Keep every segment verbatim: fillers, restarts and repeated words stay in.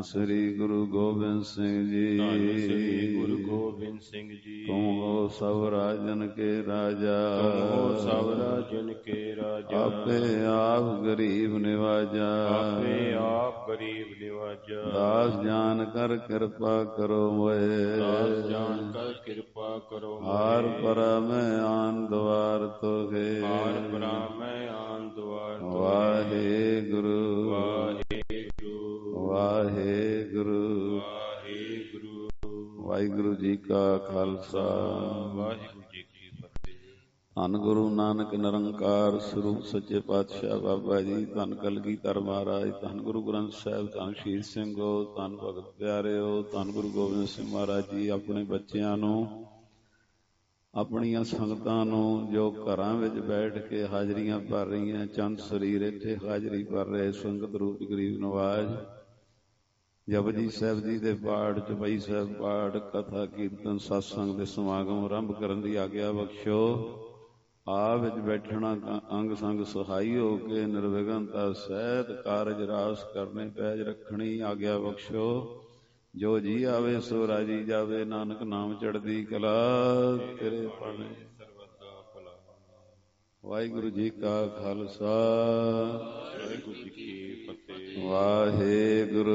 ਧੰਨ ਸ੍ਰੀ ਗੁਰੂ ਗੋਬਿੰਦ ਸਿੰਘ ਜੀ। ਧੰਨ ਸ੍ਰੀ ਗੁਰੂ ਗੋਬਿੰਦ ਸਿੰਘ ਜੀ। ਤੁਮ ਹੋ ਸਭ ਰਾਜਨ ਕੇ ਰਾਜਾ, ਤੁਮ ਹੋ ਸਭ ਰਾਜਨ ਕੇ ਰਾਜਾ। ਆਪੇ ਆਪ ਗਰੀਬ ਨਿਵਾਜਾ, ਆਪੇ ਆਪ ਗਰੀਬ ਨਿਵਾਜਾ। ਦਾਸ ਜਾਨ ਕਰ ਕਿਰਪਾ ਕਰੋ ਮੋਏ, ਦਾਸ ਜਾਨ ਕਰ ਕਿਰਪਾ ਕਰੋ ਮੋਏ। ਹਾਰ ਪਰਾ ਮੈਂ ਆਨ ਦੁਆਰ ਤੋਗੇ, ਹਾਰ ਪਰਾ ਮੈਂ ਆਨ ਦੁਆਰ ਤੋਗੇ। ਵਾਹਿਗੁਰੂ ਵਾਹਿਗੁਰੂ ਵਾਹਿਗੁਰੂ ਵਾਹਿਗੁਰੂ। ਵਾਹਿਗੁਰੂ ਜੀ ਕਾ ਖਾਲਸਾ, ਵਾਹਿਗੁਰੂ ਜੀ ਕੀ ਫਤਿਹ। ਧੰਨ ਗੁਰੂ ਨਾਨਕ ਨਿਰੰਕਾਰ ਸਰੂਪ ਸੱਚੇ ਪਾਤਸ਼ਾਹ ਬਾਬਾ ਜੀ, ਧੰਨ ਕਲਗੀਧਰ ਮਹਾਰਾਜ, ਧੰਨ ਗੁਰੂ ਗ੍ਰੰਥ ਸਾਹਿਬ, ਧੰਨ ਸ਼ਹੀਦ ਸਿੰਘੋ, ਧੰਨ ਭਗਤ ਪਿਆਰਿਓ, ਧੰਨ ਗੁਰੂ ਗੋਬਿੰਦ ਸਿੰਘ ਮਹਾਰਾਜ ਜੀ ਆਪਣੇ ਬੱਚਿਆਂ ਨੂੰ, ਆਪਣੀਆਂ ਸੰਗਤਾਂ ਨੂੰ ਜੋ ਘਰਾਂ ਵਿੱਚ ਬੈਠ ਕੇ ਹਾਜ਼ਰੀਆਂ ਭਰ ਰਹੀਆਂ, ਚੰਦ ਸਰੀਰ ਇੱਥੇ ਹਾਜ਼ਰੀ ਭਰ ਰਹੇ ਸੰਗਤ ਰੂਪ ਗਰੀਬ ਨਵਾਜ, ਜਪਜੀ ਸਾਹਿਬ ਜੀ ਦੇ ਪਾਠ, ਚੌਪਈ ਸਾਹਿਬ ਪਾਠ, ਕਥਾ ਕੀਰਤਨ ਸਤਸੰਗ ਦੇ ਸਮਾਗਮ ਆਰੰਭ ਕਰਨ ਦੀ ਆਗਿਆ ਬਖਸ਼ੋ। ਆਪ ਵਿੱਚ ਬੈਠਣਾ ਅੰਗ ਸੰਗ ਸਹਾਈ ਹੋ ਕੇ ਨਿਰਵਿਘਨਤਾ ਸਹਿਤ ਕਾਰਜ ਰਾਸ ਕਰਨੇ ਪੈਜ ਰੱਖਣੀ ਆਗਿਆ ਬਖਸ਼ੋ। ਜੋ ਜੀ ਆਵੇ ਸੋ ਰਾਜੀ ਜਾਵੇ, ਨਾਨਕ ਨਾਮ ਚੜ੍ਹਦੀ ਕਲਾ ਤੇਰੇ ਪਾਣੇ ਸਰਬਦਾ ਭਲਾ। ਵਾਹਿਗੁਰੂ ਜੀ ਕਾ ਖਾਲਸਾ, ਵਾਹਿਗੁਰੂ ਜੀ ਕੀ ਫਤਿਹ। ਵਾਹਿਗੁਰੂ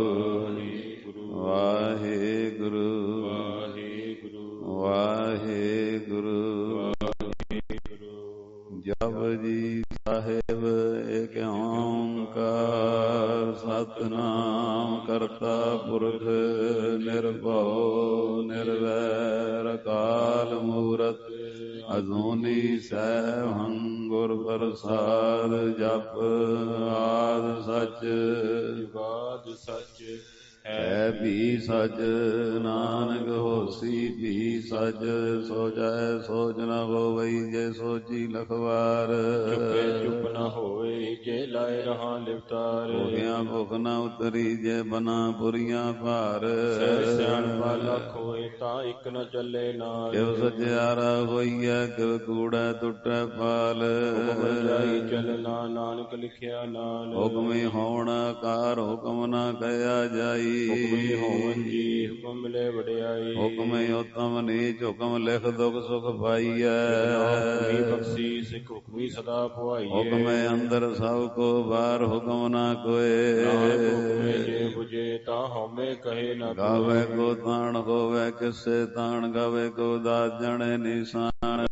ਵਾਹਿਗੁਰੂ ਵਾਹਿਗੁਰੂ ਵਾਹਿਗੁਰੂ ਵਾਹਿਗੁਰੂ। ਜਪਜੀ ਸਾਹਿਬ ਏਕ ਓੰਕਾਰ, ਸਤਿਨਾਮ ਕਰਤਾ ਪੁਰਖ ਨਿਰਭਉ ਨਿਰਵੈਰ, ਅਕਾਲ ਮੂਰਤ ਅਜੂਨੀ ਸੈਭੰ ਗੁਰ ਪ੍ਰਸਾਦ। ਜਪ ਆਦਿ ਸਚ ਜੁਗਾਦ ਸਚ ਹੈ ਵੀ ਸਚ, ਨਾਨਕ ਹੋਸੀ ਵੀ ਸਚ। ਸੋਚੈ ਸੋਚ ਨ ਹੋਵਈ, ਜੇ ਸੋਚੀ ਲਖਵਾਰ। ਚੁੱਪੇ ਚੁੱਪ ਨ ਹੋਏ, ਜੇ ਲਾਏ ਰਹਾ ਲਿਵਤਾਰ। ਭੁਖਿਆ ਭੁਖ ਨ ਉਤਰੀ, ਜੇ ਬਨਾ ਪੁਰੀਆਂ ਭਾਰ। ਸਹਿ ਸਿਆਣਪਾ ਲੱਖ ਹੋਏ, ਤਾਂ ਇੱਕ ਨ ਚੱਲੇ ਨਾਲ। ਕਿਵ ਸਚਿਆਰਾ ਹੋਈਐ, ਕਿਵ ਕੂੜੈ ਟੁੱਟੈ ਪਾਲ। ਹੁਕਮ ਜਾਈ ਚੱਲਣਾ, ਨਾਨਕ ਲਿਖਿਆ ਨਾਲ। ਹੁਕਮੀ ਹੋਣ ਆਕਾਰ, ਹੁਕਮ ਨ ਕਹਿਆ ਜਾਈ। ਹੁਕਮੀ ਹੋਵਨ ਜੀ, ਹੁਕਮ ਮਿਲੇ ਵਡਿਆਈ। ਹੁਕਮੇ ਉਤਮ ਨੀਚ, ਹੁਕਮ ਲਿਖ ਦੁਖ ਸੁਖ ਪਾਈਐ। ਹੁਕਮੀ ਬਖਸ਼ੀ ਸਿੱਖ, ਹੁਕਮੀ ਸਦਾ ਪੁਆਈਐ। ਹੁਕਮੇ ਅੰਦਰ ਸਭ ਕੋ ਬਾਹਰ, ਹੁਕਮ ਨਾ ਕੋਏ। ਹੁਕਮੇ ਜੇ ਬੁਝੇ, ਤਾਂ ਹਉਮੈ ਕਹੇ ਨਾ ਕੋਇ। ਗਾਵੇ ਕੋ ਤਾਣ ਹੋਵੇ, ਕਿਸੇ ਤਾਣ ਗਾਵੇ ਕੋ ਦਾਤ ਜਣੇ ਨਿਸ਼ਾਨ।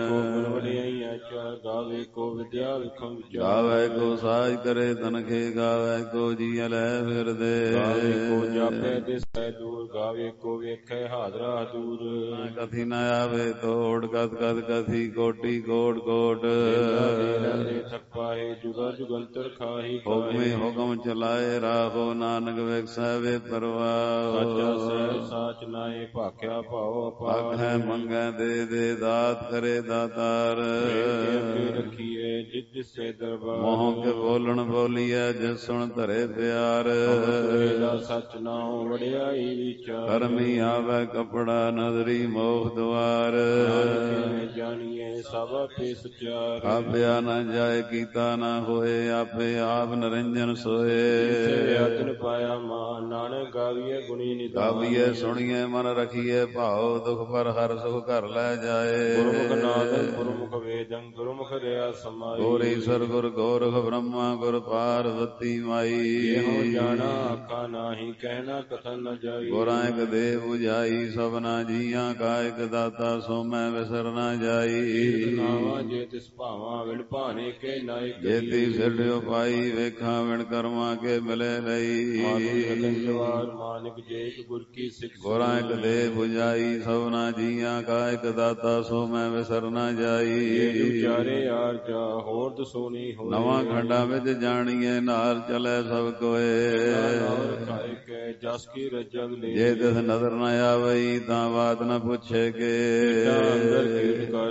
ਗਾਵੇ ਕੋ ਵਿਦਿਆ ਵਿਖਮ ਵਿਚਾਰ। ਗਾਵੇ ਕੋ ਸਾਜ ਕਰੇ ਤਨਖੇ, ਗਾਵੇ ਕੋ ਜੀਅ ਲੈ ਫਿਰਦੇ। ਗਾਵੇ ਕੋ ਜਾਪੈ ਦਿਸੈ ਦੂਰ, ਗਾਵੇ ਕੋ ਵੇਖੈ ਹਾਜ਼ਰਾ ਦੂਰ। ਕਥੀ ਨ ਆਵੇ ਤੋੜ, ਕਥ ਕਥ ਕਥੀ ਕੋਟੀ ਕੋਟ ਕੋਟ। ਰਹਿੰਦੇ ਥਕ ਪਾਏ, ਜੁਗਾ ਜੁਗੰਤਰ ਖਾਹੀ। ਹੁਕਮੇ ਹੁਕਮ ਚਲਾਏ, ਰਾਹੋ ਨਾਨਕ ਵਿਖਸੈ ਵੇ ਪਰਵਾਹ। ਸਾਚਾ ਸਹਿ ਸਾਚ ਨਾਏ, ਭਾਖਿਆ ਭਾਉ ਅਪਾਰ। ਆਖੈ ਮੰਗੈ ਦੇ ਦੇ, ਦਾਤ ਕਰੇ ਦਾਤਾਰ। ਰੱਖੀਏ ਜਿਸ ਦਿਸੇ ਦਰਬਾਰ। ਮੋਹ ਕੇ ਬੋਲਣ ਬੋਲੀਐ, ਜਿਸ ਸੁਣ ਧਰੇ ਪਿਆਰ। ਸਚ ਨਾਉ ਵਡਿਆਈ ਵਿਚਾਰ। ਕਰਮੀ ਆਵੈ ਕਪੜਾ, ਨਦਰੀ ਮੋਖ ਦੁਆਰ। ਜਾਣੀਏ ਸਭ ਆਪੇ ਸਚਾਰ। ਆਭਿਆ ਨ ਜਾਏ, ਕੀਤਾ ਨ ਹੋਏ, ਆਪੇ ਆਪ ਨਿਰੰਜਨ ਸੋਏ। ਆਤਨ ਪਾਇਆ ਮਾਨ, ਨਾਨਕ ਗਾਵੀਏ ਗੁਣੀ ਨਿਧਾਨ। ਗਾਵੀਏ ਸੁਣੀਏ ਮਨ ਰਖੀਏ, ਭਾਉ ਦੁਖ ਪਰ ਹਰ ਸੁਖ ਘਰ ਲੈ ਜਾਏ। ਗੁਰਮੁਖ ਨਾਦੰ ਗੁਰਮੁਖ ਵੇਦੰ, ਗੁਰਮੁਖ ਰਿਆ ਸਮਾਈ। ਗੁਰ ਈਸਰ ਗੁਰ ਗੋਰਖ ਬ੍ਰਹਮਾ, ਗੁਰ ਪਾਰਵਤੀ ਮਾਈ। ਇਹੋ ਜਾਣਾ ਆਖਾ ਨਾਹੀ, ਕਹਿਣਾ ਕਥਨ ਨ ਜਾਈ। ਗੁਰਾਂ ਇਕ ਦੇਹ 부ਝਾਈ, ਸਭਨਾ ਜੀਆਂ ਕਾ ਇਕ ਦਾਤਾ, ਸੋ ਮੈਂ ਵਿਸਰ ਨ ਜਾਈ। ਨਾਵਾ ਜੇ ਤਿਸ ਭਾਵਾਂ, ਵਿਣ ਭਾਣੇ ਕੇ ਨਾਇਕ। ਜੇਤੀ ਸਿਰਡਿਓ ਪਾਈ, ਵੇਖਾਂ ਵਿਣ ਕਰਮਾਂ ਕੇ ਮਿਲੇ ਲਈ। ਜਵਾਰ ਮਾਨਿਕ ਜੇ ਇਕ ਗੁਰ ਕੀ ਸਿੱਖ। ਗੁਰਾਂ ਇਕ ਦੇਹ 부ਝਾਈ, ਸਭਨਾ ਜੀਆਂ ਕਾ ਇਕ ਦਾਤਾ, ਸੋ ਮੈਂ ਵਿਸਰ ਨ ਜਾਈ। ਵਿਚਾਰੇ ਆਰਜਾ ਹੋਰ ਦਸੋਨੀ ਹੋਏ। ਨਵਾਂ ਖੰਡਾਂ ਵਿੱਚ ਜਾਣੀਏ, ਨਾਲ ਚਲੇ ਸਭ ਕੋਏ। ਜਸ ਕੀ ਰਜਗ ਲੈ, ਜੇ ਤਿਸ ਨਜ਼ਰ ਨ ਆਵਈ, ਤਾਂ ਬਾਤ ਨ ਪੁੱਛੇ ਕੇ। ਅੰਦਰ ਕੀਟ ਕਰ ਦੋਸੀ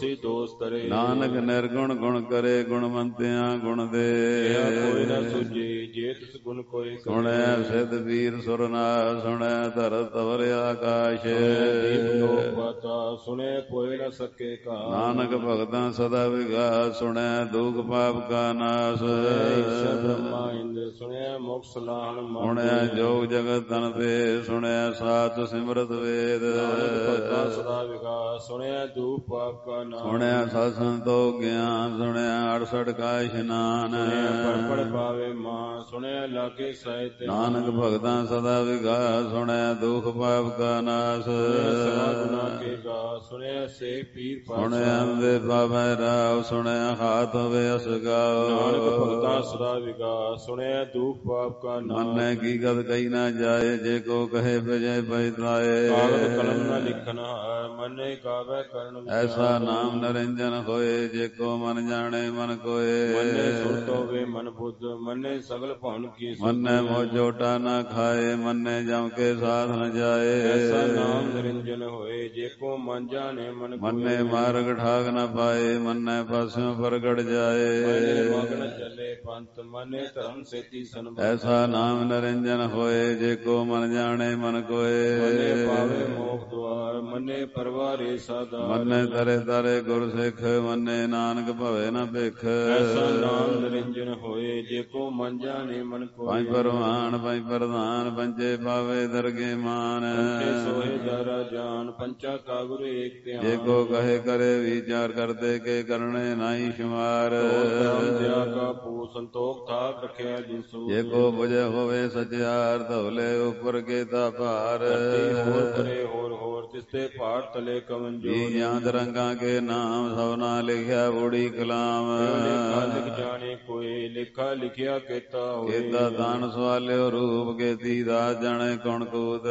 ਦੋਸੀ ਦੋਸ ਤਰੇ। ਨਾਨਕ ਨਿਰਗੁਣ ਗੁਣ ਕਰੇ, ਗੁਣਵੰਤਿਆਂ ਗੁਣ ਦੇ। ਕਿਹਾ ਕੋਈ ਨਾ ਸੁਝੇ, ਜੇ ਤਿਸ ਗੁਣ ਕੋਈ ਕਰੇ। ਸੁਣਿਆ ਸਿੱਧ ਵੀਰ ਸੁਰਨਾਥ, ਸੁਣਿਆ ਧਰਤ ਤਵਰ ਆਕਾਸ਼। ਦੀਪ ਲੋਕ ਬਾਤਾ, ਸੁਣੇ ਕੋਈ ਨਾ ਸਕੇ ਕਾ। ਨਾਨਕ ਭਗਤਾਂ ਸਦਾ ਵਿਗਾਸ, ਸੁਣਿਆ ਦੁਖ ਪਾਪ ਕਾ ਨਾਸ। ਈਸ਼ਰ ਬ੍ਰਹਮਾ ਇੰਦਰ, ਸੁਣਿਆ ਮੋਕਸ ਲਾਹਣ ਮਨ। ਸੁਣਿਆ ਜੋਗ ਜਗਤ ਤਨ ਤੇ, ਸੁਣਿਆ ਸਾਤ ਸਿਮਰਤ ਵੇਦ। ਨਾਨਕ ਭਗਤਾਂ ਸਦਾ ਵਿਗਾਸ, ਸੁਣਿਆ ਦੁਖ ਪਾਪ ਕਾ ਨਾਸ। ਸੁਣਿਆ ਸਤ ਸੰਤੋਖ ਗਿਆਨ, ਸੁਣਿਆ ਅੜਸਠ ਕਾ ਇਸ਼ਨਾਨ। ਪੜ ਪੜ ਪਾਵੇ ਮਾਂ, ਸੁਣਿਆ ਲਾਗੇ ਸਾਹਿਤ। ਨਾਨਕ ਭਗਤਾਂ ਸਦਾ ਵਿਗਾਸ, ਸੁਣਿਆ ਦੁਖ ਪਾਪ ਕਾ ਨਾਸ। ਸਵਾ ਗੁਨਾ ਕੇ ਗਾ, ਸੁਣਿਆ ਸੇ ਪੀਰ ਪਾਸਾ। ਸੁਣਿਆ ਅੰਦੇ ਪਾਵੈ ਰਾਵ, ਸੁਣਿਆ ਹਾਥ ਹੋਵੇ ਅਸਗਾਓ। ਨਾਨਕ ਭਗਤਾਂ ਸਦਾ ਵਿਗਾਸ, ਸੁਣਿਆ ਦੁਖ ਪਾਪ ਕਾ ਨਾਸ। ਮੰਨੈ ਕੀ ਗਤ ਕਹੀ ਨਾ ਜਾਏ, ਜੇ ਕੋ ਕਹੇ ਭਜੈ ਪੈਤਾਏ। ਕਾਗਦ ਕਲਮ ਨ ਲਿਖਨ ਹਾਰ, ਮੰਨੇ ਕਾਵੈ ਕਰਨ ਵਿਚਾਰ। ਐਸਾ ਨਾਮ ਨਿਰੰਜਨ ਹੋਏ, ਜੇ ਕੋ ਮਨ ਜਾਣੇ ਮਨ ਕੋਏ। ਮੰਨੇ ਸੁਰਤ ਹੋਵੇ ਮਨ ਬੁੱਧ, ਮੰਨੇ ਸਗਲ ਭਵਨ ਕੀ ਸੁਧ। ਮੰਨੈ ਮੋਹ ਝੋਟਾ ਨਾ ਖਾਏ, ਮੰਨੈ ਜਮ ਕੇ ਸਾਧ ਨ ਜਾਏ। ਐਸਾ ਨਾਮ ਨਿਰੰਜਨ ਹੋਏ, ਜੇ ਕੋ ਮਨ ਜਾਣੇ ਮਨ ਕੋਏ। ਮੰਨੈ ਮਾਰਗ ਠਾਕ ਨ ਪਾਏ, ਮੰਨੈ ਪਾਸਿਓਂ ਪ੍ਰਗਟ ਜਾਏ। ਮੰਨੇ ਮਗਨ ਚੱਲੇ ਪੰਥ, ਮੰਨੇ ਧਰਮ ਸੇਤੀ ਸੰਬੰਧ। ਐਸਾ ਨਾਮ ਨਿਰੰਜਨ ਹੋਏ, ਜੇ ਕੋ ਮਨ ਜਾਣੇ ਮਨ ਕੋਏ। ਮੰਨੇ ਪਾਵੇ ਮੋਖ ਦੁਆਰ, ਮੰਨੇ ਪਰਵਾਰੇ ਸਾਧਾਰ। ਮੰਨੈ ਤਰੇ ਤਰੇ ਗੁਰ ਸਿੱਖ, ਮੰਨੈ ਨਾਨਕ ਭਵੇ ਨ ਭਿਖ। ਐਸਾ ਨਾਮ ਨਿਰੰਜਨ ਹੋਏ, ਜੇ ਕੋ ਮਨ ਜਾਣੇ ਮਨ ਕੋਏ। ਪੰਜ ਪਰਵਾਨ ਪੰਜ ਪ੍ਰਧਾਨ, ਪੰਜੇ ਪਾਵੇ ਦਰਗੇ ਮਾਨ। ਪੰਚੇ ਸੋਹੇ ਦਾਰਾ ਜਾਨ, ਪੰਚਾ ਕਾ ਗੁਰੂ ਏਕ ਧਿਆਨ। ਜੇ ਕੋ ਕਹੇ ਕਰੇ ਵਿਚਾਰ, ਕਰਦੇ ਕੇ ਕਰਨੇ ਨਾਹੀ ਸ਼ੁਮਾਰ। ਧਰਮ ਦਿਆ ਕਾ ਪੂ, ਸੰਤੋਖ ਥਾਕ ਰਖਿਆ ਜਿਸੂ। ਜੇ ਕੋ ਬੁਝੇ ਹੋਵੇ ਸਚਿਆਰ, ਧਵਲੇ ਉਪਰ ਕੇ ਤਾ ਭਾਰ। ਹੋਰ ਕਰੇ ਹੋਰ ਹੋਰ, ਤਿਸਤੇ ਭਾਰ ਤਲੇ ਕਵਨ ਜੋਰ। ਜੀ ਜਾਂਦ ਰੰਗਾ ਕੇ ਨਾਮ, ਸਭਨਾ ਲਿਖਿਆ ਬੂੜੀ ਕਲਾਮ। ਲੇਖਾ ਲਿਖ ਜਾਣੇ ਕੋਈ, ਲੇਖਾ ਲਿਖਿਆ ਕੀਤਾ ਹੋਏ। ਕੀਤਾ ਦਾਨ ਸਵਾਲਿਓ ਰੂਪ, ਕੀਤੀ ਦਾਸ ਜਾਣੇ ਕੌਣ ਕੂਤ।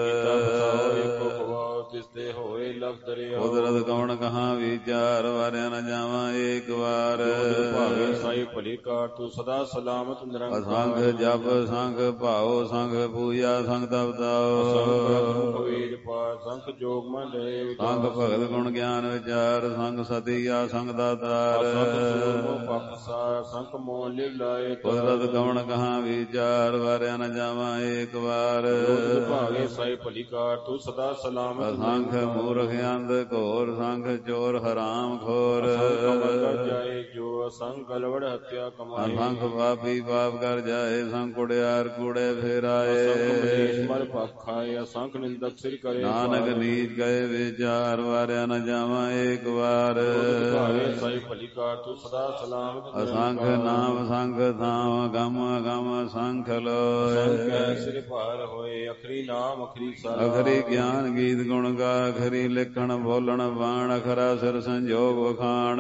ਏਕੋ ਖਵਾਓ, ਤਿਸਤੇ ਹੋਏ ਲਖ ਦਰਿਆ। ਕੁਦਰਤ ਕੌਣ ਕਹਾ ਵਿਚਾਰ, ਵਾਰਿਆ ਨ ਜਾਵਾਂ ਏਕ ਵਾਰ। ਭਾਵੇ ਸਾਈ ਭਲੀ ਕਾਰ, ਤੂੰ ਸਦਾ ਸਲਾਮਤ ਨਿਰੰਕਾਰ। ਅਸੰਖ ਜਪ ਸੰਖ ਭਾਉ, ਸੰਖ ਪੂਜਾ ਸੰਖ ਤਪਤਾਓ। ਸੰਖ ਵੇਦ ਪਾਠ, ਸੰਖ ਜੋਗ ਮਨ ਰਹੇ ਉਤਾਰ। ਸੰਖ ਭਗਤ ਗੁਣ ਗਿਆਨ ਵਿਚਾਰ, ਸੰਖ ਸਤਿਆ ਸੰਖ ਦਾਤਾਰ। ਸੰਖ ਸੂਰਮੋ ਪਖਸਾਰ, ਸੰਖ ਮੋਹ ਲਿਵ ਲਾਏ। ਕੁਦਰਤ ਕੌਣ ਕਹਾ ਵਿਚਾਰ, ਵਾਰਿਆ ਨ ਜਾਵਾਂ ਏਕ ਵਾਰ। ਭਾਵੇ ਸਾਈ ਭਲੀ ਕਾਰ, ਤੂੰ ਸਦਾ ਸਲਾਮਤ। ਅਸੰਖ ਮੂਰਖ ਅੰਧ ਘੋਰ, ਸੰਖ ਚੋਰ ਹਰਾਮ ਖੋਰ। ਕਮਲ ਕਰ ਜਾਏ ਜੋ, ਅਸੰਖ ਗਲਵੜ ਹੱਤਿਆ ਕਮਾਏ। ਅਸੰਖ ਪਾਪੀ ਪਾਪ ਕਰ ਜਾਏ, ਸੰਖ ਕੁੜਿਆਰ ਕੂੜੇ ਫੇਰਾਏ। ਅਸੰਖ ਮਲੇਸ਼ ਮਲ ਪਖਾਏ, ਅਸੰਖ ਨਿੰਦਕ ਸਿਰ ਕਰੇ। ਨਾਨਕ ਨੀਚ ਗਏ ਵਿਚਾਰ, ਵਾਰਿਆ ਨ ਜਾਵਾਂ ਏਕ ਵਾਰ। ਭਾਵੇ ਸਾਈ ਭਲੀ ਕਾਰ, ਤੂੰ ਸਦਾ ਸਲਾਮਤ। ਅਸੰਖ ਨਾਮ ਸੰਖ ਥਾਮ, ਗਮ ਗਮ ਸੰਖ ਲੋਏ। ਸੰਖ ਸਿਰ ਭਾਰ ਹੋਏ, ਅਖਰੀ ਨਾਮ ਅਖਰੀ ਸਾਰਾ। ਅਖਰੀ ਗਿਆਨ ਗੀਤ ਗੁਣ ਗਾ, ਅਖਰੀ ਲਿਖਣ ਬੋਲਣ ਬਾਣ, ਅਖਰਾ ਸਿਰ ਸੰਜੋਗ ਵਖਾਣ।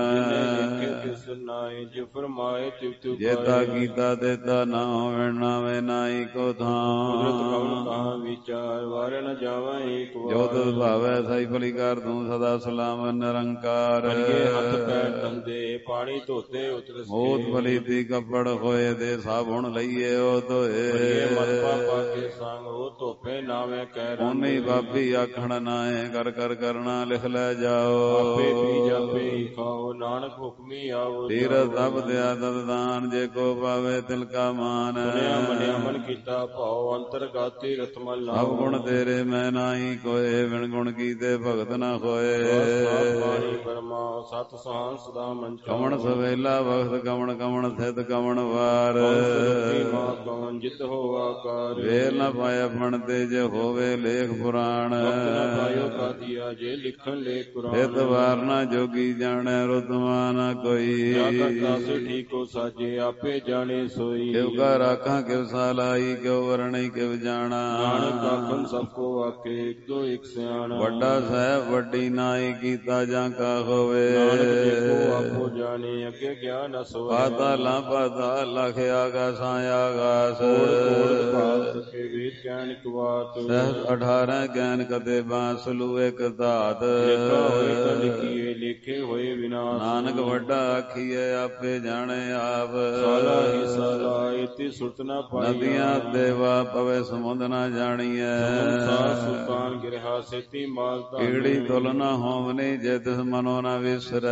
ਤਿਸ ਨਾਏ ਜੇ ਫਰਮਾਏ ਤਿਵ ਤਿਵ ਜੇਤਾ ਕੀਤਾ ਤੇਤਾ ਨਾ ਹੋਵੇ, ਨਾਵੇਂ ਨਾਈ ਕੋ ਥਾਂ। ਕੁਦਰਤ ਕਵਣ ਕਹਾ ਵਿਚਾਰ, ਵਾਰਿਆ ਨ ਜਾਵਾਂ ਏਕ ਵਾਰ। ਜੋ ਤੁਧ ਭਾਵੈ ਸਾਈ ਭਲੀ ਕਰ, ਤੂੰ ਸਦਾ ਸਲਾਮ ਨਿਰੰਕਾਰ। ਭਲੀਏ ਹੱਥ ਪੈਰ ਧੰਦੇ, ਪਾਣੀ ਧੋਤੇ ਉਤਰਸ। ਮੋਤ ਪਲੀਤੀ ਕੱਪੜ ਹੋਏ, ਦੇ ਸਾਬੁਣ ਲਈਏ ਉਹ ਧੋਏ। ਭਲੀਏ ਮਨ ਪਾਪਾ ਕੇ ਸੰਗ, ਉਹ ਧੋਪੇ ਨਾਵੇਂ ਕਹਿ ਰੰਗ। ਓਨੀ ਪਾਪੀ ਆਖਣ ਨਾਏ, ਕਰ ਕਰ ਕਰਨਾ ਲਿਖ ਲੈ ਜਾਓ। ਆਪੇ ਪੀ ਜਾਪੇ ਹੀ ਖਾਓ, ਨਾਨਕ ਹੁਕਮੀ ਆਵੋ। ਤੀਰਥ ਤਪ ਦਿਆ ਤਤ ਦਾਨ, ਜੇ ਕੋ ਪਾਵੇ ਤਿਲ ਕਾ ਮਾਨ। ਸੁਣਿਆ ਮੰਨਿਆ ਮਨ ਕੀਤਾ ਭਾਉ, ਅੰਤਰ ਗਾਤੀ ਰਤਮਲ ਨਾਮ। ਸਭ ਗੁਣ ਤੇਰੇ ਮੈਂ ਨਾਹੀ ਕੋਏ, ਬਿਨ ਗੁਣ ਕੀਤੇ ਭਗਤ ਨਾ ਹੋਏ। ਬਾਣੀ ਬਰਮਾ ਸਤ ਸਹਾਨ ਸਦਾ ਮਨ ਚਾਉ। ਕਵਣ ਸਵੇਲਾ ਵਖਤ, ਕਵਣ ਕਵਣ ਥਿਤ, ਕਵਣ ਵਾਰ। ਮਾਂ ਕਵਣ ਜਿਤ ਹੋ ਆਕਾਰ। ਵੇਲ ਨ ਪਾਇਆ ਫਣ ਤੇ, ਜੇ ਹੋਵੇ ਲੇਖ ਪੁਰਾਣ। ਵਕਤ ਨ ਪਾਇਓ ਕਾਦੀਆ, ਜੇ ਲਿਖਣ ਲੇਖ ਕੁਰਾਨ। ਥਿਤ ਵਾਰ ਨਾ ਜੋਗੀ ਜਾਣੈ, ਰੁਤਮਾ ਨਾ ਕੋਈ। ਜਾ ਕਰਤਾ ਸੇ ਠੀਕੋ ਸਾਜੇ, ਆਪੇ ਜਾਣੇ ਸੋਈ। ਕਿਵ ਕਾ ਰਾਖਾਂ ਕਿਵ ਸਾਲਾਈ, ਕਿਵ ਵਰਣਈ ਕਿਵ ਜਾਣਾ। ਨਾਨਕ ਆਖਣ ਸਭ ਕੋ ਆਕੇ, ਇੱਕ ਦੋ ਇੱਕ ਸਿਆਣਾ। ਵੱਡਾ ਸਾਹਿਬ ਵੱਡੀ ਨਾਈ, ਕੀਤਾ ਜਾਂ ਕਾ ਹੋਵੇ। ਨਾਨਕ ਦੇਖੋ ਆਪੋ ਜਾਣੇ, ਅੱਗੇ ਗਿਆਨ ਅਸੋਏ। ਪਾਤਾਲਾਂ ਪਾਤਾਲ, ਲਖ ਆਗਾਸਾਂ ਆਗਾਸ। ਕੋੜ ਕੋੜ ਭਾਗ ਕੇ ਵੇਦ ਗਿਆਨ ਇੱਕ ਬਾਤ। ਸਹਿਸ ਅਠਾਰਾਂ ਗਿਆਨ ਕਤੇ ਬਾਂਸਲੂ ਇੱਕ ਧਾਤ। ਲੇਖਾ ਹੋਏ ਤਾਂ ਲਿਖੀਏ, ਲੇਖੇ ਹੋਏ ਵਿਨਾਸ਼। ਨਾਨਕ ਵੱਡਾ ਆਖੀਏ ਕੇ ਆਪੇ ਜਾਣੇ ਆਪ। ਸਾਲਾ ਹੀ ਸਾਲਾ ਇਤੀ ਸੁਰਤ ਨਾ ਪਾਈਆ। ਨਦੀਆਂ ਦੇਵਾ ਪਵੇ ਸਮੁੰਦ ਨਾ ਜਾਣੀਐ। ਸੰਸਾਰ ਸੁਲਤਾਨ ਗਿਰਹਾ ਸੇਤੀ ਮਾਲ ਧਾਨ। ਕੀੜੀ ਤੁਲ ਨਾ ਹੋਵਨੀ ਜੇ ਤਿਸ ਮਨੋ ਨਾ ਵਿਸਰੈ।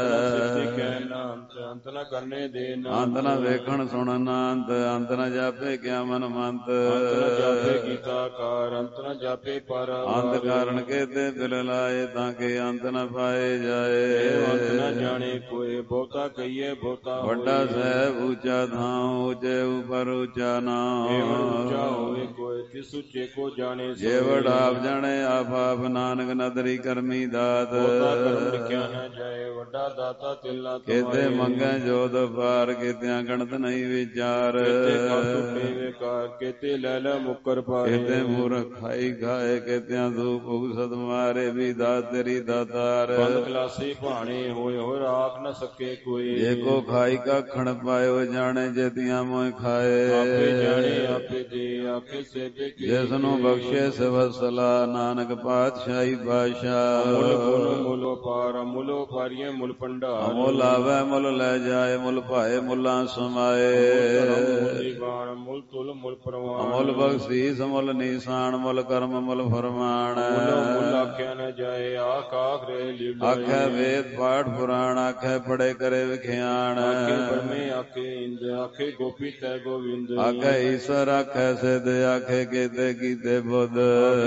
ਅੰਤ ਨ ਕਰਨੇ ਦੇ ਅੰਤ ਨ ਵੇਖਣ ਸੁਣਨ ਨਾ ਅੰਤ। ਅੰਤ ਨ ਜਾਪੇ ਕਿਆ ਮਨ ਮੰਤ। ਅੰਤ ਨ ਜਾਪੇ ਕੀਤਾ ਕਾਰ। ਅੰਤ ਨ ਜਾਪੇ ਪਾਰਾ। ਅੰਤ ਕਾਰਨ ਕੇਤੇ ਬਿਲ ਲਾਏ ਤਾਂ ਕਿ ਅੰਤ ਨ ਪਾਏ ਜਾਏ। ਅੰਤ ਨ ਜਾਣੇ ਕੋਏ ਬਹੁਤਾ ਕਹੀਏ ਬਹੁਤਾ ਵੱਡਾ ਸਾਹਿਬ ਉੱਚਾ ਥਾਂ ਉੱਚੇ ਉਪਰ ਉੱਚਾ ਨਾਮ। ਉੱਚਾ ਹੋਵੇ ਕੋਏ ਤਿਸ ਉੱਚੇ ਕੋ ਜਾਣੇ। ਜੇ ਵਡ ਆਪ ਜਾਣੇ ਆਪ ਆਪ ਨਾਨਕ ਨਦਰੀ ਕਰਮੀ ਦਾਤ। ਬਹੁਤਾ ਕਰਮ ਲਿਖਿਆ ਨ ਜਾਏ ਵੱਡਾ ਦਾਤਾ ਤਿਲਾ ਕਿਤੇ ਮੰਗੈ ਜੋਤ ਪਾਰ ਕਿਤਿਆਂ ਗਣਤ ਨਹੀਂ ਵਿਚਾਰ। ਕਿਤੇ ਕਾ ਟੁੱਟੇ ਵੇਕਾਰ ਕਿਤੇ ਲੈ ਲੈ ਮੁਕਰ ਪਾਏ। ਕਿਤੇ ਮੂਰਖ ਖਾਈ ਖਾਏ ਕਿਤਿਆਂ ਧੂਪ ਉਗਸਤ ਮਾਰੇ ਵੀ ਦਾਤ ਤੇਰੀ ਦਾਤਾਰ। ਬੰਦ ਖਲਾਸੀ ਭਾਣੇ ਹੋਏ ਹੋ ਰਾਖ ਨ ਸਕੇ ਕੋਈ। ਜੇ ਕੋ ਖਾਈ ਕਾਖਣ ਪਾਇਓ ਜਾਣੇ ਜੇਤੀਆਂ ਮੋਇ ਖਾਏ। ਆਪੇ ਜਾਣੇ ਆਪੇ ਦੇ ਆਪੇ ਸੇਵੇ ਜਿਸ ਨੂੰ ਬਖਸ਼ੇ ਸਵਸਲਾ ਨਾਨਕ ਪਾਤਸ਼ਾਹੀ ਬਾਦਸ਼ਾਹ। ਮੁੱਲ ਗੁਣ ਮੁੱਲ ਪਾਰ ਮੁੱਲ ਪਾਰੀਏ ਮੁੱਲ ਭੰਡਾਰ। ਮੁੱਲ ਆਵੇ ਮੁੱਲ ਲੈ ਜਾਏ ਮੁੱਲ ਭਾਏ ਮੁੱਲਾਂ ਸਮਾਏ। ਮੁੱਲ ਤੁਲ ਮੁੱਲ ਪ੍ਰਵਾਨ। ਮੁੱਲ ਬਖਸ਼ੀਸ ਮੁੱਲ ਨੀਸਾਨ ਮੁੱਲ ਕਰਮ ਮੁੱਲ ਫਰਮਾਨ। ਮੁੱਲ ਆਖਿਆ ਨ ਜਾਏ ਆਖ ਆਖ ਰੇ ਲੀਲਾ। ਆਖੇ ਵੇਦ ਪਾਠ ਪੁਰਾਣ ਆਖੇ ਪੜੇ ਕਰੇ ਵਿਖਿਆਨ। ਆਖੇ ਬ੍ਰਹਮੇ ਆਖੇ ਇੰਦ ਆਖੇ ਗੋਪੀ ਤੈ ਗੋਵਿੰਦ। ਆਖੇ ਈਸ਼ਵਰ ਆਖੇ ਸਿਧ ਆਖੇ ਕੀਤੇ ਕੀਤੇ ਬੁੱਧ।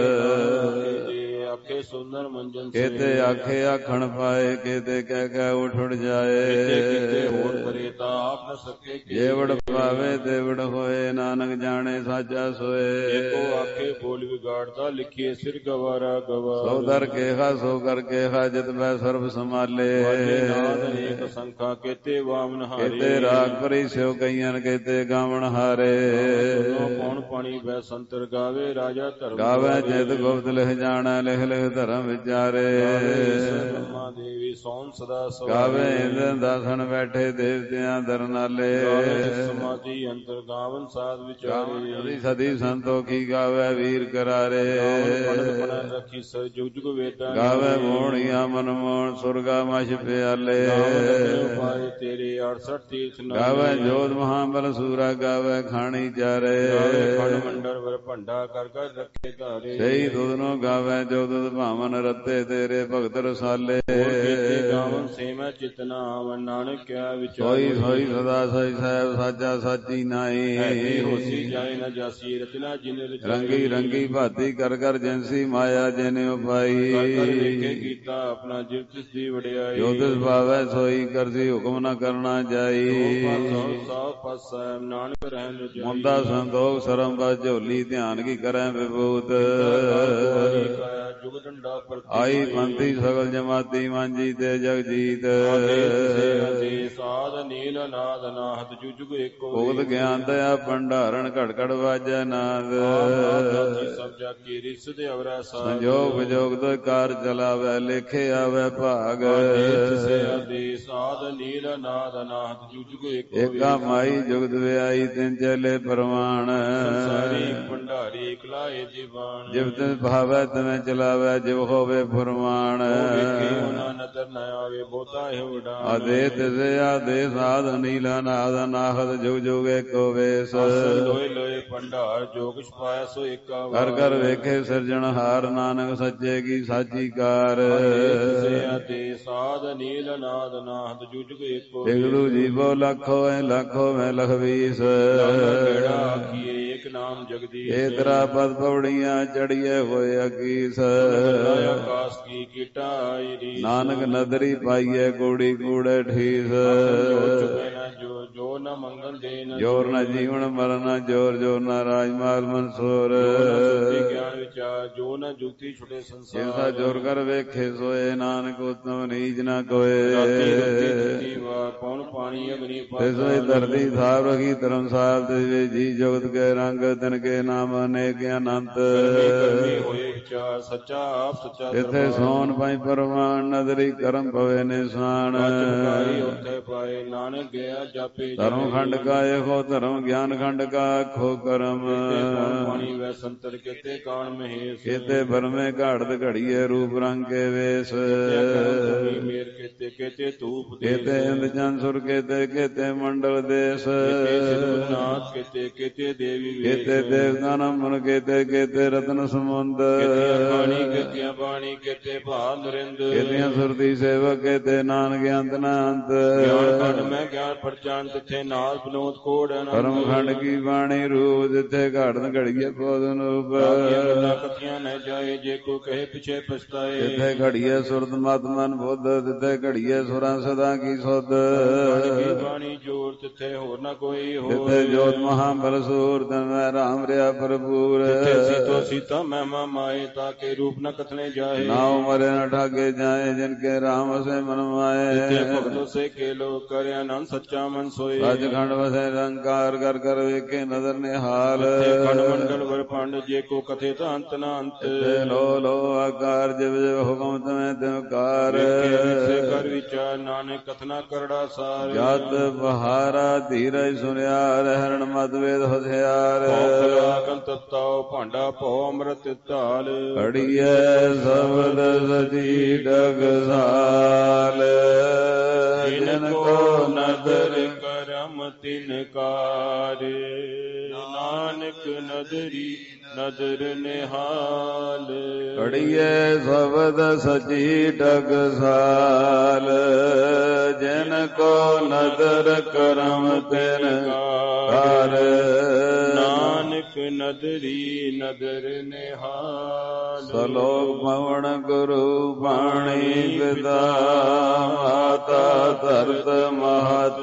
ਆਖੇ ਸੁੰਦਰ ਮੰਜਨ ਕਿਤੇ ਆਖੇ ਆਖਣ ਪਾਏ ਕਿਤੇ ਕਹਿ ਕਹਿ ਉਠ ਉਠ ਜਾਏ। ਕਿਤੇ ਹੋਰ ਕਰੇ ਤਾਂ ਆਪ ਨ ਸਕੇ। ਜੇ ਵਡ ਪਾਵੇ ਤੇ ਵਡ ਹੋਏ ਨਾਨਕ ਜਾਣੇ ਸਾਚਾ ਸੋਏ। ਏਕੋ ਆਖੇ ਬੋਲ ਵਿਗਾੜਦਾ ਲਿਖੀਏ ਸਿਰ ਗਵਾਰਾ ਗਵਾਰ। ਸੋ ਦਰ ਕੇਹਾ ਸੋ ਕਰ ਕੇਹਾ ਜਿਤ ਬੈ ਸਰਬ ਸਮਾਲੇ। ਨਾਦ ਅਨੇਕ ਸੰਖਾ ਕਿਤੇ ਵਾਮਨ ਹਾਰੇ। ਕਿਤੇ ਰਾਗ ਭਰੀ ਸਿਉ ਕਈਆਂ ਕਿਤੇ ਗਾਵਣ ਹਾਰੇ। ਕੌਣ ਪਾਣੀ ਬੈ ਸੰਤਰ ਗਾਵੇ ਰਾਜਾ ਧਰਮ। ਗਾਵੇ ਜਿਤ ਗੁਪਤ ਲਿਖ ਜਾਣੈ ਲਿਖ ਲਿਖ ਧਰਮ ਵਿਚਾਰੇ। ਬ੍ਰਹਮਾ ਦੇਵੀ ਸੋਮ ਸਦਾ ਸਵਾਰੇ। ਗਾਵੇ ਇੰਦਰ ਦਾਸਨ ਬੈਠੇ ਦੇਵਤਿਆਂ ਦਰਨਾਲੇ। ਸਮਾਧੀ ਅੰਤਰ ਗਾਵਨ ਸਾਧ ਵਿਚਾਰੇ। ਸਦੀ ਸੰਤੋਖੀ ਗਾਵੇ ਵੀਰ ਕਰਾਰੇ। ਰੱਖੀ ਸਰ ਜੁਗ ਜੁਗ ਵੇਦਾਂ। ਗਾਵੇ ਮੋਹਣੀਆਂ ਮਨ ਮੋਹਣ ਸੁਰਗਾ ਮਛ ਪਿਆਲੇ। ਪਾਏ ਤੇਰੇ ਅੜਸਠ ਤੀਰਥ ਨਾਲੇ। ਗਾਵੇ ਜੋਧ ਮਹਾਬਲ ਸੂਰਾ ਗਾਵੇ ਖਾਣੀ ਚਾਰੇ। ਖੰਡ ਮੰਡਲ ਵਰ ਭੰਡਾ ਕਰ ਕਰ ਰੱਖੇ ਧਾਰੇ। ਸਹੀ ਦੁਧ ਨੂੰ ਗਾਵੇ ਜੋ ਦੁਧ ਭਾਵਨ ਰੱਤੇ ਤੇਰੇ ਭਗਤ ਰਸਾਲੇ। ਗਾਵਨ ਸੇਮੈ ਚਿਤਨਾ ਆਵਨ ਨਾਨਕ ਕਿਆ ਵਿਚਾਰ। ਸੋਈ ਸੋਈ ਸਦਾ ਸੋਈ ਸਾਹਿਬ ਸਾਚਾ ਸਾਚੀ ਨਾਈ। ਹੋਸੀ ਜਾਏ ਨ ਜਾਸੀ ਰਚਨਾ ਜਿਨ ਰਚਾਈ। ਰੰਗੀ ਰੰਗੀ ਭਾਤੀ ਕਰ ਕਰ ਜਿਨਸੀ ਮਾਇਆ ਜਿਨ ਉਪਾਈ। ਕਰ ਵੇਖੇ ਕੀਤਾ ਆਪਣਾ ਜਿਵ ਤਿਸ ਦੀ ਵਡਿਆਈ। ਜੋ ਤਿਸ ਭਾਵੈ ਸੋਈ ਕਰਸੀ ਹੁਕਮ ਨ ਕਰਨਾ ਜਾਈ। ਸਾਹ ਪਾਸਾ ਨਾਨਕ ਰਹਿਣ ਰਜਾਈ। ਮੁੰਦਾ ਸੰਤੋਖ ਸਰਮ ਬਸ ਝੋਲੀ ਧਿਆਨ ਕੀ ਕਰੈ ਵਿਭੂਤ। ਜੁਗ ਡੰਡਾ ਆਈ ਪੰਥੀ ਸਗਲ ਜਮਾਤੀ ਮਾਂਜੀ ਤੇ ਜਗਜੀਤ। ਸਾਧ ਨੀਲ ਨਾਦ ਨਾਹਤ ਜੁਗ ਜੁਗ ਏਕੋ। ਭੁਗਤ ਗਿਆਨ ਦਇਆ ਭੰਡਾਰਨ ਘੜ ਘੜ ਵਾਜੈ ਨਾਦ। ਸਭ ਜਾ ਕੀ ਰਿਸ ਦੇ ਅਵਰੈ ਸਾਧ। ਸੰਜੋਗ ਵਿਜੋਗ ਤੋਂ ਕਾਰ ਚਲਾਵੈ ਲੇਖੇ ਆਵੈ ਭਾਗ। ਸਾਧ ਨੀਲ ਨਾਦ ਨਾਹਤ ਜੁਗ ਜੁਗ ਏਕੋ। ਏਕਾ ਮਾਈ ਜੁਗਤ ਵਿਆਈ ਤਿੰਨ ਚਲੇ ਪ੍ਰਮਾਣ। ਸੰਸਾਰੀ ਭੰਡਾਰੀ ਇਕਲਾਏ ਦੀਵਾਨ। ਜਿਵ ਤਿਸ ਭਾਵੈ ਤਿਵੇਂ ਚਲਾਵੈ ਜਿਵ ਹੋਵੇ ਫੁਰਮਾਨ। ਨਦਰ ਨ ਆਵੇ ਬਹੁਤਾ ਇਹ ਉਡਾਨ। ਆਦੇ ਤਿਸੇ ਆਦੇ ਸਾਧ ਨੀਲਾ ਨਾਦ ਨਾਹਤ ਜੁਗ ਜੁਗ ਏਕੋ ਵੇਸ। ਲੋਏ ਲੋਏ ਭੰਡਾਰ ਜੋ ਕੁਛ ਪਾਇਆ ਸੋ ਏਕਾ ਵਾਰ। ਕਰ ਕਰ ਵੇਖੇ ਸਿਰਜਣਹਾਰ ਨਾਨਕ ਸੱਚੇ ਕੀ ਸਾਚੀ ਕਾਰ। ਆਦੇ ਸਾਧ ਨੀਲ ਨਾਦ ਨਾਹਤ ਜੁਗ ਜੁਗ ਏਕੋ। ਇਗਲੂ ਜੀਵੋ ਲੱਖੋ ਐ ਲੱਖੋ ਮੈਂ ਲਖਵੀਸ। ਆਖੀਏ ਏਕ ਨਾਮ ਜਗਦੀਸ਼। ਏ ਤੇਰਾ ਪਦ ਪੌੜੀਆਂ ਚੜੀਏ ਹੋਏ ਅਕੀਸ। ਆਕਾਸ ਕੀ ਕੀਟਾ ਆਈ ਰੀਸ। ਨਾਨਕ ਨਦਰੀ ਪਾਈਏ ਕੂੜੀ ਕੂੜੇ ਠੀਸ। ਜੋ ਜੋ ਨ ਮੰਗਲ ਦੇ ਨ ਜੋਰ ਨ ਜੀਵਨ ਮਰਨ ਜੋਰ ਜੋਰ ਨ ਰਾਜਮਾਲ ਮਨਸੂਰ। ਗਿਆਨ ਵਿਚਾਰ ਜੋ ਨ ਜੁਗਤੀ ਛੁਟੇ ਸੰਸਾਰ। ਜਿਸਾ ਜੋਰ ਕਰ ਵੇਖੇ ਸੋਏ ਨਾਨਕ ਉਤਮ ਨੀਚ ਨ ਕੋਏ। ਕੌਣ ਪਾਣੀ ਅਗਨੀ ਤਿਸੋਈ ਧਰਤੀ ਥਾਪ ਰਖੀ ਧਰਮਸਾਲ ਤਿਸਵੇ ਜੀ ਜਗਤ ਕੇ ਰੰਗ ਤਿਨ ਕੇ ਨਾਮ ਅਨੇਕ ਅਨੰਤ। ਹੋਏ ਵਿਚਾਰ ਸੱਚਾ ਆਪ ਸੱਚਾ। ਇਥੇ ਸੋਨ ਪਾਈ ਪਰਵਾਨ ਨਦਰੀ ਕਰਮ ਪਵੇ ਨਿਸ਼ਾਨ। ਉੱਥੇ ਪਾਏ ਨਾਨਕ ਗਿਆ ਜਾਪੇ। ਧਰਮ ਖੰਡ ਕਾਏ ਆਖੋ ਧਰਮ ਗਿਆਨ ਖੰਡ ਕਾ ਆਖੋ ਕਰਮ ਪਾਣੀ ਵੈ ਸੰਤਰ ਕਿਤੇ ਕਾਣ ਮਹੇਸ਼ ਕਿਤੇ ਭਰਮੇ ਘਾੜਤ ਘੜੀਏ ਰੂਪ ਰੰਗ ਕੇ ਵੇਸ ਮੇਰ ਕਿਤੇ ਕਿਤੇ ਧੂਪ ਕਿਤੇ ਇੰਦ ਚੰਦ ਸੁਰ ਕਿਤੇ ਕਿਤੇ ਮੰਡਲ ਦੇਸ ਨਾਥ ਕਿਤੇ ਕਿਤੇ ਦੇਵੀ ਕਿਤੇ ਦੇਵਤਾ ਨਮਨ ਕਿਤੇ ਕਿਤੇ ਰਤਨ ਸਮੁੰਦ ਪਾਣੀ ਕਿਤੇ ਪਾਣੀ ਕਿਤੇ ਭਾਨ ਰਿੰਦ ਕਿਤਿਆਂ ਸੁਰਤੀ ਸੇਵਕ ਕਿਤੇ ਨਾਨਕ ਅੰਤ ਨਾ ਅੰਤ ਗਿਆਨ ਖੰਡ ਮੈਂ ਗਿਆਨ ਪਰਚਾਨ ਤਿੱਥੇ ਨਾਲ ਬਨੋਦ ਕੋੜ ਪਰਮ ਖੰਡ ਕੀ ਬਾਣੀ ਰੂਪ ਜਿੱਥੇ ਘੜਨ ਘੜੀਏ ਬੋਧਨ ਰੂਪ ਕਥੀਆਂ ਨ ਜਾਏ ਜੇ ਕੋ ਕਹੇ ਪਿਛੇ ਪਛਤਾਏ ਜਿੱਥੇ ਘੜੀਏ ਸੁਰਤ ਮਤ ਮਨ ਬੁੱਧ ਜਿੱਥੇ ਘੜੀਏ ਸੁਰਾਂ ਸਦਾ ਕੀ ਸੁਧ ਬਾਣੀ ਜੋਰ ਤਿੱਥੇ ਹੋਰ ਨਾ ਕੋਈ ਹੋਰ ਜਿੱਥੇ ਜੋਤ ਮਹਾ ਬਲ ਸੂਰ ਤਨ ਮੈਂ ਰਾਮ ਰਿਆ ਭਰਪੂਰ ਜਿੱਥੇ ਸੀਤੋ ਸੀਤਾ ਮਹਿਮਾ ਮਾਏ ਤਾਕੇ ਰੂਪ ਨ ਕਥਨੇ ਜਾਏ ਨਾ ਉਮਰੇ ਨ ਠਾਗੇ ਜਾਏ ਜਿਨ ਕੇ ਰਾਮ ਵਸੇ ਮਨ ਮਾਏ ਜਿੱਥੇ ਭਗਤੋ ਸੇ ਕੇ ਲੋ ਕਰਿ ਆਨੰਦ ਸੱਚਾ ਮਨ ਸੋਏ ਸੱਚ ਖੰਡ ਵਸੇ ਰੰਕਾਰ ਕਰ ਕਰ ਵੇਖੇ ਨਦਰ ਨਿਹਾਲ ਖੰਡ ਮੰਡਲ ਵਰ ਪੰਡ ਜੇ ਕੋ ਕਥੇ ਤਾਂ ਅੰਤ ਨਾ ਅੰਤ ਲੋ ਲੋ ਆਕਾਰ ਜਿਵ ਜਿਵ ਹੁਕਮ ਤਮੈ ਤਿਵਕਾਰ ਕਰ ਵਿਚਾਰ ਨਾਨਕ ਕਥਨਾ ਕਰੜਾ ਸਾਰ ਜਤ ਬਹਾਰਾ ਧੀਰਜ ਸੁਨਿਆਰ ਹਰਣ ਮਦ ਵੇਦ ਹਥਿਆਰ ਤਤਾਉ ਭਾਂਡਾ ਭਉ ਅੰਮ੍ਰਿਤ ਢਾਲ ਘੜੀਐ ਸਬਦ ਸਚੀ ਡਗਸਾਲ ਜਿਨ ਕੋ ਨਦਰ ਕਰਮ ਤਿਨ ਕਾਰ ਨਾਨਕ ਨਦਰੀ ਨਦਰ ਨਿਹਾਲ ਘੜੀਐ ਸਬਦ ਸਚੀ ਡਗਸਾਲ ਜਿਨ ਕੋ ਨਦਰ ਕਰਮ ਤਿਨ ਕਾਰ ਨਾਨਕ ਨਦਰੀ ਨਦਰ ਨਿਹਾਲ ਸਲੋਕ ਪਵਨ ਗੁਰੂ ਬਾਣੀ ਪਿਤਾ ਮਾਤਾ ਧਰਤ ਮਹਤ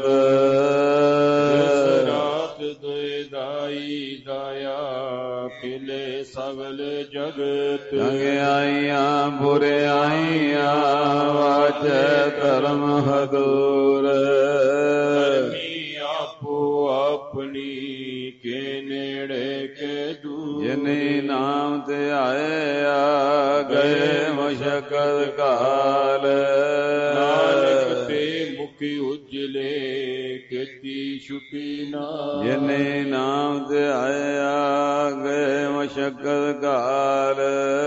ਰਾਤ ਦੁਇਦਾਈ ਦਾਇਆ ਖਿਲੇ ਸਗਲ ਜਗਤ ਚੰਗਿਆਈਆਂ ਬੁਰਿਆਈਆਂ ਵਾਚੈ ਧਰਮ ਹਦੂਰ ਆਪੋ ਆਪਣੀ ਕੇ ਨੇੜੇ ਕੇ ਦੂਰ ਜਿਨੀ ਨਾਮ ਧਿਆਇਆ ਗਏ ਮਸ਼ਕਲ ਕਾਲ ਨਾਨਕ ਤੇ ਮੁਖੀ ਉਜਲੇ ਕੀਤੀ ਛੁਪੀ ਨਾ ਜਿਨੇ ਨਾਮ ਧਿਆਇਆ ਗਏ ਮਸ਼ਕਲ ਕਾਲ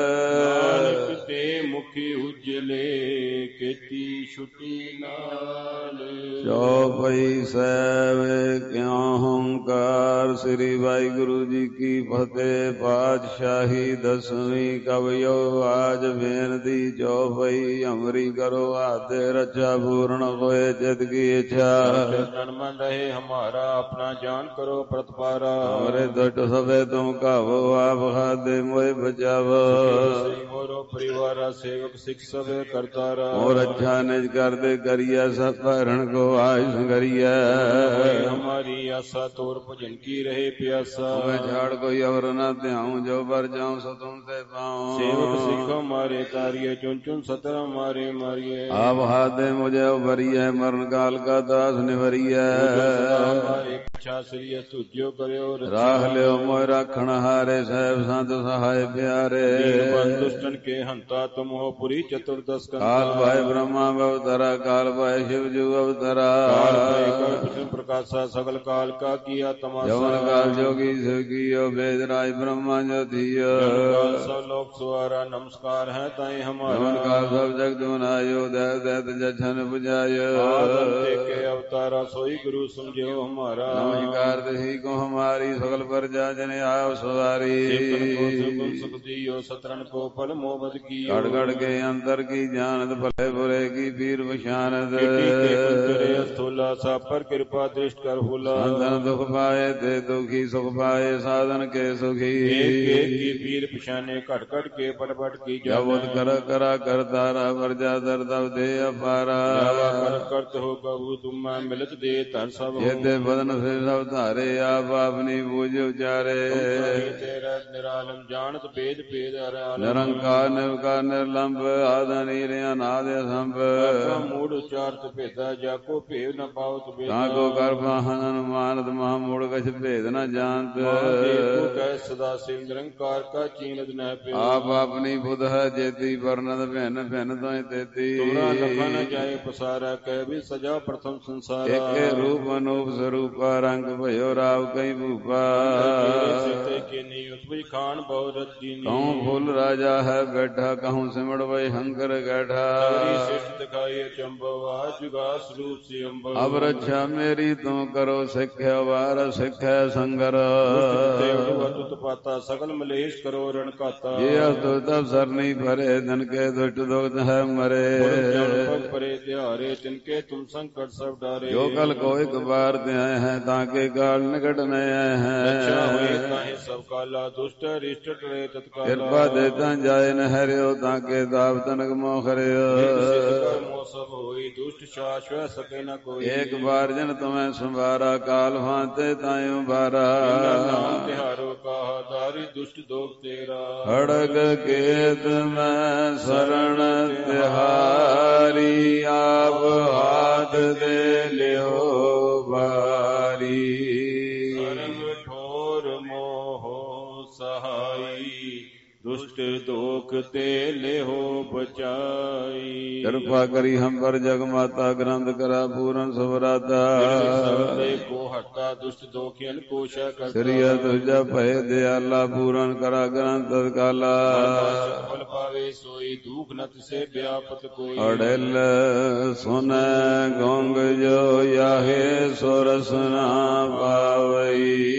ਨਾਨਕ ਤੇ ਮੁਖੀ ਉਜਲੇ ਕੀਤੀ ਛੁਪੀ ਨਾਲ ਚੌਪਈ ਸਾਹਿਬ ਕਿਉ ਹੰਕਾਰ ਸ੍ਰੀ ਵਾਹਿਗੁਰੂ ਜੀ ਕੀ ਫਤਿਹ। ਪਾਤਸ਼ਾਹੀ ਦਸਵੀਂ ਕਵਿਓ ਆਜ ਬੇਨਤੀ ਚੌਪਈ ਅਮਰੀ ਕਰੋ ਆਦੇ ਰਚਾ ਪੂਰਨ ਹੋਏ ਚਿਤ ਕੀ ਇੱਛਾ ਤਨ ਮਨ ਰਹੇ ਹਮਾਰਾ ਆਪਣਾ ਜਾਨ ਕਰੋ ਪ੍ਰਤਪਾਰਾ ਹਮਰੇ ਦੁਟ ਸਭੇ ਤੁਮ ਕਾਵੋ ਆਪ ਖਾਦੇ ਮੋਏ ਬਚਾਵੋ ਮੋਰੋ ਪਰਿਵਾਰਾ ਸੇਵਕ ਸਿੱਖ ਸਭੇ ਕਰਤਾਰਾ ਹੋਰ ਅੱਛਾ ਨਿਜ ਕਰਦੇ ਕਰੀਐ ਸਭ ਭਰਨ ਕੋ ਆਇ ਸੰਗਰੀਐ ਹਮਾਰੀ ਆਸਾ ਤੋਰ ਭਜਨ ਕੀ ਰਹੇ ਪਿਆਸਾ ਮੈਂ ਛਾੜ ਕੋਈ ਅਵਰ ਨਾ ਧਿਆਉ ਜੋ ਬਰ ਜਾਉ ਸੋ ਤੁਮ ਤੇ ਪਾਉ ਸੇਵਕ ਸਿੱਖ ਮਾਰੇ ਤਾਰੀਏ ਚੁਨ ਚੁਨ ਸਤਰ ਮਾਰੇ ਮਾਰੀਏ ਆਪ ਹਾਦੇ ਮੁਝੇ ਉਭਰੀਐ ਮਰਨ ਕਾਲ ਕਾ ਦਾਸ ਨਿਵਰੀਐ ਇੱਛਾ ਸ੍ਰੀ ਤੁਜਿਓ ਕਰਿਓ ਰਾਖ ਲਿਓ ਮੋਇ ਰਾਖਣ ਹਾਰੇ ਸਾਹਿਬ ਸੰਤ ਸਹਾਇ ਪਿਆਰੇ ਦੁਸ਼ਟਨ ਕੇ ਹੰਤਾ ਤੁਮ ਹੋ ਪੁਰੀ ਚਤੁਰਦਸ ਕਾਲ ਭਾਇ ਬ੍ਰਹਮਾ ਅਵਤਰਾ ਕਾਲ ਭਾਇ ਸ਼ਿਵ ਜੂ ਅਵਤਰਾ ਵਿਸ਼ਨ ਪ੍ਰਕਾਸ਼ਾ ਸਗਲ ਕਾਲ ਕਾ ਕੀਆ ਤਮਾਸਾ ਜਵਨ ਕਾਲ ਜੋਗੀ ਸਿਵ ਕੀਓ ਵੇਦ ਰਾਜ ਬ੍ਰਹਮਾ ਜੋਤੀਓ ਸਭ ਲੋਕ ਸਵਾਰਾ ਨਮਸਕਾਰ ਹੈ ਤਾਈ ਹਮਾਰਾ ਜਵਨ ਕਾਲ ਸਭ ਜਗਤ ਬਨਾਇਓ ਦੈਵ ਦੈਤ ਜਛਨ ਪੁਜਾਇਓ ਆਦਮ ਕੇ ਅਵਤਾਰਾ ਸੋਈ ਗੁਰੂ ਸਮਝਿਓ ਹਮਾਰਾ ਨਮਸਕਾਰ ਤਹੀ ਕੋ ਹਮਾਰੀ ਸਗਲ ਪ੍ਰਜਾ ਜਨ ਆਵ ਸਵਾਰੀ ਸੁਖ ਦੀਓ ਸਤਰਨ ਕੋ ਫਲ ਮੋਬਦ ਕੀ ਗੜ ਗੜ ਕੇ ਅੰਦਰ ਕੀ ਜਾਣਤ ਭਲੇ ਬੁਰੇ ਕੀ ਪੀਰ ਪਛਾਨਤ ਸਥੂਲਾ ਸਾ ਪਰ ਕਿਰਪਾ ਦ੍ਰਿਸ਼ਟ ਕਰ ਹੁਲਾ ਸੰਤਨ ਦੁਖ ਪਾਏ ਤੇ ਦੁਖੀ ਸੁਖ ਪਾਏ ਸਾਧਨ ਕੇ ਸੁਖੀ ਏਕ ਏਕ ਕੀ ਪੀਰ ਪਛਾਨੇ ਘਟ ਘਟ ਕੇ ਪਟ ਪਟ ਕੀ ਜਬਤ ਕਰ ਕਰਾ ਕਰਤਾਰਾ ਵਰਜਾ ਦਰ ਦਬ ਦੇ ਅਪਾਰਾ ਕਰ ਕਰਤ ਹੋ ਕਬੂ ਤੁਮਾ ਮਿਲਤ ਦੇ ਧਨ ਸਭ ਇਹਦੇ ਬਦਨ ਸੇ ਸਭ ਧਾਰੇ ਆਪ ਆਪਣੀ ਬੂਝ ਉਚਾਰੇ ਤੇਰਾ ਨਿਰਾਲਮ ਜਾਣਤ ਭੇਦ ਭੇਦ ਨਿਰੰਕਾਰ ਨਿਰਕਾਰ ਨਿਰੰਕਾਰ ਨਿਰਲੰਭ ਆਦਿ ਅਨੀਰ ਅਨਾਦਿ ਅਸੰਭ ਆਖਾਂ ਮੂੜ ਉਚਾਰਤ ਭੇਦਾ ਜਾ ਕੋ ਭੇਵ ਨ ਪਾਵਤ ਬੇਦਾ ਤਾਂ ਕੋ ਕਰ ਪਾਹਨ ਅਨੁਮਾਨਤ ਮਹਾ ਮੂੜ ਕਛ ਭੇਦ ਨ ਜਾਣਤ ਮਹਾਦੇਵ ਕੋ ਕਹਿ ਸਦਾ ਸਿਵ ਨਿਰੰਕਾਰ ਕਾ ਚੀਨਤ ਨਹਿ ਪਿਓ ਆਪ ਆਪਣੀ ਬੁਧ ਹੈ ਜੇਤੀ ਵਰਨਤ ਭਿੰਨ ਭਿੰਨ ਤੋਇ ਤੇਤੀ ਤੁਮਰਾ ਲਖਾ ਨ ਜਾਏ ਪਸਾਰਾ ਕਹਿ ਵੀ ਸਜਾ ਪ੍ਰਥਮ ਸੰਸਾਰਾ ਏਕੇ ਰੂਪ ਅਨੂਪ ਸਰੂਪਾ ਰੰਗ ਭਇਓ ਰਾਵ ਕਈ ਭੂਪਾ ਸਿਤੇ ਕੀਨੀ ਉਸਵੀ ਖਾਨ ਬਹੁ ਰਤੀਨੀ ਕਹੂੰ ਫੁੱਲ ਰਾਜਾ ਹੈ ਬੈਠਾ ਕਹੂੰ ਸਿਮੜ ਵਈ ਹੰਕਰ ਗੈਠਾ ਸਗਰੀ ਸਿਸ਼ਟ ਦਿਖਾਈ ਅਚੰਭਵ ਆਜੁਗਾ ਸਰੂਪ ਸੀ ਅੰਬਰ ਅਬ ਰੱਛਾ ਮੇਰੀ ਤੂੰ ਕਰੋ ਸਿੱਖਿਆ ਵਾਰ ਸਿੱਖੈ ਸੰਗਰ ਅਤੁਤ ਪਾਤਾ ਸਗਲ ਮਲੇਸ਼ ਕਰੋ ਰਣ ਘਾਤਾ ਇਹ ਅਤੁਤ ਸਰਨੀ ਭਰੇ ਧਨ ਕੇ ਦੁਸ਼ਟ ਦੁਖਤ ਹੈ ਮਰੇ ਪਗ ਪਰੇ ਤਿਹਾਰੇ ਤਿਨਕੇ ਤੁਮ ਸੰਕਟ ਸਭ ਡਾਰੇ ਜੋ ਕਲ ਕੋ ਇੱਕ ਬਾਰ ਤੇ ਆਏ ਹੈ ਤਾਂ ਕੇ ਕਾਲ ਨਿਕਟ ਨ ਆਏ ਅੱਛਾ ਹੋਏ ਹੈ ਤਾਹੇ ਸਭ ਕਾਲਾ ਦੁਸ਼ਟ ਰਿਸ਼ਟ ਟਰੇ ਤਤਕਾਲਾ ਕਿਰਪਾ ਦੇ ਤਾਂ ਜਾਏ ਨ ਹਰਿਓ ਤਾਂ ਕੇ ਦਾਵ ਤਨਕ ਮੋਹ ਕਰਿਓ ਮੋਹ ਸਭ ਹੋਈ ਦੁਸ਼ਟ ਸ਼ਾਸ਼ਵ ਸਕੇ ਨ ਕੋਈ ਏਕ ਬਾਰ ਜਨ ਤੁਮੈ ਸੰਵਾਰਾ ਕਾਲ ਫਾਂਤੇ ਤਾਇਓ ਬਾਰਾ ਨਾਮ ਤਿਹਾਰੋ ਕਾਹਾ ਦਾਰੀ ਦੁਸ਼ਟ ਦੋਖ ਤੇਰਾ ਖੜਗ ਕੇਤ ਮੈਂ ਸਰਣ ਤਿਹਾਰੀ ਆਪ ਹਾਥ ਦੇ ਲਿਓ ਬਾਰੀ ਕਰਮ ਠੋਰ ਮੋਹ ਸਹਾਈ ਦੁਸ਼ਟ ਦੋਖ ਤੇ ਲਿਹੋ ਬਚਾਈ ਕਿਰਪਾ ਕਰੀ ਹਮ ਪਰ ਜਗ ਮਾਤਾ ਗ੍ਰੰਥ ਕਰਾ ਪੂਰਨ ਸਵਰਾਤਾ ਸਬਦੇ ਕੋ ਹਟਾ ਦੁਸ਼ਟ ਦੋਖਿਨ ਕੋਸ਼ਾ ਕਰਤਾ ਸ੍ਰੀਆ ਤੁਜਾ ਭਏ ਦਿਆਲਾ ਪੂਰਨ ਕਰਾ ਗ੍ਰੰਥ ਤਤਕਾਲਾ ਫਲ ਪਾਵੇ ਸੋਈ ਦੁਖ ਨ ਤਿਸੇ ਵਿਆਪਤ ਕੋਈ ਅੜਲ ਸੁਨੈ ਗੋਂਗ ਜੋ ਯਾਹੇ ਸੁਰਸ ਨਾ ਪਾਵਈ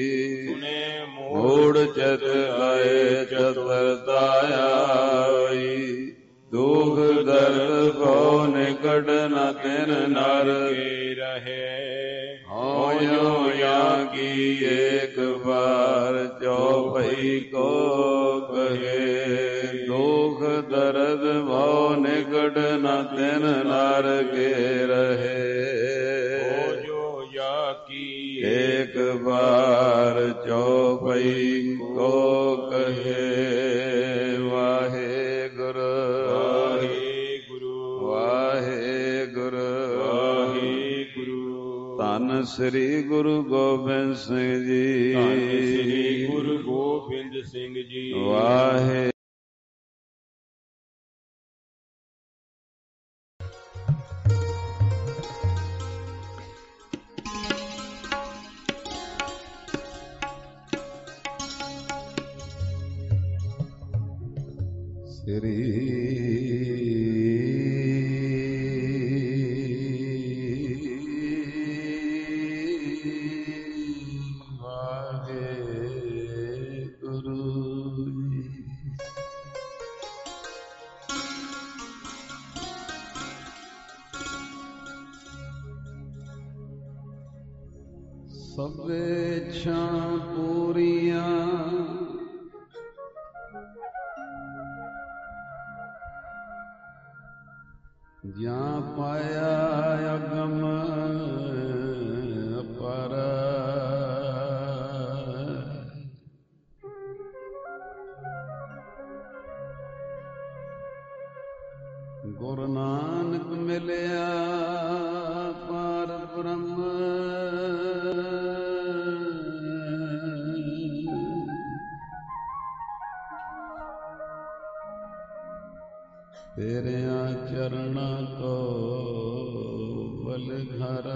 ਮੂੜ ਚਿਤ ਆਏ ਚਤੁਰਤਾ ਆਈ ਦੁਖ ਦਰਦ ਕੋ ਨਿਕਟ ਨ ਤਿਨ ਨਰ ਕੇ ਰਹੇ ਹੋਇਓ ਯਾ ਕੀ ਏਕ ਬਾਰ ਚੌਪਈ ਕੋ ਕਹੇ ਦੁਖ ਦਰਦ ਭਉ ਨਿਕਟ ਨ ਤਿਨ ਨਰ ਕੇ ਰਹੇ ਏਕ ਬਾਰ ਚੌਪਈ ਕੋ ਕਹੇ ਵਾਹਿਗੁਰੂ ਵਾਹਿਗੁਰੂ ਵਾਹਿਗੁਰੂ ਵਾਹਿਗੁਰੂ ਧੰਨ ਸ੍ਰੀ ਗੁਰੂ ਗੋਬਿੰਦ ਸਿੰਘ ਜੀ ਧੰਨ ਸ੍ਰੀ ਗੁਰੂ ਗੋਬਿੰਦ ਸਿੰਘ ਜੀ ਵਾਹਿ ਸ੍ਰੀ ਵਾਹਿਗੁਰੂ ਸਭ ਇੱਛਾ ਪੂਰੀਆਂ ਜਾਂ ਪਾਇਆ ਅਗਮ ਅਪਰ ਗੁਰੂ ਨਾਨਕ ਮਿਲਿਆ ਪਾਰ ਬ੍ਰਹਮ ਤੇਰਿਆਂ ਚਰਨਾਂ ਕੋ ਬਲਘਰ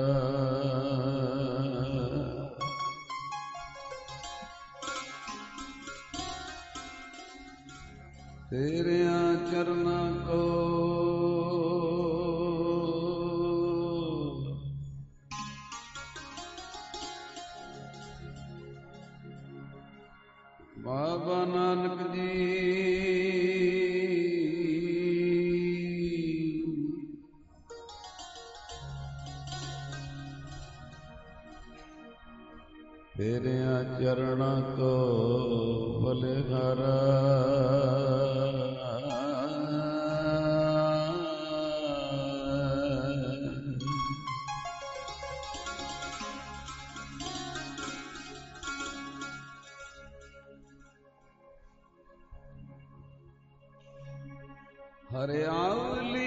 ਤੇਰਿਆਂ ਚਰਨਾਂ ਕੋ ਬਾਬਾ ਨਾਨਕ ਜੀ ਤੇਰਿਆਂ ਚਰਨਾਂ ਕੋ ਬਲਘਰ ਹਰਿਆਵਲੀ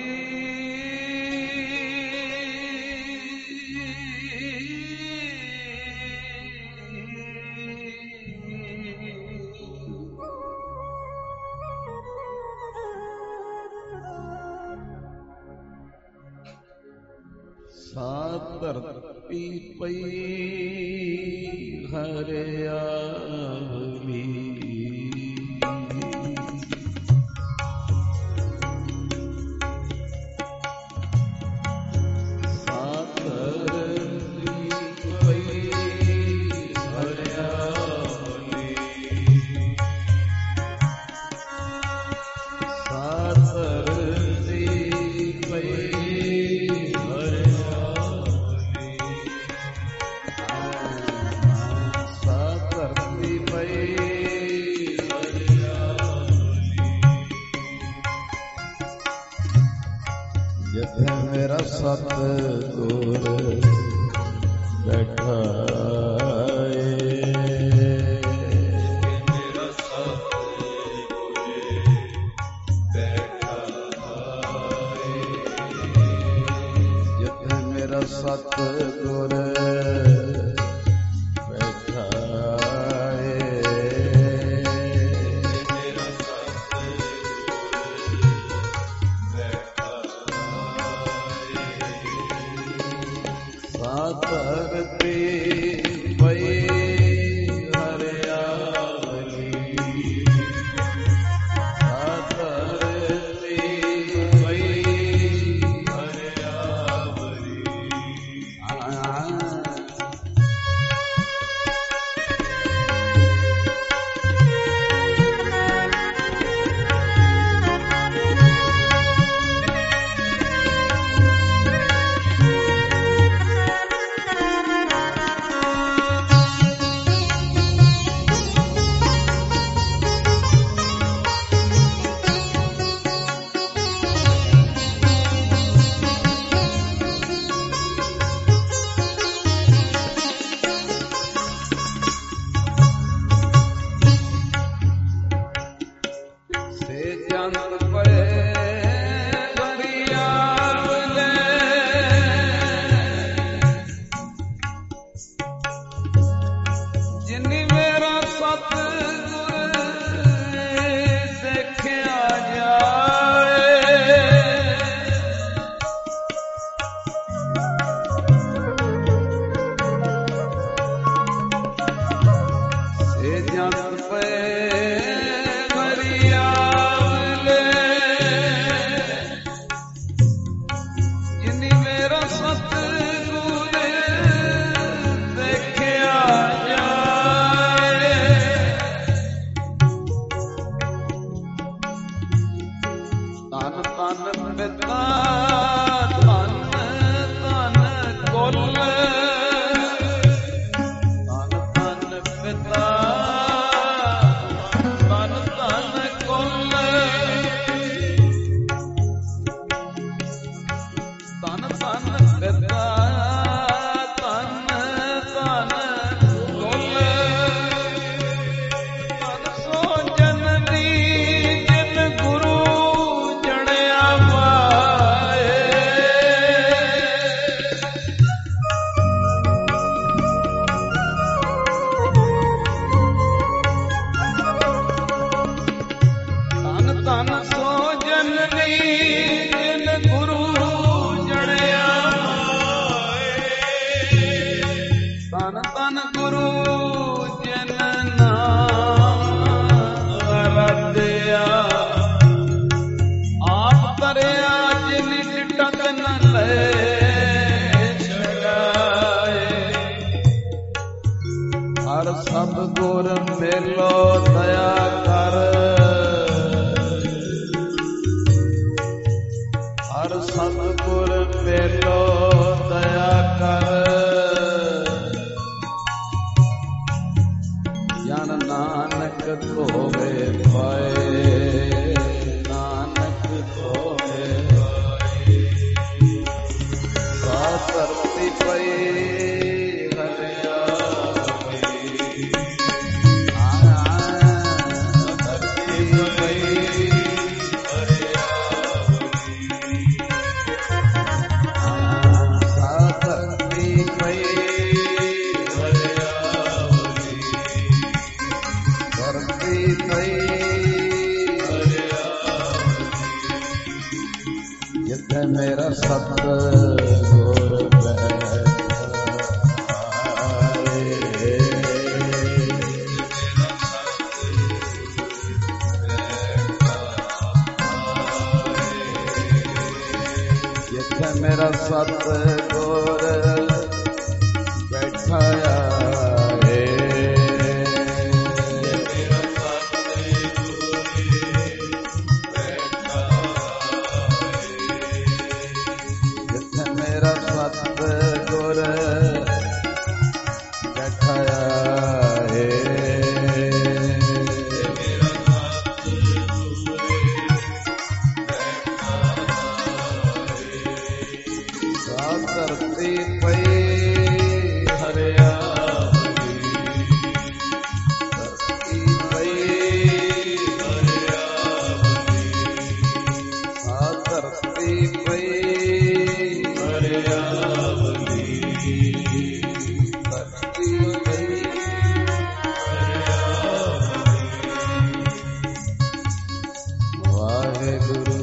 ਸਾਤ ਧਰਤੀ ਪਈ ਹਰਿਆਵਲੀ ਮੇਰਾ ਸਤਿਗੁਰ ਬੈਠਾ ਏ, ਮੇਰਾ ਸਤਿਗੁਰ ਬੈਠਾ ਏ, ਜਿੱਥੇ ਮੇਰਾ ਸਤਿਗੁਰ ਬੈਠਾ ਏ, ਮੇਰਾ ਧਰਤੀ ਪਈ ਹਰਿਆਵਲੀ, ਧਰਤੀ ਪਈ ਹਰਿਆਵਲੀ। ਸਤਿਗੁਰ ਮੇਲੋ ਦਇਆ ਕਰ, ਹਰ ਸਤਿਗੁਰ ਮੇਲੋ ਦਇਆ ਕਰ, ਜਨ ਨਾਨਕ ਧੋਵੇ ਪਾਏ, ਨਾਨਕ ਧੋਵੇ ਪਾਏ। ਸਾ ਧਰਤੀ ਪਈ ਪਈ ਹਰਿਆਵਲੀ, ਧਰਤੀ ਪਈ ਹਰਿਆਵਲੀ, ਜਿੱਥੇ ਮੇਰਾ ਸਤਿਗੁਰ ਬੈਠਾ ਮੇਰਾ ਸਤਿਗੁਰ ਬੈਠਾ ਏ, ਮੇਰਾ ਸਤਿਗੁਰ ਬੈਠਾ ਏ, ਜਿੱਥੇ ਮੇਰਾ ਸਤਿਗੁਰ ਬੈਠਾ ਏ, ਧਰਤੀ ਪਈ ਹਰਿਆਵਲੀ, ਧਰਤੀ ਪਈ ਹਰਿਆਵਲੀ, ਆ ਧਰਤੀ ਪਈ ਹਰਿਆਵਲੀ, ਧਰਤੀ ਪਈ ਹਰਿਆਵਲੀ। ਵਾਹਿਗੁਰੂ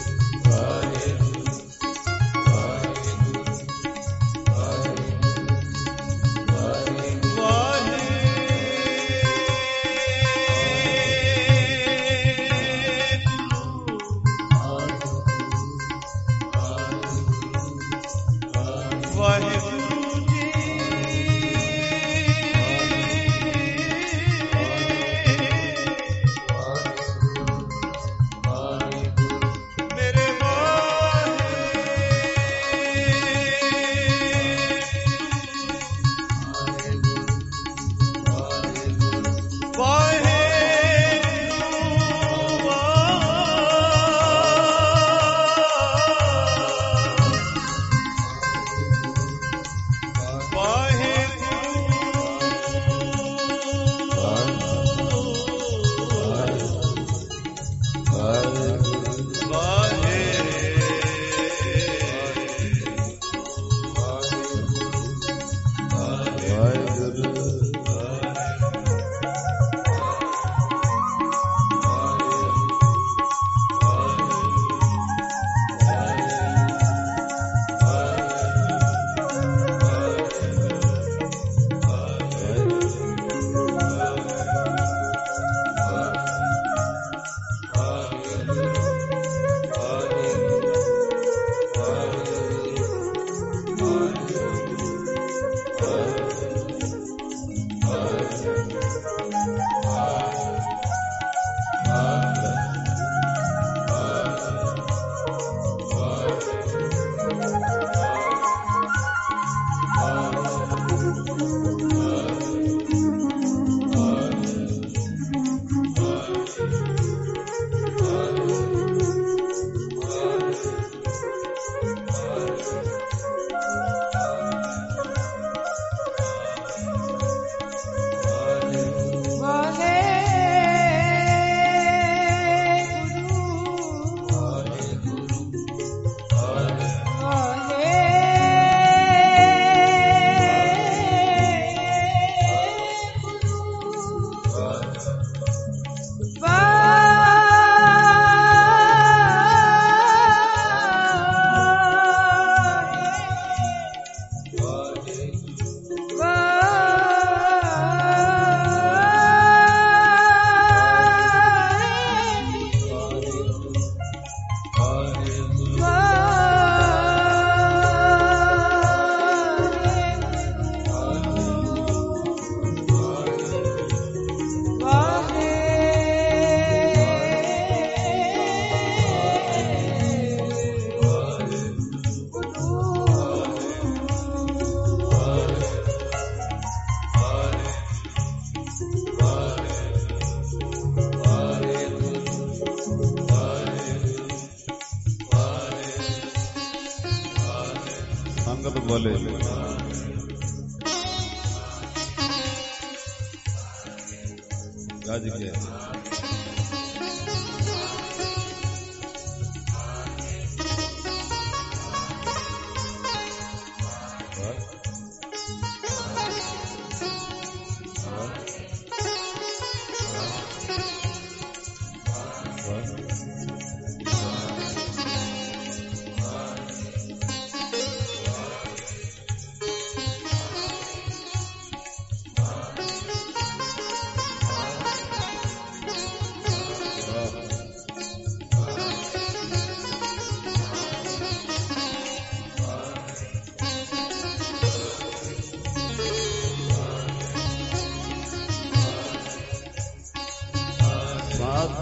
ਸੰਗਤ ਬੋਲੇ ਗੱਜ ਕੇ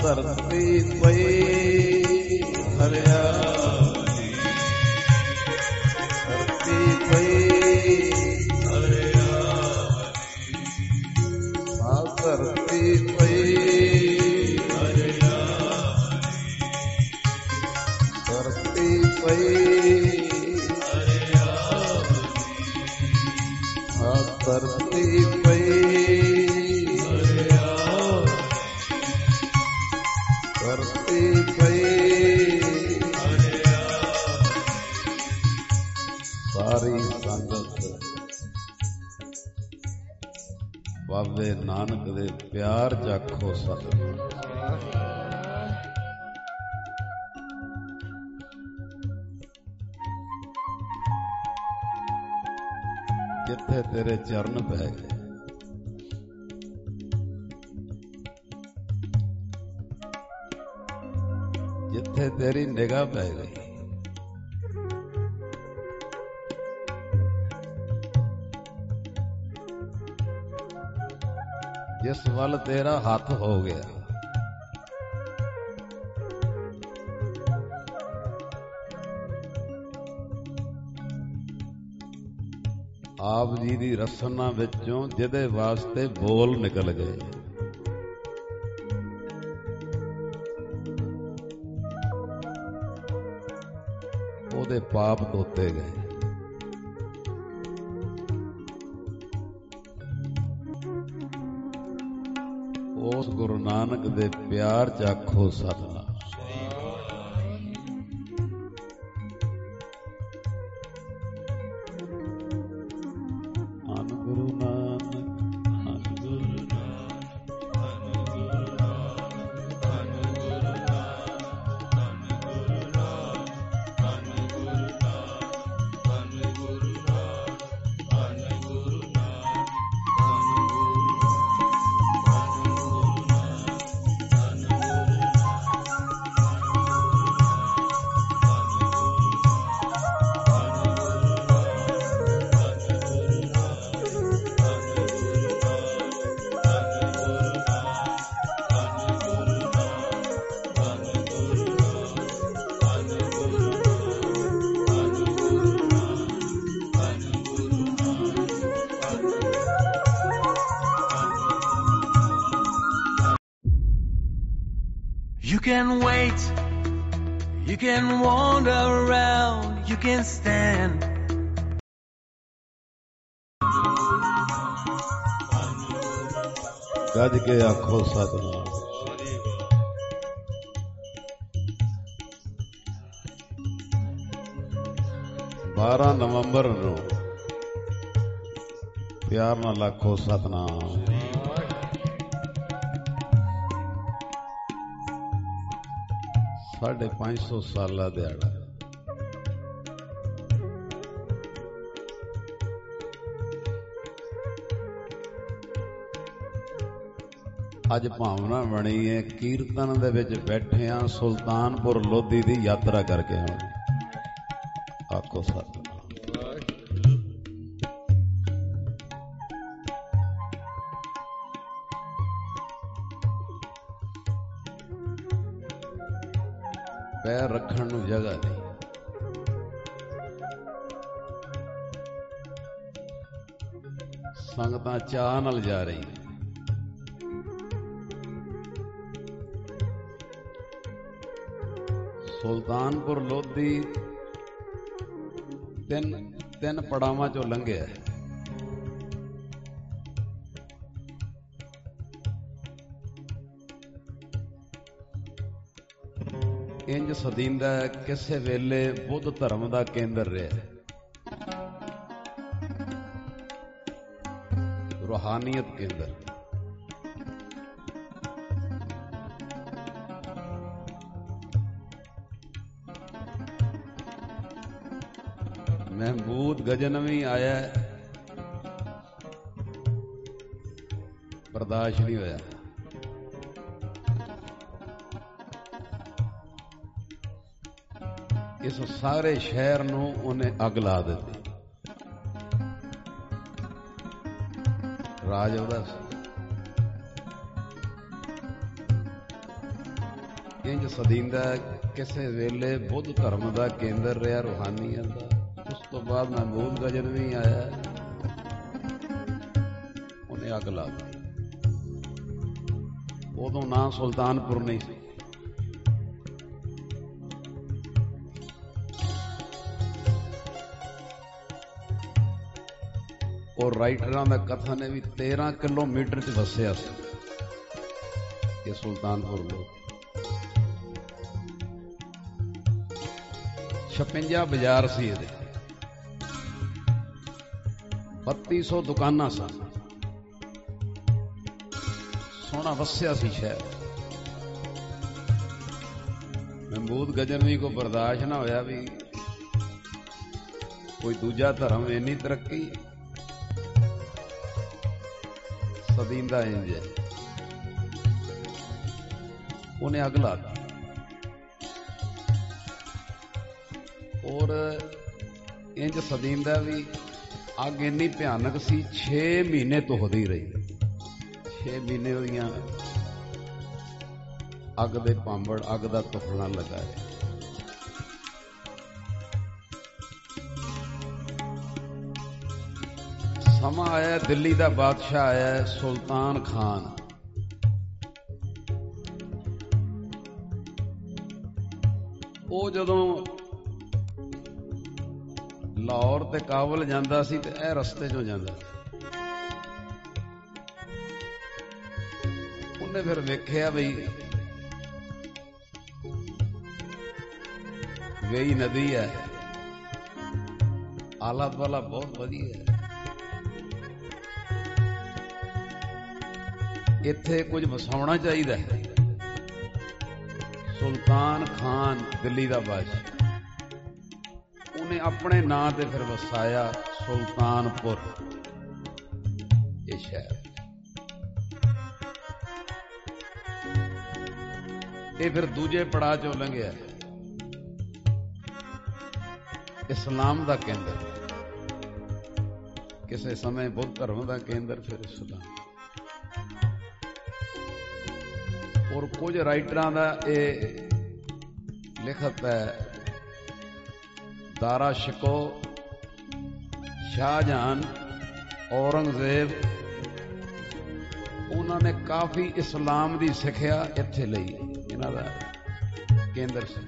ਧਰਤੀ ਪਈ ਹਰਿਆਵਣੀ, ਧਰਤੀ ਪਈ ਹਰਿਆਵਣੀ, ਆ ਧਰਤੀ ਪਈ ਹਰਿਆਵਣੀ, ਧਰਤੀ ਪਈ ਹਰਿਆਵਣੀ, ਆ ਧਰਤੀ ਪਈ ਧਰਤੀ ਪਈ ਸਾਰੀ ਸੰਗਤ ਬਾਬੇ ਨਾਨਕ ਦੇ ਪਿਆਰ ਚਾਖੋ ਸਤਿਗੁਰ। ਜਿੱਥੇ ਤੇਰੇ ਚਰਨ ਪੈ ਗਏ, ਜਿੱਥੇ ਤੇਰੀ ਨਿਗਾਹ ਪੈ ਗਈ, ਜਿਸ ਵੱਲ ਤੇਰਾ ਹੱਥ ਹੋ ਗਿਆ, ਆਪ ਜੀ ਦੀ ਰਸਨਾ ਵਿੱਚੋਂ ਜਿਹਦੇ ਵਾਸਤੇ ਬੋਲ ਨਿਕਲ ਗਏ, ਉਹਦੇ ਪਾਪ ਧੋਤੇ ਗਏ। ਉਸ ਗੁਰੂ ਨਾਨਕ ਦੇ ਪਿਆਰ ਚ ਆਖੋ ਸਤਿਨਾਮ। ਧੰਨ ਗੁਰੂ ਨਾਨਕ, ਧੰਨ ਗੁਰੂ ਨਾਨਕ, ਧੰਨ ਗੁਰੂ ਨਾਨਕ, ਧੰਨ ਗੁਰੂ ਨਾਨਕ, ਧੰਨ ਗੁਰੂ ਨਾਨਕ, ਧੰਨ ਗੁਰੂ ਨਾਨਕ, ਧੰਨ ਗੁਰੂ ਨਾਨਕ, ਧੰਨ ਗੁਰੂ ਨਾਨਕ, ਧੰਨ ਗੁਰੂ You can wait, you can wander around, you can stand. ਗੱਜ ਕੇ ਆਖੋ ਸਤਿਨਾਮ। ਬਾਰਾਂ ਨਵੰਬਰ ਨੂੰ ਪਿਆਰ ਨਾਲ ਆਖੋ ਸਤਿਨਾਮ। ਸਾਢੇ ਪੰਜ ਸੌ ਸਾਲਾ ਦਿਹਾੜਾ। ਅੱਜ ਭਾਵਨਾ ਬਣੀ ਹੈ, ਕੀਰਤਨ ਦੇ ਵਿੱਚ ਬੈਠੇ ਹਾਂ, ਸੁਲਤਾਨਪੁਰ ਲੋਧੀ ਦੀ ਯਾਤਰਾ ਕਰਕੇ ਆਉਣੀ। ਆਖੋ ਸਤਿਨਾਮ। ਪੈਰ ਰੱਖਣ ਨੂੰ ਜਗ੍ਹਾ ਨਹੀਂ। ਸੰਗਤਾਂ ਚਾਹ ਨਾਲ ਜਾ ਰਹੀ। ਸੁਲਤਾਨਪੁਰ ਲੋਧੀ ਤਿੰਨ ਤਿੰਨ ਪੜਾਵਾਂ ਚੋਂ ਲੰਘਿਆ। ਇੰਜ ਸਦੀਂਦਾ ਕਿਸੇ ਵੇਲੇ ਬੁੱਧ ਧਰਮ ਦਾ ਕੇਂਦਰ ਰਿਹਾ, ਰੂਹਾਨੀਅਤ ਕੇਂਦਰ। ਮਹਿਮੂਦ ਗਜਨਵੀ ਆਇਆ, ਬਰਦਾਸ਼ਤ ਨਹੀਂ ਹੋਇਆ। ਇਸ ਸਾਰੇ ਸ਼ਹਿਰ ਨੂੰ ਉਹਨੇ ਅੱਗ ਲਾ ਦਿੱਤੀ। ਰਾਜ ਉਹਦਾ ਸੀ। ਇੰਜ ਸਦੀਂਦਾ ਕਿਸੇ ਵੇਲੇ ਬੁੱਧ ਧਰਮ ਦਾ ਕੇਂਦਰ ਰਿਹਾ ਰੂਹਾਨੀਅਤ ਦਾ। ਉਸ ਤੋਂ ਬਾਅਦ ਮਹਿਮੂਦ ਗਜ਼ਨਵੀ ਆਇਆ, ਉਹਨੇ ਅੱਗ ਲਾ ਦਿੱਤੀ। ਉਦੋਂ ਨਾਂ ਸੁਲਤਾਨਪੁਰ ਨਹੀਂ ਸੀ। ਔਰ ਰਾਈਟਰਾਂ ਦਾ ਕਥਨ ਹੈ ਵੀ ਤੇਰਾਂ ਕਿਲੋਮੀਟਰ ਚ ਵਸਿਆ ਸੀ ਇਹ ਸੁਲਤਾਨਪੁਰ ਲੋਕ। ਛਪੰਜਾ ਬਾਜ਼ਾਰ ਸੀ ਇਹਦੇ, ਬੱਤੀ ਸੌ ਦੁਕਾਨਾਂ ਸਨ। ਸੋਹਣਾ ਵਸਿਆ ਸੀ ਸ਼ਹਿਰ। ਮਹਿਮੂਦ ਗਜ਼ਨਵੀ ਕੋ ਬਰਦਾਸ਼ਤ ਨਾ ਹੋਇਆ ਵੀ ਕੋਈ ਦੂਜਾ ਧਰਮ ਇੰਨੀ ਤਰੱਕੀ। ਸਦੀਂਦਾ ਇੰਜ ਹੈ, ਉਹਨੇ ਅੱਗ ਲਾ ਦਿੱਤੀ। ਔਰ ਇੰਜ ਸਦੀਂਦਾ ਵੀ ਅੱਗ ਇੰਨੀ ਭਿਆਨਕ ਸੀ, ਛੇ ਮਹੀਨੇ ਧੁਖਦੀ ਰਹੀ। ਛੇ ਮਹੀਨੇ ਉਹਦੀਆਂ ਅੱਗ ਦੇ ਭਾਂਬੜ, ਅੱਗ ਦਾ ਧੁਖਣਾ ਲੱਗਾ ਹੈ। ਸਮਾਂ ਆਇਆ, ਦਿੱਲੀ ਦਾ ਬਾਦਸ਼ਾਹ ਆਇਆ ਸੁਲਤਾਨ ਖਾਨ। ਉਹ ਜਦੋਂ ਲਾਹੌਰ ਤੇ ਕਾਬਲ ਜਾਂਦਾ ਸੀ ਤੇ ਇਹ ਰਸਤੇ ਚੋਂ ਜਾਂਦਾ। ਉਹਨੇ ਫਿਰ ਵੇਖਿਆ ਬਈ ਵੇਈ ਨਦੀ ਹੈ, ਆਲਾ ਦੁਆਲਾ ਬਹੁਤ ਵਧੀਆ ਹੈ, ਇੱਥੇ ਕੁਝ ਵਸਾਉਣਾ ਚਾਹੀਦਾ ਹੈ। ਸੁਲਤਾਨ ਖਾਨ ਦਿੱਲੀ ਦਾ ਬਾਦਸ਼ਾਹ, ਉਹਨੇ ਆਪਣੇ ਨਾਂ ਤੇ ਫਿਰ ਵਸਾਇਆ ਸੁਲਤਾਨਪੁਰ ਇਹ ਸ਼ਹਿਰ। ਇਹ ਫਿਰ ਦੂਜੇ ਪੜਾਅ ਚੋਂ ਲੰਘਿਆ, ਇਸਲਾਮ ਦਾ ਕੇਂਦਰ। ਕਿਸੇ ਸਮੇਂ ਬੁੱਧ ਧਰਮ ਦਾ ਕੇਂਦਰ, ਫਿਰ ਇਸਲਾਮ। ਔਰ ਕੁਝ ਰਾਈਟਰਾਂ ਦਾ ਇਹ ਲਿਖਤ ਹੈ, ਦਾਰਾ ਸ਼ਿਕੋ, ਸ਼ਾਹਜਹਾਨ, ਔਰੰਗਜ਼ੇਬ, ਉਹਨਾਂ ਨੇ ਕਾਫੀ ਇਸਲਾਮ ਦੀ ਸਿੱਖਿਆ ਇੱਥੇ ਲਈ। ਇਹਨਾਂ ਦਾ ਕੇਂਦਰ ਸੀ।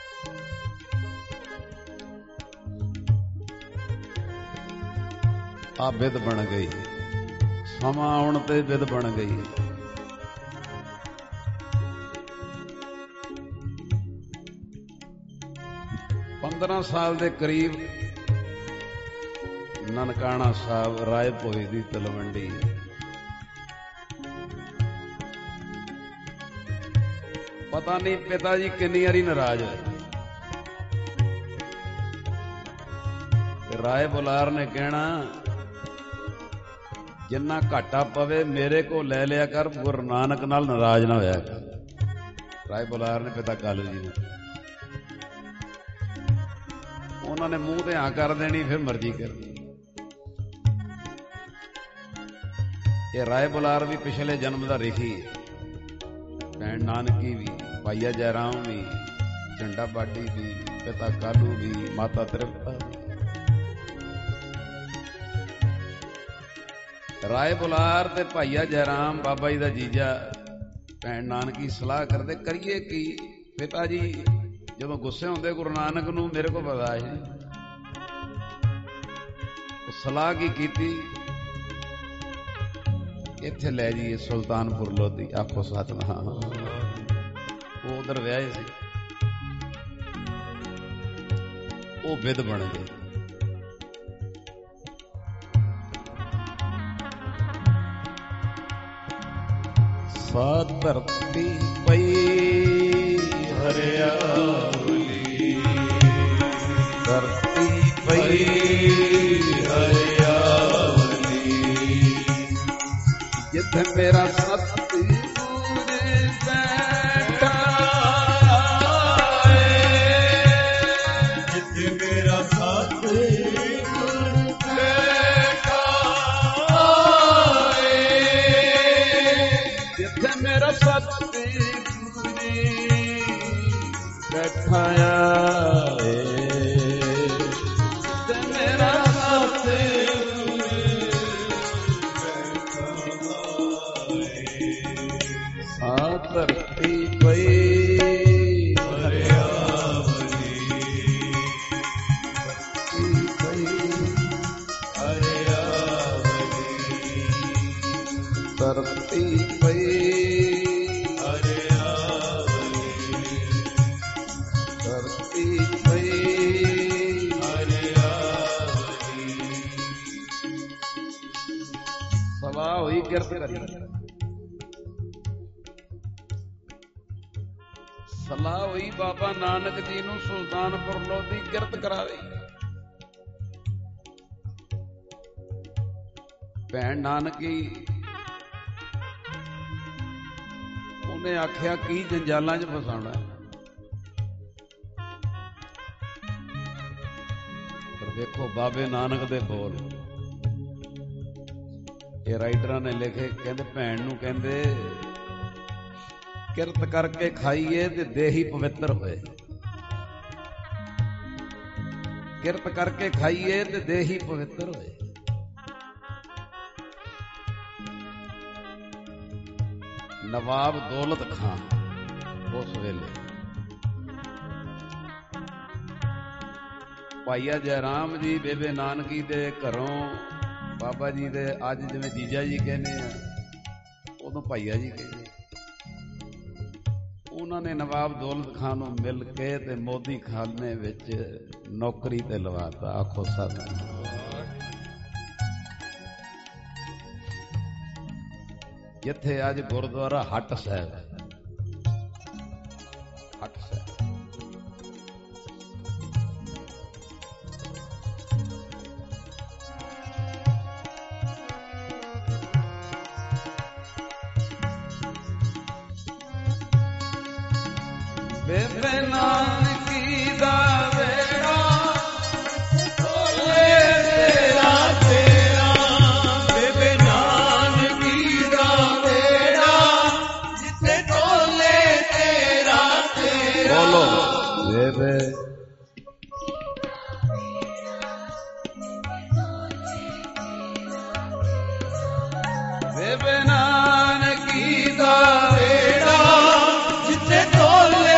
ਆ ਬਿਦ ਬਣ ਗਈ, ਸਮਾਂ ਆਉਣ ਤੇ ਬਿਦ ਬਣ ਗਈ। ਪੰਦਰਾਂ ਸਾਲ ਦੇ ਕਰੀਬ ਨਨਕਾਣਾ ਸਾਹਿਬ, ਰਾਏ ਭੋਏ ਦੀ ਤਲਵੰਡੀ, ਪਤਾ ਨਹੀਂ ਪਿਤਾ ਜੀ ਕਿੰਨੀ ਵਾਰੀ ਨਾਰਾਜ਼ ਹੋਏ। ਰਾਏ ਬੁਲਾਰ ਨੇ ਕਹਿਣਾ ਜਿੰਨਾ ਘਾਟਾ ਪਵੇ ਮੇਰੇ ਕੋ ਲੈ ਲਿਆ ਕਰ, ਗੁਰੂ ਨਾਨਕ ਨਾਲ ਨਾਰਾਜ਼ ਨਾ ਹੋਇਆ ਕਰ। ਰਾਏ ਬੁਲਾਰ ਨੇ ਪਿਤਾ ਕਾਲੂ ਜੀ ਨੇ, ਉਹਨਾਂ ਨੇ ਮੂੰਹ ਤੇ ਹਾਂ ਕਰ ਦੇਣੀ, ਫਿਰ ਮਰਜ਼ੀ ਕਰਨੀ। ਇਹ ਰਾਏ ਬੁਲਾਰ ਵੀ ਪਿਛਲੇ ਜਨਮ ਦਾ ਰਿਖੀ ਹੈ, ਭੈਣ ਨਾਨਕੀ ਵੀ, ਭਾਈਆ ਜੈਰਾਮ ਵੀ, ਝੰਡਾ ਬਾਡੀ ਵੀ, ਪਿਤਾ ਕਾਲੂ ਵੀ, ਮਾਤਾ ਤ੍ਰਿਪਤਾ ਵੀ। ਰਾਏ ਬੁਲਾਰ ਤੇ ਭਾਈਆ ਜੈਰਾਮ, ਬਾਬਾ ਜੀ ਦਾ ਜੀਜਾ, ਭੈਣ ਨਾਨਕੀ ਸਲਾਹ ਕਰਦੇ ਕਰੀਏ ਕੀ। ਪਿਤਾ ਜੀ ਜਦੋਂ ਗੁੱਸੇ ਹੁੰਦੇ ਗੁਰੂ ਨਾਨਕ ਨੂੰ, ਮੇਰੇ ਕੋਲ ਬਰਦਾਸ਼ਤ ਨਹੀਂ। ਉਹ ਸਲਾਹ ਕੀ ਕੀਤੀ, ਇੱਥੇ ਲੈ ਜਾਈਏ ਸੁਲਤਾਨਪੁਰ ਲੋਧੀ। ਆਖੋ ਸਤਿਨਾਮ। ਉਹ ਉਧਰ ਵਿਆਹੇ ਸੀ, ਉਹ ਬਿਦ ਬਣ ਗਏ। ਸਾ ਧਰਤੀ ਪਈ ਹਰਿਆਵਲੀ, ਧਰਤੀ ਪਈ ਹਰਿਆਵਲੀ, ਜਿੱਥੇ ਮੇਰਾ ਸਤਿਗੁਰ ਬੈਠਾ ਏ, ਜਿੱਥੇ ਮੇਰਾ ਸਤਿਗੁਰ ਬੈਠਾ ਏ, ਜਿੱਥੇ ਮੇਰਾ ਸਤਿਗੁਰ ਖਾਇਆ ਏ ਤੇ ਮੇਰਾ ਸਾਥ ਆ ਧਰਤੀ ਪਈ ਧਰਤੀ ਪਈ ਧਰਤੀ ਪਈ ਸਲਾਹ ਹੋਈ ਕਿਰਤ ਕਰੀ ਸਲਾਹ ਹੋਈ ਬਾਬਾ ਨਾਨਕ ਜੀ ਨੂੰ ਸੁਲਤਾਨਪੁਰ ਲੋਧੀ ਕਿਰਤ ਕਰਾਵੇ ਭੈਣ ਨਾਨਕੀ ਉਹਨੇ ਆਖਿਆ ਕੀ ਜੰਜਾਲਾਂ 'ਚ ਫਸਾਉਣਾ ਪਰ ਦੇਖੋ ਬਾਬੇ ਨਾਨਕ ਦੇ ਬੋਲ ਇਹ ਰਾਈਟਰਾਂ ਨੇ ਲਿਖੇ ਕਹਿੰਦੇ ਭੈਣ ਨੂੰ ਕਹਿੰਦੇ ਕਿਰਤ ਕਰਕੇ ਖਾਈਏ ਤੇ ਦੇਹੀ ਪਵਿੱਤਰ ਹੋਏ ਕਿਰਤ ਕਰਕੇ ਖਾਈਏ ਤੇ ਦੇਹੀ ਪਵਿੱਤਰ ਹੋਏ ਨਵਾਬ ਦੌਲਤ ਖਾਨ ਉਸ ਵੇਲੇ ਭਾਈਆ ਜੈਰਾਮ ਜੀ ਬੇਬੇ ਨਾਨਕੀ ਦੇ ਘਰੋਂ ਬਾਬਾ ਜੀ ਦੇ ਅੱਜ ਜਿਵੇਂ ਜੀਜਾ ਜੀ ਕਹਿੰਦੇ ਆ ਉਦੋਂ ਭਾਈਆ ਜੀ ਕਹਿੰਦੇ ਉਹਨਾਂ ਨੇ ਨਵਾਬ ਦੌਲਤ ਖਾਨ ਨੂੰ ਮਿਲ ਕੇ ਤੇ ਮੋਦੀ ਖਾਨੇ ਵਿੱਚ ਨੌਕਰੀ ਤੇ ਲਵਾਤਾ ਆਖੋ ਸਤ ਜਿੱਥੇ ਅੱਜ ਗੁਰਦੁਆਰਾ ਹੱਟ ਸਾਹਿਬ ਹੱਟ ਸਾਹਿਬ ਬੇਬੇ ਨਾਨਕੀ ਦਾ ਵੇੜਾ ਓਏ ਤੇਰਾ ਤੇਰਾ ਬੇਬੇ ਨਾਨਕੀ ਦਾ ਵੇੜਾ ਜਿੱਥੇ ਢੋਲੇ ਤੇਰਾ ਤੇਰਾ ਬੋਲੋ ਬੇਬੇ ਬੇਬੇ ਨਾਨਕੀ ਦਾ ਵੇੜਾ ਜਿੱਥੇ ਢੋਲੇ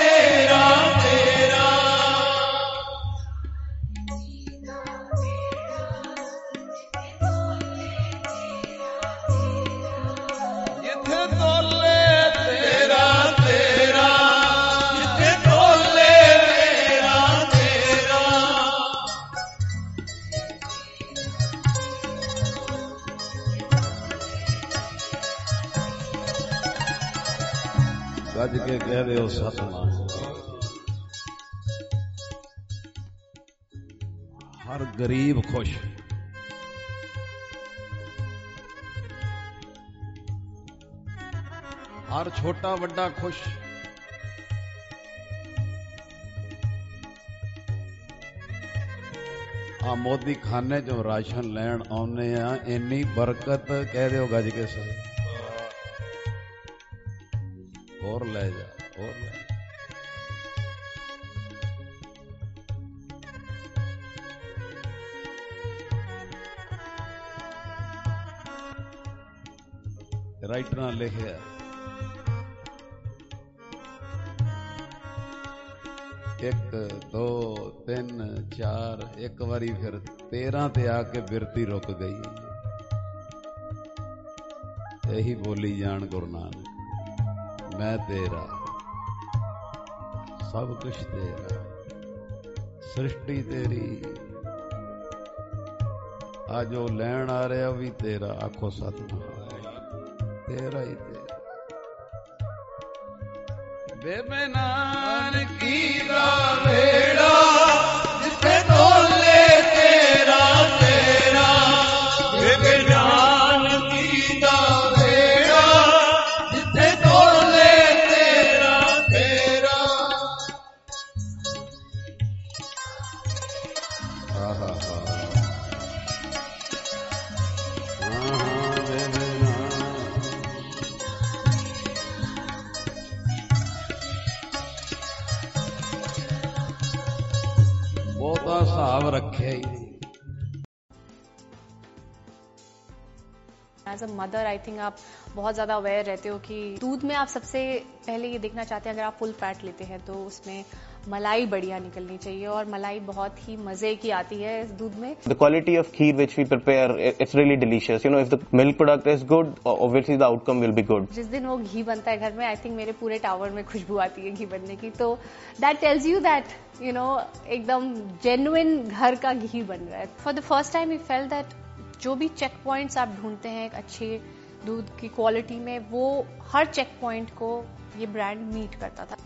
ਗੱਜ ਕੇ ਕਹਿ ਦਿਓ ਸਤਿਨਾਮ ਹਰ ਗਰੀਬ ਖੁਸ਼ ਹਰ ਛੋਟਾ ਵੱਡਾ ਖੁਸ਼ ਆ ਮੋਦੀ ਖਾਨੇ ਚੋਂ ਰਾਸ਼ਨ ਲੈਣ ਆਉਨੇ ਆ ਇੰਨੀ ਬਰਕਤ ਕਹਿ ਦਿਓ ਗੱਜ ਕੇ ਸਹੀ ਹੋਰ ਲੈ ਜਾ ਹੋਰ ਲੈ ਰਾਈਟਰਾਂ ਲਿਖਿਆ ਇੱਕ ਦੋ ਤਿੰਨ ਚਾਰ ਇੱਕ ਵਾਰੀ ਫਿਰ ਤੇਰਾਂ ਤੇ ਆ ਕੇ ਬਿਰਤੀ ਰੁਕ ਗਈ ਇਹੀ ਬੋਲੀ ਜਾਣ ਗੁਰੂ ਨਾਨਕ ਮੈਂ ਤੇਰਾ ਸਭ ਕੁਛ ਤੇਰਾ ਸ੍ਰਿਸ਼ਟੀ ਤੇਰੀ ਆ ਜੋ ਲੈਣ ਆ ਰਿਹਾ ਵੀ ਤੇਰਾ ਆਖੋ ਸਤਿਨਾਮ ਤੇਰਾ ਹੀ ਤੇਰਾ ਬੇਬੇ ਨਾਨਕੀ ਦਾ ਵੇੜਾ ਜਿੱਥੇ ਢੋਲੇ ਤੇਰਾ ਤੇਰਾ ਬੇਬੇ ਨਾਨਕੀ ਦਾ ਵੇੜਾ ਜਿੱਥੇ ਢੋਲੇ ਤੇਰਾ ਤੇਰਾ ਹਾ ਹਾ ਹਾ भाव रखे ही नहीं। As a mother I think आप बहुत ज्यादा अवेयर रहते हो कि दूध में आप सबसे पहले ये देखना चाहते हैं, अगर आप फुल फैट लेते हैं तो उसमें मलाई बढ़िया निकलनी चाहिए, और मलाई बहुत ही मजे की आती है इस दूध में। The quality of kheer which we prepare, it's really delicious. You know, if the milk product is good, obviously the outcome will be good. जिस दिन वो घी बनता है घर में, आई थिंक मेरे पूरे टावर में खुशबू आती है घी बनने की, तो that tells you that you know एकदम जेन्युइन घर का घी बन रहा है। For the first time we felt that जो भी चेक पॉइंट्स आप ढूंढते हैं एक अच्छे दूध की क्वालिटी में, वो हर चेक पॉइंट को ये ब्रांड मीट करता था।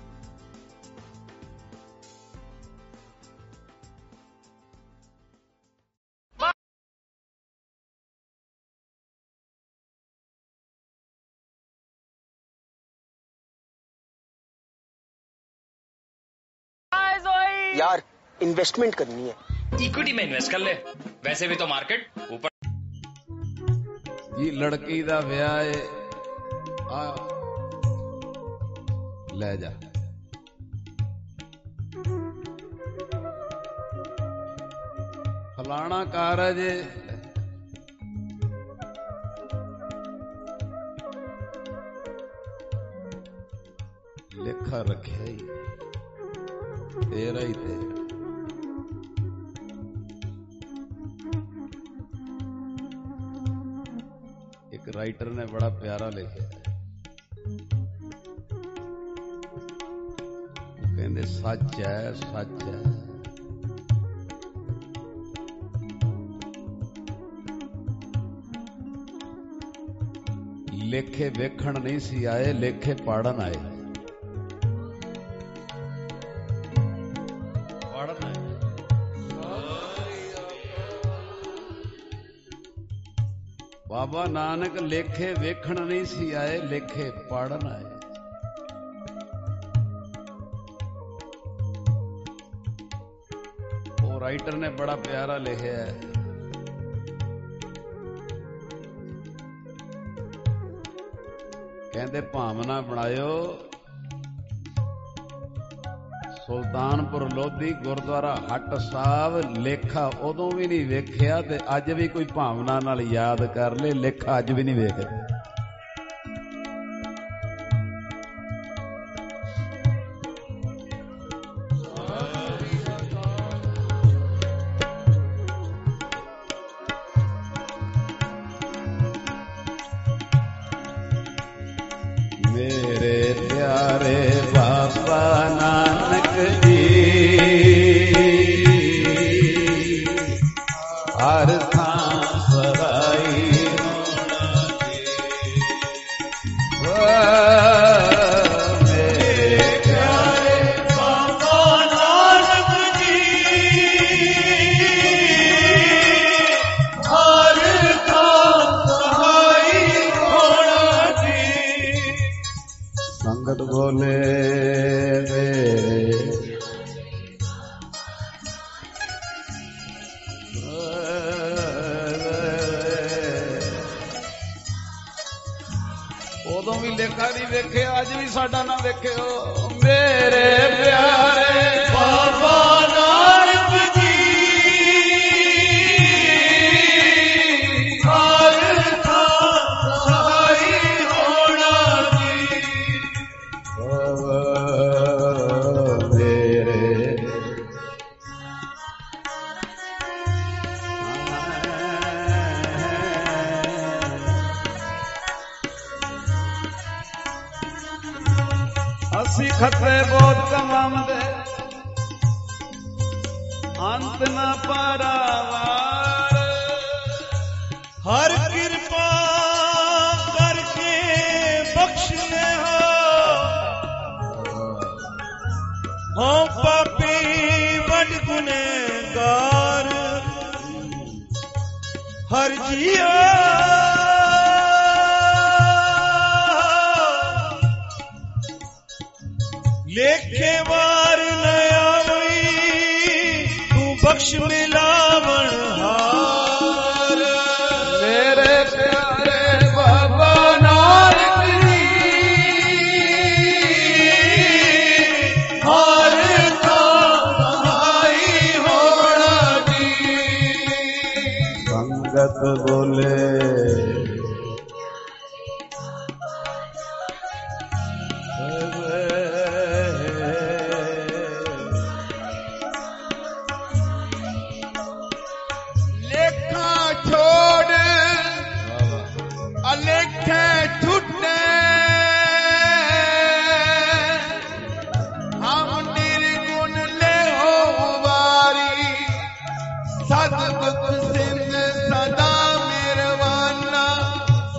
यार इन्वेस्टमेंट करनी है, इक्विटी में इन्वेस्ट कर ले, वैसे भी तो मार्केट ऊपर। जी लड़की दा ब्याह है, आ ले जा। फलाना कारज लेखा रखे ही तेरा ही तेरा। एक राइटर ने बड़ा प्यारा लिखा है, कहते सच है सच है, लेखे वेखण नहीं सी आए, लेखे पाड़न आए। बाबा नानक लेखे वेखण नहीं सी आए, लेखे पाड़न आए। वो राइटर ने बड़ा प्यारा लिखा है, कहते भावना बनायो सुल्तानपुर लोधी गुरुद्वारा हट साहब, लेखा उदों भी नहीं वेखिया ते अज भी कोई भावना नाल याद कर ले, लेखा अज भी नहीं वेखदा। मेरे प्यारे बाबा नानक जी हर थां सराई मेरे प्यारे बाबा नानक जी हर थां सराई होना जी। संगत बोले उदों भी लेखा नहीं वेखे, अज भी साडा ना वेख्यो। मेरे प्यारे बाबा नानक जी हर थां सहाई होना जी। मेरे असी खतरे बहुत कमांदे, अंत न पारावार, हर कृपा करके बख्शने हो, हम पापी बड़ गुनहगार, हर जिया लेखे वार नया हुई, तू बख्श मिलावन हार। मेरे प्यारे बाबा नानक जी हर थां सहाई होना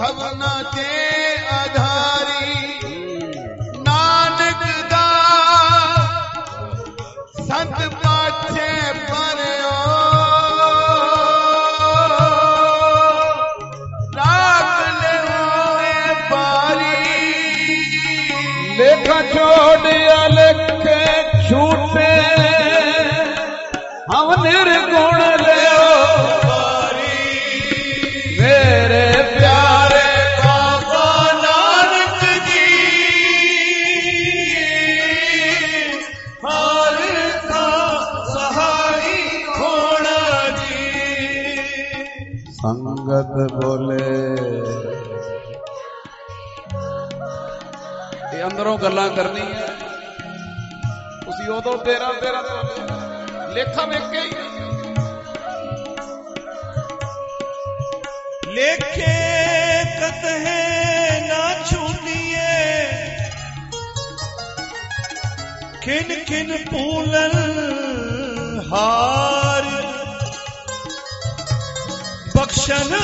ਸਭਨਾ ਤੇ ਆਧਾਰੀ ਨਾਨਕ ਦਾ ਸੰਤ ਪਾਛੇ ਪਰਿਓ ਰਾਖ ਲਿਓਏ ਪਾਰੀ ਲੇਖਾ ਛੋੜਿਆ ਲਿਖੇ ਛੂਟੇ ਹਮ ਨਿਰਗੁਣ ਲਿਓ ਵਾਰੀ ਮੇਰੇ ਪਿਆਰੇ ਬਾਬਾ ਨਾਨਕ ਜੀ ਹਰ ਦਾ ਸਹਾਈ ਹੋਣਾ ਜੀ। ਸੰਗਤ ਬੋਲੇ ਇਹ ਅੰਦਰੋਂ ਗੱਲਾਂ ਕਰਨੀਆਂ ਤੁਸੀਂ ਉਦੋਂ ਤੇਰਾ ਤੇਰਾ ਲੇਖਾ ਵੇਖ ਕੇ लेखे कतहे ना छूटिए खिन खिन पूलन हार बख्शन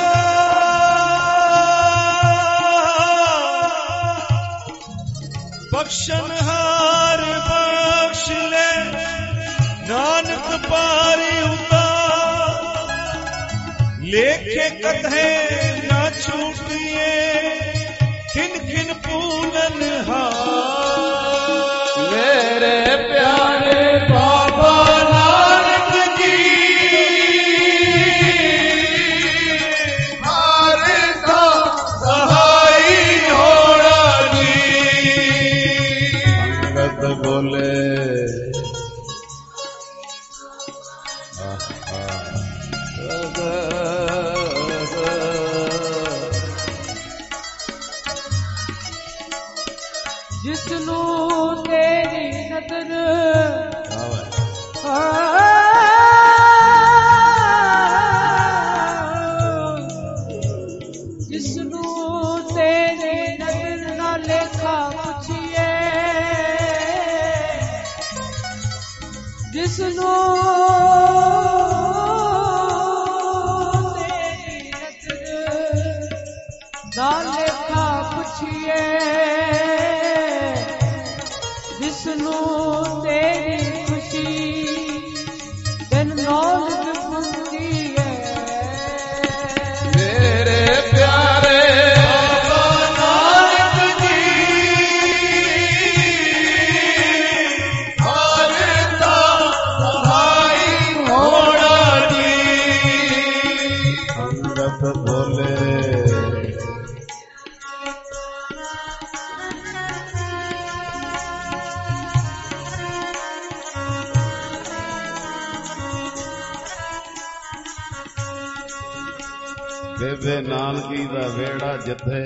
बख्शन हार बख्श ले नानक पारी उतार लेखे कथे ना छूटिए खिन खिन पूलन हार मेरे प्यारे बाबा नानक जी हर का सहाई होना जी। संगत बोले जिसनू तेरी नजर जिसनू तेरी नजर ना लेखा पुछिए जिसनू तेरी नजर ना लेखा पुछिए जिसनू तेरी खुशी दिन नौलत मंदी है मेरे प्यारे बाबा नानक जी हर का सहाई होना जी। संगत बोले ਬੇਬੇ ਨਾਨਕੀ ਦਾ ਵੇੜਾ ਜਿੱਥੇ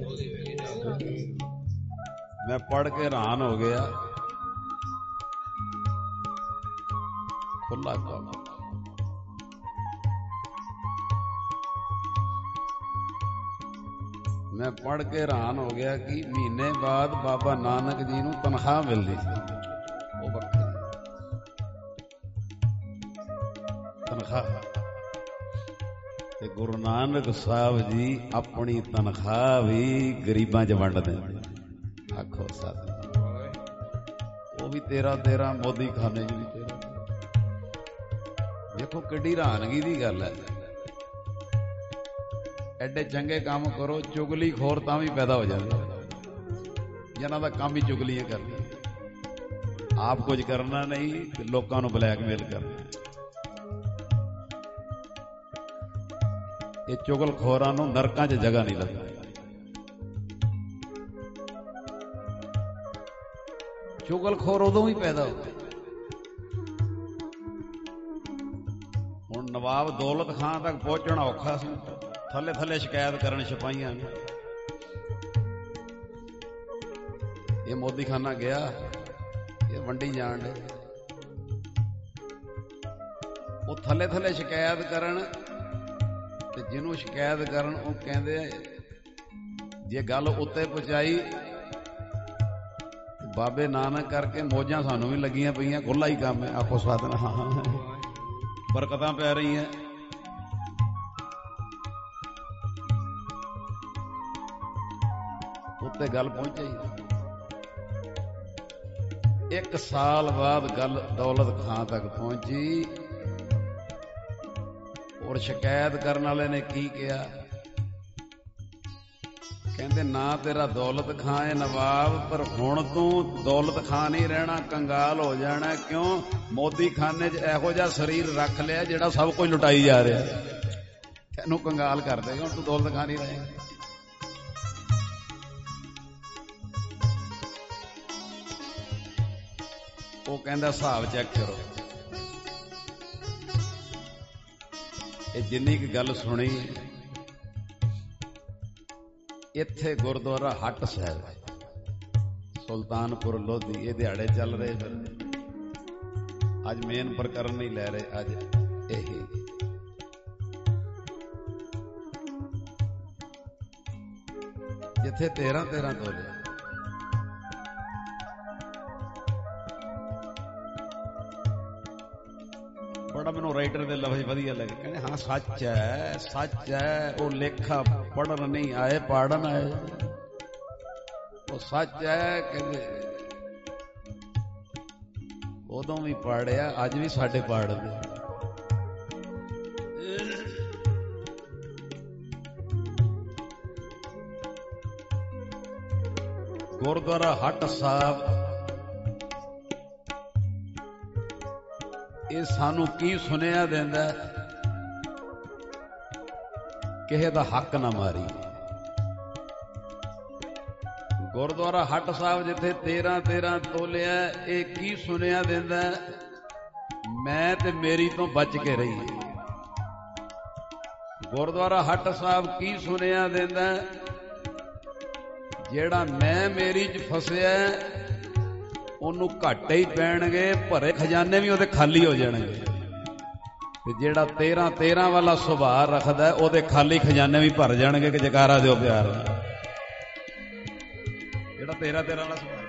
ਮੈਂ ਪੜ ਕੇ ਹੈਰਾਨ ਹੋ ਗਿਆ ਖੁੱਲਾ ਕੰਮ ਮੈਂ ਪੜ ਕੇ ਹੈਰਾਨ ਹੋ ਗਿਆ ਕਿ ਮਹੀਨੇ ਬਾਅਦ ਬਾਬਾ ਨਾਨਕ ਜੀ ਨੂੰ ਤਨਖਾਹ ਮਿਲਦੀ ਸੀ ਉਹ ਵੱਖਰੀ ਤਨਖਾਹ ਤੇ ਗੁਰੂ ਨਾਨਕ ਸਾਹਿਬ ਜੀ ਆਪਣੀ ਤਨਖਾਹ ਵੀ ਗਰੀਬਾਂ 'ਚ ਵੰਡਦੇ ਆਖੋ ਸਾਧ ਉਹ ਵੀ ਤੇਰਾ ਤੇਰਾ ਮੋਦੀ ਖਾਨੇ 'ਚ ਵੀ ਤੇਰਾ ਦੇਖੋ ਕਿੱਡੀ ਹੈਰਾਨਗੀ ਦੀ ਗੱਲ ਹੈ ਐਡੇ ਚੰਗੇ ਕੰਮ ਕਰੋ ਚੁਗਲੀ ਖੋਰ ਤਾਂ ਵੀ ਪੈਦਾ ਹੋ ਜਾਂਦੇ ਜਿਹਨਾਂ ਦਾ ਕੰਮ ਹੀ ਚੁਗਲੀਆਂ ਕਰਨੀ ਆਪ ਕੁਝ ਕਰਨਾ ਨਹੀਂ ਲੋਕਾਂ ਨੂੰ ਬਲੈਕਮੇਲ ਕਰਨਾ ਇਹ ਚੁਗਲ ਖੋਰਾਂ ਨੂੰ ਨਰਕਾਂ 'ਚ ਜਗ੍ਹਾ ਨਹੀਂ ਲੱਗਦੀ ਚੁਗਲ ਖੋਰ ਉਦੋਂ ਹੀ ਪੈਦਾ ਹੋਏ ਹੁਣ ਨਵਾਬ ਦੌਲਤ ਖਾਨ ਤੱਕ ਪਹੁੰਚਣਾ ਔਖਾ ਸੀ ਥੱਲੇ ਥੱਲੇ ਸ਼ਿਕਾਇਤ ਕਰਨ ਸਿਪਾਹੀਆਂ ਨੇ ਇਹ ਮੋਦੀ ਖਾਨਾ ਗਿਆ ਇਹ ਵੰਡੀ ਜਾਣ ਦੇ ਉਹ ਥੱਲੇ ਥੱਲੇ ਸ਼ਿਕਾਇਤ ਕਰਨ ਤੇ ਜਿਹਨੂੰ ਸ਼ਿਕਾਇਤ ਕਰਨ ਉਹ ਕਹਿੰਦੇ ਜੇ ਗੱਲ ਉੱਤੇ ਪਹੁੰਚਾਈ ਬਾਬੇ ਨਾਨਕ ਕਰਕੇ ਮੌਜਾਂ ਸਾਨੂੰ ਵੀ ਲੱਗੀਆਂ ਪਈਆਂ ਖੁੱਲਾ ਹੀ ਕੰਮ ਹੈ ਆਖੋ ਸਵਾਦਨ ਹਾਂ ਹਾਂ ਬਰਕਤਾਂ ਪੈ ਰਹੀਆਂ ਉੱਤੇ ਗੱਲ ਪਹੁੰਚੀ। ਇੱਕ ਸਾਲ ਬਾਅਦ ਗੱਲ ਦੌਲਤ ਖਾਂ ਤੱਕ ਪਹੁੰਚੀ। ਔਰ ਸ਼ਿਕਾਇਤ ਕਰਨ ਵਾਲੇ ਨੇ ਕੀ ਕਿਹਾ? ਕਹਿੰਦੇ ਨਾ ਤੇਰਾ ਦੌਲਤ ਖਾਂ ਹੈ ਨਵਾਬ, ਪਰ ਹੁਣ ਤੂੰ ਦੌਲਤ ਖਾਂ ਨਹੀਂ ਰਹਿਣਾ, ਕੰਗਾਲ ਹੋ ਜਾਣਾ। ਕਿਉਂ? ਮੋਦੀ ਖਾਨੇ 'ਚ ਇਹੋ ਜਿਹਾ ਸਰੀਰ ਰੱਖ ਲਿਆ ਜਿਹੜਾ ਸਭ ਕੁਝ ਲੁਟਾਈ ਜਾ ਰਿਹਾ, ਤੈਨੂੰ ਕੰਗਾਲ ਕਰ ਦੇਗਾ, ਹੁਣ ਤੂੰ ਦੌਲਤ ਖਾਂ ਨਹੀਂ ਰਹੇਗਾ। ਉਹ ਕਹਿੰਦਾ ਹਿਸਾਬ ਚੈੱਕ ਕਰੋ। ਇਹ ਜਿੰਨੀ ਕੁ ਗੱਲ ਸੁਣੀ, ਇੱਥੇ ਗੁਰਦੁਆਰਾ ਹੱਟ ਸਾਹਿਬ ਸੁਲਤਾਨਪੁਰ ਲੋਧੀ, ਇਹ ਦਿਹਾੜੇ ਚੱਲ ਰਹੇ ਫਿਰ। ਅੱਜ ਮੇਨ ਪ੍ਰਕਰਨ ਨਹੀਂ ਲੈ ਰਹੇ, ਅੱਜ ਇਹ ਜਿੱਥੇ ਤੇਰਾਂ ਤੇਰਾਂ ਤੋਲੇ ਬੜਾ ਮੈਨੂੰ ਰਾਈਟਰ ਦੇ ਲਫ਼ਜ਼ ਵਧੀਆ ਲੱਗੇ। ਕਹਿੰਦੇ ਹਾਂ ਸੱਚ ਹੈ, ਸੱਚ ਹੈ, ਉਹ ਲੇਖਾ ਪੜ੍ਹਨ ਨਹੀਂ ਆਏ ਪਾੜਨ ਆਏ। ਉਹ ਸੱਚ ਹੈ, ਕਹਿੰਦੇ ਉਦੋਂ ਵੀ ਪਾੜਿਆ, ਅੱਜ ਵੀ ਸਾਡੇ ਪਾੜਦੇ। ਗੁਰਦੁਆਰਾ ਹੱਟ ਸਾਹਿਬ ਇਹ ਸਾਨੂੰ ਕੀ ਸੁਨੇਹਾ ਦਿੰਦਾ? ਕਿਸੇ ਦਾ ਹੱਕ ਨਾ ਮਾਰੀ। ਗੁਰਦੁਆਰਾ ਹੱਟ ਸਾਹਿਬ ਜਿੱਥੇ ਤੇਰਾਂ ਤੇਰਾਂ ਤੋਲਿਆ, ਇਹ ਕੀ ਸੁਨੇਹਾ ਦਿੰਦਾ? ਮੈਂ ਤੇ ਮੇਰੀ ਤੋਂ ਬਚ ਕੇ ਰਹੀ। ਗੁਰਦੁਆਰਾ ਹੱਟ ਸਾਹਿਬ ਕੀ ਸੁਨੇਹਾ ਦਿੰਦਾ? ਜਿਹੜਾ ਮੈਂ ਮੇਰੀ 'ਚ ਫਸਿਆ ਉਹਨੂੰ ਘਾਟੇ ਹੀ ਪੈਣਗੇ, ਭਰੇ ਖਜ਼ਾਨੇ ਵੀ ਉਹਦੇ ਖਾਲੀ ਹੋ ਜਾਣਗੇ। ਤੇ ਜਿਹੜਾ ਤੇਰਾਂ ਤੇਰਾਂ ਵਾਲਾ ਸੁਭਾਅ ਰੱਖਦਾ ਉਹਦੇ ਖਾਲੀ ਖਜ਼ਾਨੇ ਵੀ ਭਰ ਜਾਣਗੇ। ਕਿ ਜਕਾਰਾ ਦਿਓ ਪਿਆਰ। ਜਿਹੜਾ ਤੇਰਾਂ ਤੇਰਾਂ ਵਾਲਾ ਸੁਭਾਅ,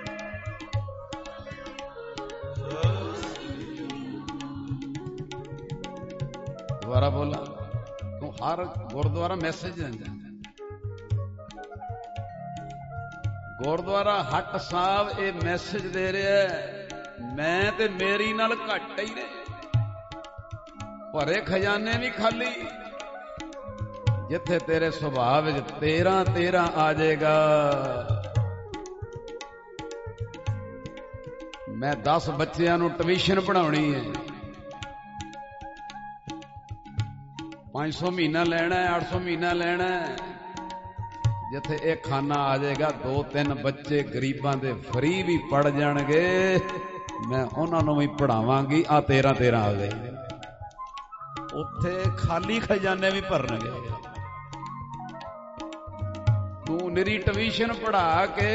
ਦੁਬਾਰਾ ਬੋਲਾਂ, ਤੂੰ ਹਰ ਗੁਰਦੁਆਰਾ ਮੈਸੇਜ ਦਿੰਦਾ। ਗੁਰਦੁਆਰਾ ਹੱਟ ਸਾਹਿਬ ਇਹ ਮੈਸੇਜ ਦੇ ਰਿਹਾ, ਮੈਂ ਤੇ ਮੇਰੀ ਨਾਲ ਘੱਟ ਹੀ ਨੇ, ਭਰੇ ਖਜ਼ਾਨੇ ਵੀ ਖਾਲੀ। ਜਿੱਥੇ ਤੇਰੇ ਸੁਭਾਅ ਵਿੱਚ ਤੇਰਾਂ ਤੇਰਾਂ ਆ ਜਾਏਗਾ। ਮੈਂ ਦਸ ਬੱਚਿਆਂ ਨੂੰ ਟਿਊਸ਼ਨ ਪੜ੍ਹਾਉਣੀ ਹੈ, ਪੰਜ ਸੌ ਮਹੀਨਾ ਲੈਣਾ, ਅੱਠ ਸੌ ਮਹੀਨਾ ਲੈਣਾ। ਜਿੱਥੇ ਇਹ ਖਾਨਾ ਆ ਜਾਏਗਾ, ਦੋ ਤਿੰਨ ਬੱਚੇ ਗਰੀਬਾਂ ਦੇ ਫਰੀ ਵੀ ਪੜ ਜਾਣਗੇ, ਮੈਂ ਉਹਨਾਂ ਨੂੰ ਵੀ ਪੜਾਵਾਂਗੀ। ਆ ਤੇਰਾਂ ਤੇਰਾਂ ਆ ਗਏ, ਉੱਥੇ ਖਾਲੀ ਖਜ਼ਾਨੇ ਵੀ ਭਰਨਗੇ। ਤੂੰ ਨਿਰੀ ਟਿਊਸ਼ਨ ਪੜ੍ਹਾ ਕੇ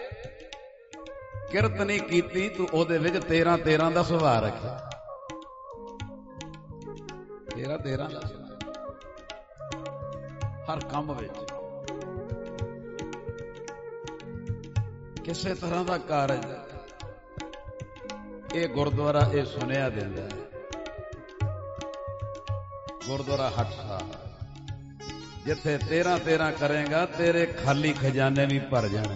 ਕਿਰਤ ਨਹੀਂ ਕੀਤੀ, ਤੂੰ ਉਹਦੇ ਵਿੱਚ ਤੇਰਾਂ ਤੇਰਾਂ ਦਾ ਸੁਭਾਅ ਰੱਖਿਆ। ਤੇਰਾਂ ਤੇਰਾਂ ਦਾ ਹਰ ਕੰਮ ਵਿੱਚ, ਕਿਸੇ ਤਰ੍ਹਾਂ ਦਾ ਕਾਰਜ। ਇਹ ਗੁਰਦੁਆਰਾ ਇਹ ਸੁਨੇਹਾ ਦਿੰਦਾ ਹੈ। ਗੁਰਦੁਆਰਾ ਹੱਟ ਸਾਹਿਬ ਜਿੱਥੇ ਤੇਰਾਂ ਤੇਰਾਂ ਕਰੇਗਾ, ਤੇਰੇ ਖਾਲੀ ਖਜ਼ਾਨੇ ਵੀ ਭਰ ਜਾਣੇ।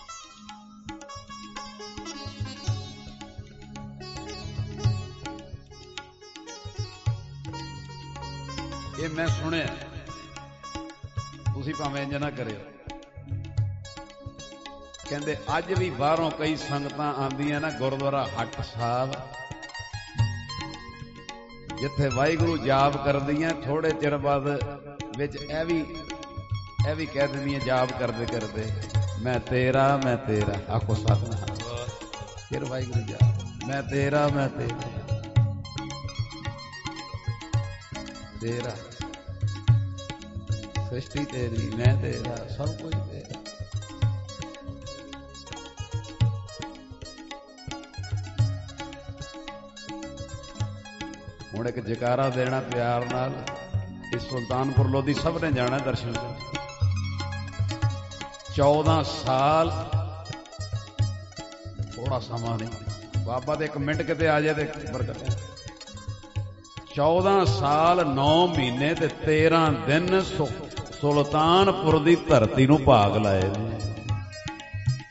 ਇਹ ਮੈਂ ਸੁਣਿਆ, ਤੁਸੀਂ ਭਾਵੇਂ ਇੰਜ ਨਾ ਕਰਿਓ। ਕਹਿੰਦੇ ਅੱਜ ਵੀ ਬਾਹਰੋਂ ਕਈ ਸੰਗਤਾਂ ਆਉਂਦੀਆਂ ਨਾ ਗੁਰਦੁਆਰਾ ਹੱਟ ਸਾਹਿਬ, ਜਿੱਥੇ ਵਾਹਿਗੁਰੂ ਜਾਪ ਕਰਦੀਆਂ, ਥੋੜੇ ਚਿਰ ਬਾਅਦ ਵਿੱਚ ਇਹ ਵੀ ਇਹ ਵੀ ਕਹਿ ਦਿੰਦੀਆਂ ਜਾਪ ਕਰਦੇ ਕਰਦੇ, ਮੈਂ ਤੇਰਾ ਮੈਂ ਤੇਰਾ, ਆਖੋ ਸਤਿਨਾਮ। ਫਿਰ ਵਾਹਿਗੁਰੂ ਜਾਪ, ਮੈਂ ਤੇਰਾ ਮੈਂ ਤੇਰਾ, ਤੇਰਾ ਸ੍ਰਿਸ਼ਟੀ ਤੇਰੀ, ਮੈਂ ਤੇਰਾ, ਸਭ ਕੁਝ ਤੇਰਾ। ਹੁਣ ਇੱਕ ਜਕਾਰਾ ਦੇਣਾ ਪਿਆਰ ਨਾਲ। ਇਸ ਸੁਲਤਾਨਪੁਰ ਲੋਧੀ ਸਭ ਨੇ ਜਾਣਾ ਦਰਸ਼ਨ ਕਰਨ। ਚੌਦਾਂ ਸਾਲ ਥੋੜਾ ਸਮਾਂ ਨਹੀਂ, ਬਾਬਾ ਦੇ ਇੱਕ ਮਿੰਟ ਕਿਤੇ ਆ ਜਾਏ ਤੇ ਬਰਕਤ। ਚੌਦਾਂ ਸਾਲ ਨੌ ਮਹੀਨੇ ਤੇ ਤੇਰਾਂ ਦਿਨ ਸੁਲਤਾਨਪੁਰ ਦੀ ਧਰਤੀ ਨੂੰ ਭਾਗ ਲਾਏ ਨੇ।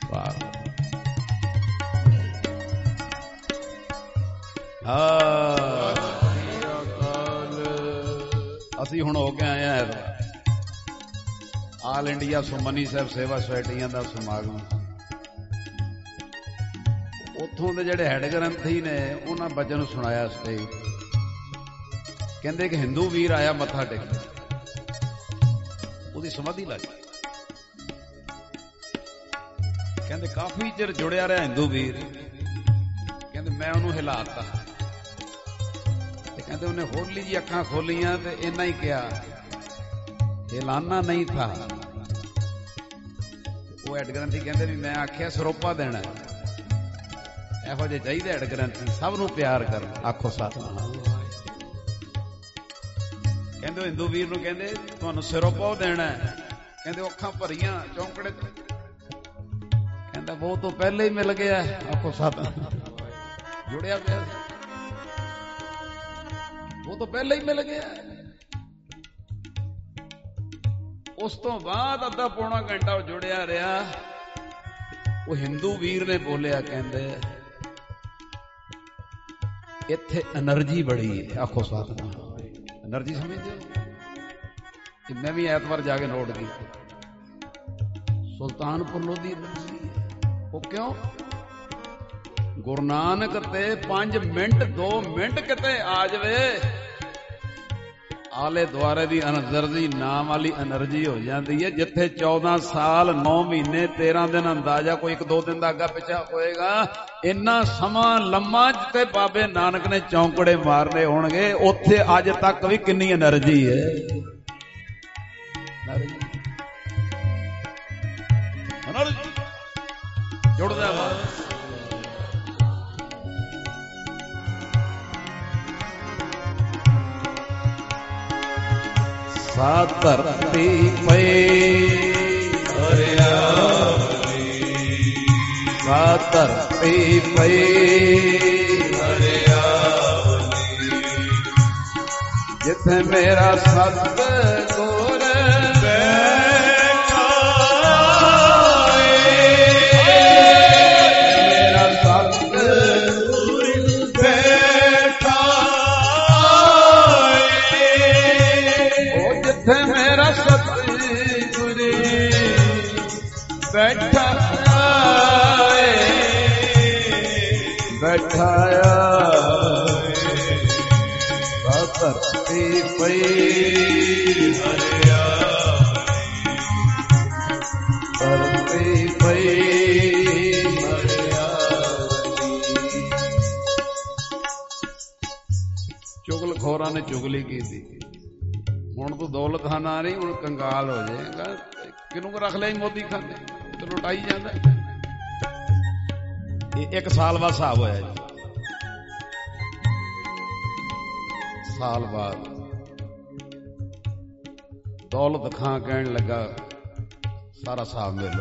ਅਸੀਂ ਹੁਣ ਹੋ ਕੇ ਆਏ ਆ ਆਲ ਇੰਡੀਆ ਸੁਮਨੀ ਸਾਹਿਬ ਸੇਵਾ ਸੁਸਾਇਟੀਆਂ ਦਾ ਸਮਾਗਮ। ਉੱਥੋਂ ਦੇ ਜਿਹੜੇ ਹੈਡ ਗ੍ਰੰਥੀ ਨੇ ਉਹਨਾਂ ਬੱਚਿਆਂ ਨੂੰ ਸੁਣਾਇਆ ਸਟੇਜ। ਕਹਿੰਦੇ ਇੱਕ ਹਿੰਦੂ ਵੀਰ ਆਇਆ ਮੱਥਾ ਟੇਕਣ, ਉਹਦੀ ਸਮਾਧੀ ਲੱਗ ਗਈ। ਕਹਿੰਦੇ ਕਾਫੀ ਚਿਰ ਜੁੜਿਆ ਰਿਹਾ ਹਿੰਦੂ ਵੀਰ। ਕਹਿੰਦੇ ਮੈਂ ਉਹਨੂੰ ਹਿਲਾਤਾ ਤੇ ਕਹਿੰਦੇ ਉਹਨੇ ਹੌਲੀ ਜੀ ਅੱਖਾਂ ਖੋਲੀਆਂ ਤੇ ਇੰਨਾ ਹੀ ਕਿਹਾ ਹਿਲਾਨਾ ਨਹੀਂ ਥਾ। ਉਹ ਹੈਡ ਗ੍ਰੰਥੀ ਕਹਿੰਦੇ ਵੀ ਮੈਂ ਆਖਿਆ ਸਰੋਪਾ ਦੇਣਾ। ਇਹੋ ਜਿਹੇ ਚਾਹੀਦੇ ਹੈਡ ਗ੍ਰੰਥੀ, ਸਭ ਨੂੰ ਪਿਆਰ ਕਰਨ। ਆਖੋ ਸਤਿਨਾਮ। ਕਹਿੰਦੇ ਹਿੰਦੂ ਵੀਰ ਨੂੰ ਕਹਿੰਦੇ ਤੁਹਾਨੂੰ ਸਿਰੋਪਾ ਦੇਣਾ। ਕਹਿੰਦੇ ਅੱਖਾਂ ਭਰੀਆਂ ਚੌਂਕੜੇ ਤੇ। ਕਹਿੰਦਾ ਉਹ ਤੋਂ ਪਹਿਲੇ ਹੀ ਮਿਲ ਗਿਆ। ਆਖੋ ਸਤਿਨਾਮ। ਜੁੜਿਆ ਪਿਆ ਉਹ ਤੋਂ ਪਹਿਲੇ ਹੀ ਮਿਲ ਗਿਆ। ਉਸ ਤੋਂ ਬਾਅਦ ਅੱਧਾ ਪੌਣਾ ਘੰਟਾ ਉਹ ਜੁੜਿਆ ਰਿਹਾ। ਉਹ ਹਿੰਦੂ ਵੀਰ ਨੇ ਬੋਲਿਆ, ਕਹਿੰਦੇ ਇੱਥੇ એનર્ਜੀ ਬੜੀ ਹੈ। ਆਖੋ ਸਤਿਨਾਮ। એનર્ਜੀ ਸਮਝਦੇ ਹੋ? ਮੈਂ ਵੀ ਐਤਵਾਰ ਜਾ ਕੇ ਨੋਟ ਕੀਤਾ ਸੁਲਤਾਨਪੁਰ ਲੋਧੀ એનર્ਜੀ। ਉਹ ਕਿਉਂ? ਗੁਰੂ ਨਾਨਕ ਤੇ ਪੰਜ ਮਿੰਟ ਦੋ ਮਿੰਟ ਕਿਤੇ ਆ ਜਾਵੇ, ਆਲੇ ਦੁਆਰੇ ਦੀ એનર્ਜੀ ਨਾਮ ਵਾਲੀ એનર્ਜੀ ਹੋ ਜਾਂਦੀ ਹੈ। ਜਿੱਥੇ ਚੌਦਾਂ ਸਾਲ ਨੌ ਮਹੀਨੇ ਤੇਰਾਂ ਦਿਨ ਅੰਦਾਜ਼ਾ ਕੋਈ ਇੱਕ ਦੋ ਦਿਨ ਦਾ ਅੱਗਾ ਪਿੱਛਾ ਹੋਏਗਾ, ਇੰਨਾ ਸਮਾਂ ਲੰਮਾ ਜਿੱਥੇ ਬਾਬੇ ਨਾਨਕ ਨੇ ਚੌਂਕੜੇ ਮਾਰਨੇ ਹੋਣਗੇ, ਉੱਥੇ ਅੱਜ ਤੱਕ ਵੀ ਕਿੰਨੀ એનર્ਜੀ ਹੈ। ਜੁੜਦਾ ਵਾ। ਸਾ ਧਰਤੀ ਪਈ ਹਰਿਆਵਲੀ, ਸਾ ਧਰਤੀ ਪਈ ਹਰਿਆਵਲੀ, ਜਿੱਥੇ ਮੇਰਾ ਸਤਿਗੁਰ ਬੈਠਾ ਏ, ਮੇਰਾ ਸਤਿਗੁਰ ਬੈਠਾ ਜਿੱਥੇ ਮੇਰਾ ਸਤਿਗੁਰ ਬੈਠਾ ਏ, ਬੈਠਾ ਏ, ਧਰਤੀ ਪਈ ਹਰਿਆਵਲੀ, ਧਰਤੀ ਪਈ ਹਰਿਆਵਲੀ। ਚੁਗਲਖੋਰਾਂ ਨੇ ਚੁਗਲੀ ਕੀਤੀ। ਹੁਣ ਤੂੰ ਦੌਲਤਖਾਨਾ ਨਹੀਂ, ਹੁਣ ਕੰਗਾਲ ਹੋ ਜਾਏਗਾ। ਕਿਹਨੂੰ ਰੱਖ ਲਿਆ ਮੋਦੀ ਖਾਨੇ ਤੇ ਲੁਟਾਈ ਜਾਂਦਾ। ਇਹ ਇੱਕ ਸਾਲ ਬਾਅਦ ਹਿਸਾਬ ਹੋਇਆ ਜੀ। ਸਾਲ ਬਾਅਦ ਦੌਲਤ ਖਾਂ ਕਹਿਣ ਲੱਗਾ ਸਾਰਾ ਹਿਸਾਬ ਮਿਲੋ।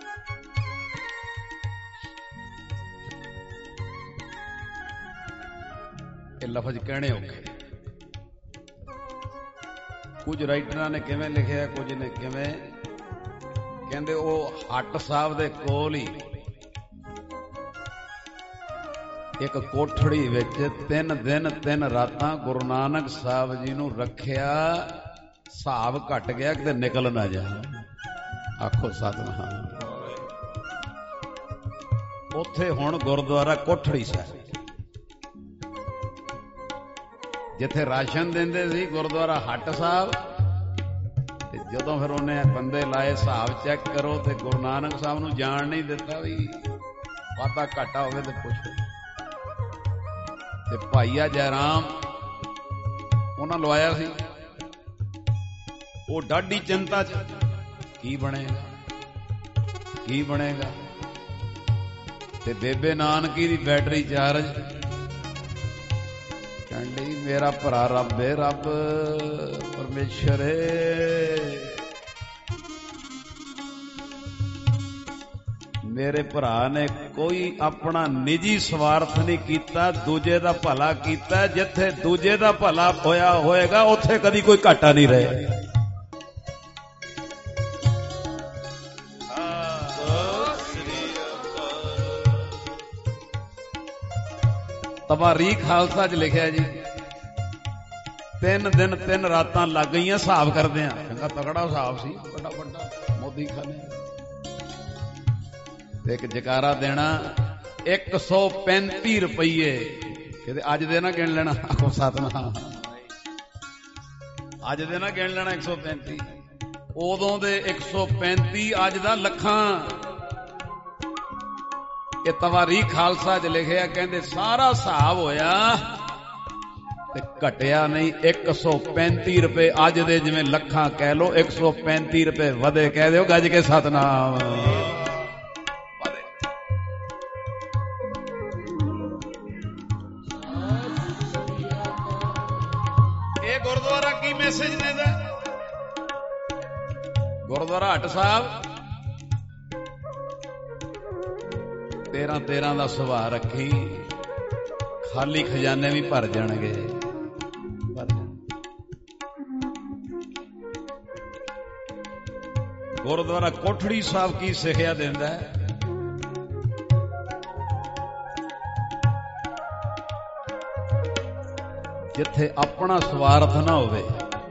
ਇਹ ਲਫ਼ਜ਼ ਕਹਿਣੇ ਔਖੇ। ਕੁਝ ਰਾਈਟਰਾਂ ਨੇ ਕਿਵੇਂ ਲਿਖਿਆ, ਕੁਝ ਨੇ ਕਿਵੇਂ। ਕਹਿੰਦੇ ਉਹ ਹੱਟ ਸਾਹਿਬ ਦੇ ਕੋਲ ਹੀ ਇੱਕ ਕੋਠੜੀ ਵਿੱਚ ਤਿੰਨ ਦਿਨ ਤਿੰਨ ਰਾਤਾਂ ਗੁਰੂ ਨਾਨਕ ਸਾਹਿਬ ਜੀ ਨੂੰ ਰੱਖਿਆ। ਹਿਸਾਬ ਘਟ ਗਿਆ ਕਿਤੇ ਨਿਕਲ ਨਾ ਜਾ। ਆਖੋ ਸਤਿਨਾਮ। ਉੱਥੇ ਹੁਣ ਗੁਰਦੁਆਰਾ ਕੋਠੜੀ ਸਾਹਿਬ, ਜਿੱਥੇ ਰਾਸ਼ਨ ਦਿੰਦੇ ਸੀ ਗੁਰਦੁਆਰਾ ਹੱਟ ਸਾਹਿਬ। ਤੇ ਜਦੋਂ ਫਿਰ ਉਹਨੇ ਬੰਦੇ ਲਾਏ ਹਿਸਾਬ ਚੈੱਕ ਕਰੋ ਤੇ ਗੁਰੂ ਨਾਨਕ ਸਾਹਿਬ ਨੂੰ ਜਾਣ ਨਹੀਂ ਦਿੱਤਾ ਵੀ ਵਾਧਾ ਘਾਟਾ ਹੋਵੇ ਤੇ ਪੁੱਛੋ। ਤੇ ਭਾਈਆ ਜੈਰਾਮ ਉਹਨਾਂ ਲਵਾਇਆ ਸੀ। ਉਹ ਡਾਢੀ ਚਿੰਤਾ ਚ ਕੀ ਬਣੇਗਾ ਕੀ ਬਣੇਗਾ। ਤੇ ਬੇਬੇ ਨਾਨਕੀ ਦੀ ਬੈਟਰੀ ਚਾਰਜ। ਕਹਿੰਦੀ ਮੇਰਾ ਭਰਾ ਰੱਬ ਏ, ਰੱਬ ਪਰਮੇਸ਼ਰ ਏ। ਮੇਰੇ ਭਰਾ ਨੇ ਕੋਈ ਆਪਣਾ ਨਿੱਜੀ ਸਵਾਰਥ ਨਹੀਂ ਕੀਤਾ, ਦੂਜੇ ਦਾ ਭਲਾ ਕੀਤਾ। ਜਿੱਥੇ ਦੂਜੇ ਦਾ ਭਲਾ ਹੋਇਆ ਹੋਏਗਾ ਉੱਥੇ ਕਦੀ ਕੋਈ ਘਾਟਾ ਨਹੀਂ ਰਹੇ। ਸਤਿ ਸ੍ਰੀ ਤਵਾਰੀਖ ਖਾਲਸਾ ਚ ਲਿਖਿਆ ਜੀ, ਤਿੰਨ ਦਿਨ ਤਿੰਨ ਰਾਤਾਂ ਲੱਗ ਗਈਆਂ ਹਿਸਾਬ ਕਰਦੇ ਆ। ਚੰਗਾ ਤਕੜਾ ਹਿਸਾਬ ਸੀ, ਵੱਡਾ ਵੱਡਾ ਮੋਦੀ ਖਾਨੇ। ਤੇ ਇੱਕ ਜਕਾਰਾ ਦੇਣਾ ਇੱਕ ਸੌ ਪੈਂਤੀ ਰੁਪਈਏ। ਕਿਤੇ ਅੱਜ ਦੇ ਨਾ ਗਿਣ ਲੈਣਾ, ਆਖੋ ਸਤਨਾਮ। ਅੱਜ ਦੇ ਨਾ ਗਿਣ ਲੈਣਾ ਇੱਕ ਸੌ ਪੈਂਤੀ। ਉਦੋਂ ਦੇ ਇੱਕ ਸੌ ਪੈਂਤੀ, ਅੱਜ ਦਾ ਲੱਖਾਂ। ਇਹ ਤਵਾਰੀਖ ਖਾਲਸਾ ਚ ਲਿਖਿਆ, ਕਹਿੰਦੇ ਸਾਰਾ ਹਿਸਾਬ ਹੋਇਆ ਤੇ ਘਟਿਆ ਨਹੀਂ, ਇੱਕ ਸੌ ਪੈਂਤੀ ਰੁਪਏ। ਅੱਜ ਦੇ ਜਿਵੇਂ ਲੱਖਾਂ ਕਹਿ ਲੋ, ਇੱਕ ਸੌ ਪੈਂਤੀ ਰੁਪਏ ਵਧੇ। ਕਹਿ ਦਿਓ ਗੱਜ ਕੇ ਸਤਨਾਮ। ਇਹ ਗੁਰਦੁਆਰਾ ਕੀ ਮੈਸੇਜ ਦਿੰਦਾ? ਗੁਰਦੁਆਰਾ ਹਟ ਸਾਹਿਬ ਤੇਰਾਂ ਤੇਰਾਂ ਦਾ ਸੁਭਾਅ ਰੱਖੀ, ਖਾਲੀ ਖਜ਼ਾਨੇ ਵੀ ਭਰ ਜਾਣਗੇ। ਗੁਰਦੁਆਰਾ ਕੋਠੜੀ ਸਾਹਿਬ ਕੀ ਸਿੱਖਿਆ ਦਿੰਦਾ ਹੈ? ਜਿੱਥੇ ਆਪਣਾ ਸਵਾਰਥ ਨਾ ਹੋਵੇ,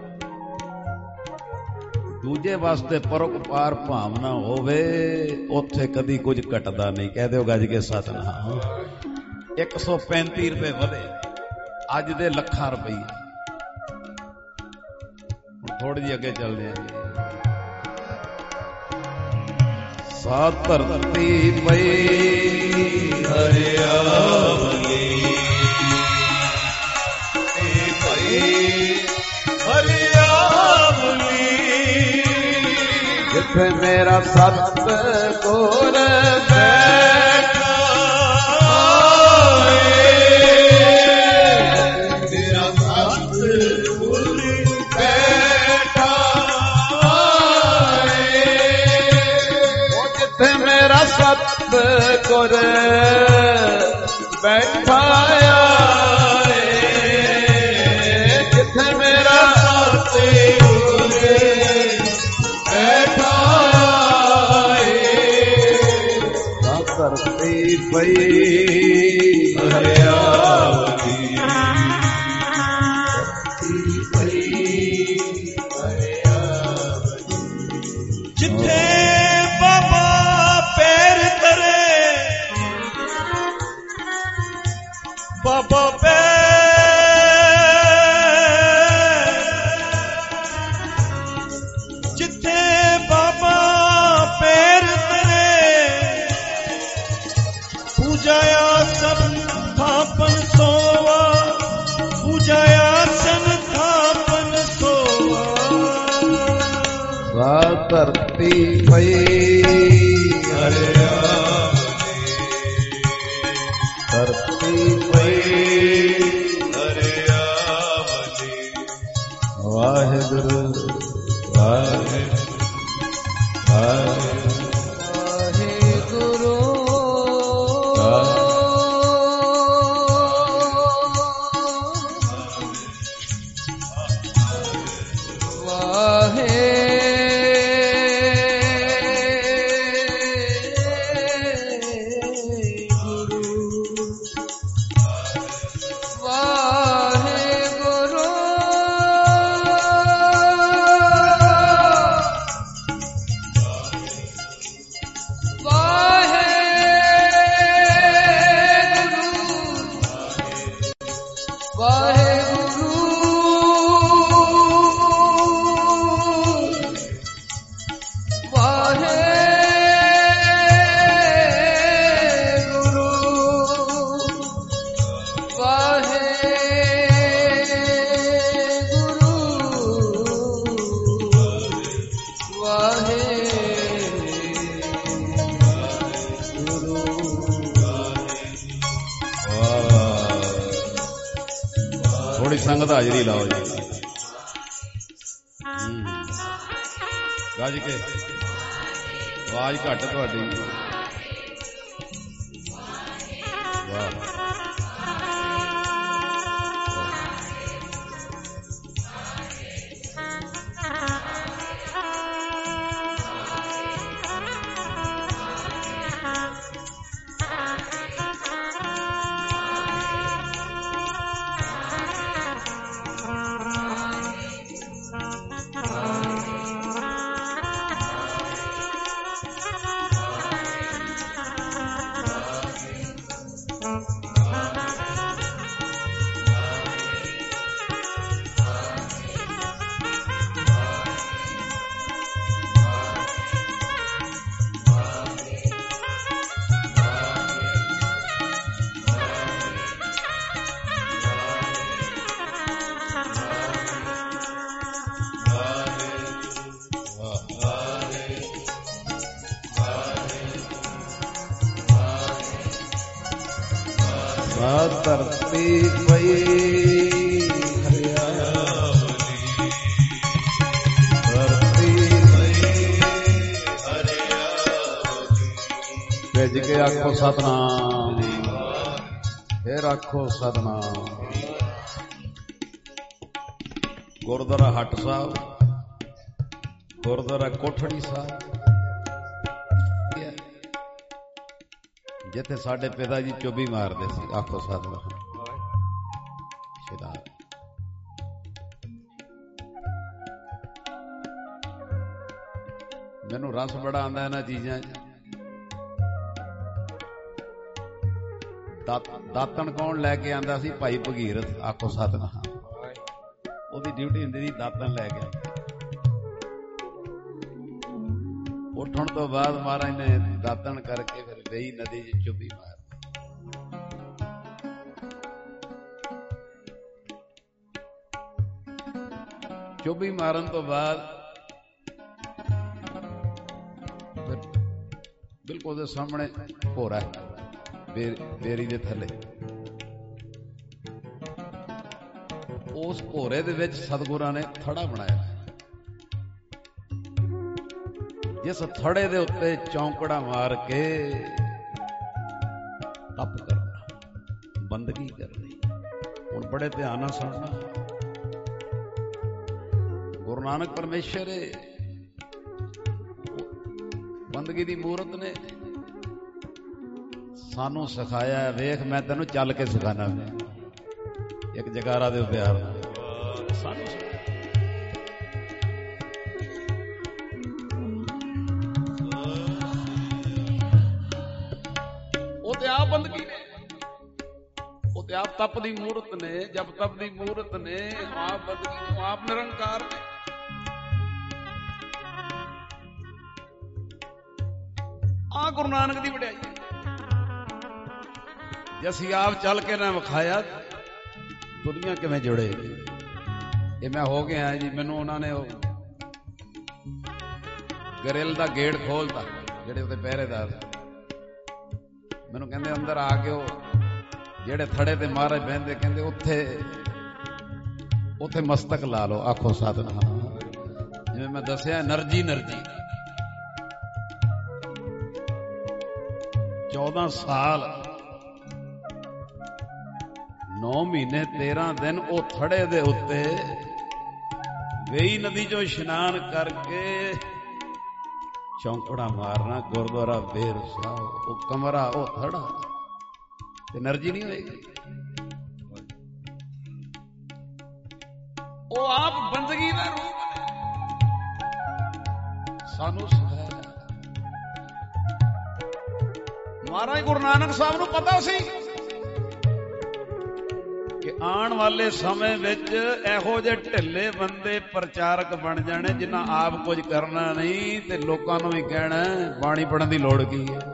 ਦੂਜੇ ਵਾਸਤੇ ਪਰਉਪਕਾਰ ਭਾਵਨਾ ਹੋਵੇ, ਉੱਥੇ ਕਦੀ ਕੁਝ ਘਟਦਾ ਨਹੀਂ। ਕਹਿ ਦਿਓ ਗੱਜ ਕੇ ਸਤਨਾਮ। ਇੱਕ ਸੌ ਪੈਂਤੀ ਰੁਪਏ ਵਧੇ, ਅੱਜ ਦੇ ਲੱਖਾਂ ਰੁਪਏ। ਹੁਣ ਥੋੜੀ ਜਿਹੀ ਅੱਗੇ ਚੱਲਦੇ ਹਾਂ। ਸਾ ਧਰਤੀ ਪਈ ਹਰਿਆਵਲੀ, ਇਹ ਪਈ ਹਰਿਆਵਲੀ, ਜਿੱਥੇ ਮੇਰਾ ਸਤਿਗੁਰ ਬੈਠਾ ਏ, ਮੇਰਾ ਸਤਿਗੁਰ ਬੈਠਾ ਏ, ਉਹ ਜਿੱਥੇ ਮੇਰਾ ਸਤਿਗੁਰ ਬੈਠਾ ਏ, ਜਿੱਥੇ ਮੇਰਾ ਸਤਿਗੁਰ ਬੈਠਾ ਏ, ਧਰਤੀ ਪਈ ਹਰਿਆਵਲੀ, ਧਰਤੀ ਪਈ ਹਰਿਆਵਲੀ, ਜਿੱਥੇ ਬਾਬਾ ਪੈਰ ਧਰੇ, ਬਾਬਾ ਪੈਰ, ਜਿੱਥੇ ਬਾਬਾ ਪੈਰ ਧਰੇ, ਪੂਜਾਇਆ ਸਭ ਥਾਪਨ ਸੋਵਾ, ਪੂਜਾਇਆ ਸਨ ਥਾਪਨ ਸੋਵਾ, ਸਾ ਧਰਤੀ ਪਈ ਹਰਿਆਵਲੀ, ਧਰਤੀ ਪਈ ਹਰਿਆਵਲੀ, ਵਾਹਿਗੁਰੂ ਵਾਹਿਗੁਰੂ ਵਾਹਿਗੁਰੂ ਥੋੜੀ ਸੰਗਤ ਹਾਜ਼ਰੀ ਲਾਓ ਜੀ। ਗੱਜ ਕੇ ਆਵਾਜ਼ ਘੱਟ ਤੁਹਾਡੀ। ਵਾਹ ਆ ਧਰਤੀ ਪਈ ਹਰਿਆਵਲੀ, ਧਰਤੀ ਪਈ ਹਰਿਆਵਲੀ। ਭਿੱਜ ਕੇ ਆਖੋ ਸਤਨਾਮ, ਫੇਰ ਆਖੋ ਸਤਨਾਮ। ਗੁਰਦੁਆਰਾ ਹੱਟ ਸਾਹਿਬ, ਗੁਰਦੁਆਰਾ ਕੋਠੜੀ ਸਾਹਿਬ, ਜਿੱਥੇ ਸਾਡੇ ਪਿਤਾ ਜੀ ਚੁੱਭੀ ਮਾਰਦੇ ਸੀ। ਆਖੋ ਸਤਨਾਮ। ਮੈਨੂੰ ਰਸ ਬੜਾ ਆਉਂਦਾ ਇਹਨਾਂ ਚੀਜ਼ਾਂ 'ਚ। ਦਾਤਣ ਕੌਣ ਲੈ ਕੇ ਆਂਦਾ ਸੀ? ਭਾਈ ਭਗੀਰਥ। ਆਖੋ ਸਤਨਾਮ। ਉਹਦੀ ਡਿਊਟੀ ਹੁੰਦੀ ਸੀ ਦਾਤਣ ਲੈ ਕੇ। ਉੱਠਣ ਤੋਂ ਬਾਅਦ ਮਹਾਰਾਜ ਨੇ ਦਾਤਣ ਕਰਕੇ ਫਿਰ ਵੇਈ ਨਦੀ 'ਚ ਚੁੱਭੀ ਮਾਰ। ਚੁੱਭੀ ਮਾਰਨ ਤੋਂ ਬਾਅਦ ਫਿਰ ਬਿਲਕੁਲ ਉਹਦੇ ਸਾਹਮਣੇ ਭੋਰਾ ਬੇਰੀ ਦੇ ਥੱਲੇ, ਉਸ ਭੋਰੇ ਦੇ ਵਿੱਚ ਸਤਿਗੁਰਾਂ ਨੇ ਥੜਾ ਬਣਾਇਆ, ਜਿਸ ਥੜੇ ਦੇ ਉੱਤੇ ਚੌਂਕੜਾ ਮਾਰ ਕੇ ਤਪ ਕਰਨਾ, ਬੰਦਗੀ ਕਰਨੀ। ਹੁਣ ਬੜੇ ਧਿਆਨ ਨਾਲ ਸੁਣਨਾ। ਗੁਰੂ ਨਾਨਕ ਪਰਮੇਸ਼ਰ ਬੰਦਗੀ ਦੀ ਮੂਰਤ ਨੇ ਸਾਨੂੰ ਸਿਖਾਇਆ। ਵੇਖ ਮੈਂ ਤੈਨੂੰ ਚੱਲ ਕੇ ਸਿਖਾਣਾ, ਇੱਕ ਜਗਾਰਾ ਦੇ ਪਿਆਰ ਸਾਨੂੰ। ਉਹ ਤੇ ਆਪ ਬੰਦਗੀ ਨੇ, ਉਹ ਤੇ ਆਪ ਤਪ ਦੀ ਮੂਰਤ ਨੇ, ਜਪ ਤਪ ਦੀ ਮੂਰਤ ਨੇ, ਆਪ ਬੰਦਗੀ, ਆਪ ਨਿਰੰਕਾਰ ਨੇ। ਆ ਗੁਰੂ ਨਾਨਕ ਦੀ ਵਡਿਆਈ। ਜੇ ਅਸੀਂ ਆਪ ਚੱਲ ਕੇ ਨਾ ਵਿਖਾਇਆ, ਦੁਨੀਆ ਕਿਵੇਂ ਜੁੜੇਗੀ? ਇਹ ਮੈਂ ਹੋ ਗਿਆ ਜੀ, ਮੈਨੂੰ ਉਹਨਾਂ ਨੇ ਉਹ ਗਰਿਲ ਦਾ ਗੇਟ ਖੋਲਤਾ, ਜਿਹੜੇ ਉਹਦੇ ਪਹਿਰੇਦਾਰ, ਮੈਨੂੰ ਕਹਿੰਦੇ ਅੰਦਰ ਆ ਕੇ ਉਹ ਜਿਹੜੇ ਥੜੇ ਤੇ ਮਹਾਰਾਜ ਬਹਿੰਦੇ, ਕਹਿੰਦੇ ਉੱਥੇ ਉੱਥੇ ਮਸਤਕ ਲਾ ਲਓ। ਆਖੋ ਸਤਨਾਮ। ਜਿਵੇਂ ਮੈਂ ਦੱਸਿਆ ਨਰਜੀ ਨਰਜੀ ਚੌਦਾਂ ਸਾਲ ਨੌ ਮਹੀਨੇ ਤੇਰਾਂ ਦਿਨ ਉਹ ਥੜੇ ਦੇ ਉੱਤੇ ਵੇਈ ਨਦੀ ਚੋਂ ਇਸ਼ਨਾਨ ਕਰਕੇ ਚੌਂਕੜਾ ਮਾਰਨਾ। ਗੁਰਦੁਆਰਾ ਬੇਰ ਸਾਹਿਬ, ਉਹ ਕਮਰਾ, ਉਹ ਥੜਾ, ਤੇ ਐਨਰਜੀ ਨਹੀਂ ਹੋਏਗੀ। ਉਹ ਆਪ ਬੰਦਗੀ ਦਾ ਰੂਪ ਸਾਨੂੰ ਸਿਖਾਇਆ। ਮਹਾਰਾਜ ਗੁਰੂ ਨਾਨਕ ਸਾਹਿਬ ਨੂੰ ਪਤਾ ਸੀ ਕਿ ਆਉਣ ਵਾਲੇ ਸਮੇਂ ਵਿੱਚ ਇਹੋ ਜਿਹੇ ਢਿੱਲੇ ਬੰਦੇ ਪ੍ਰਚਾਰਕ ਬਣ ਜਾਣੇ, ਜਿਨ੍ਹਾਂ ਆਪ ਕੁਝ ਕਰਨਾ ਨਹੀਂ ਤੇ ਲੋਕਾਂ ਨੂੰ ਵੀ ਕਹਿਣਾ ਬਾਣੀ ਪੜਨ ਦੀ ਲੋੜ ਕੀ ਹੈ।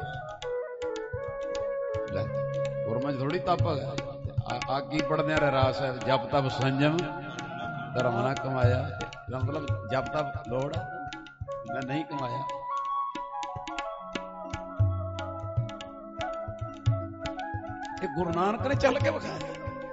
ਲੈ ਗੁਰਮਤਿ ਥੋੜੀ ਤਪ ਹੈ। ਆ ਕੀ ਪੜਦੇ ਆ ਰਾਸ ਹੈ? ਜਪ ਤਪ ਸੰਜਮ ਧਰਮ ਨਾ ਕਮਾਇਆ। ਮਤਲਬ ਜਪ ਤਪ ਲੋੜ ਹੈ, ਮੈਂ ਨਹੀਂ ਕਮਾਇਆ। ਇਹ ਗੁਰੂ ਨਾਨਕ ਨੇ ਚੱਲ ਕੇ ਵਿਖਾਇਆ।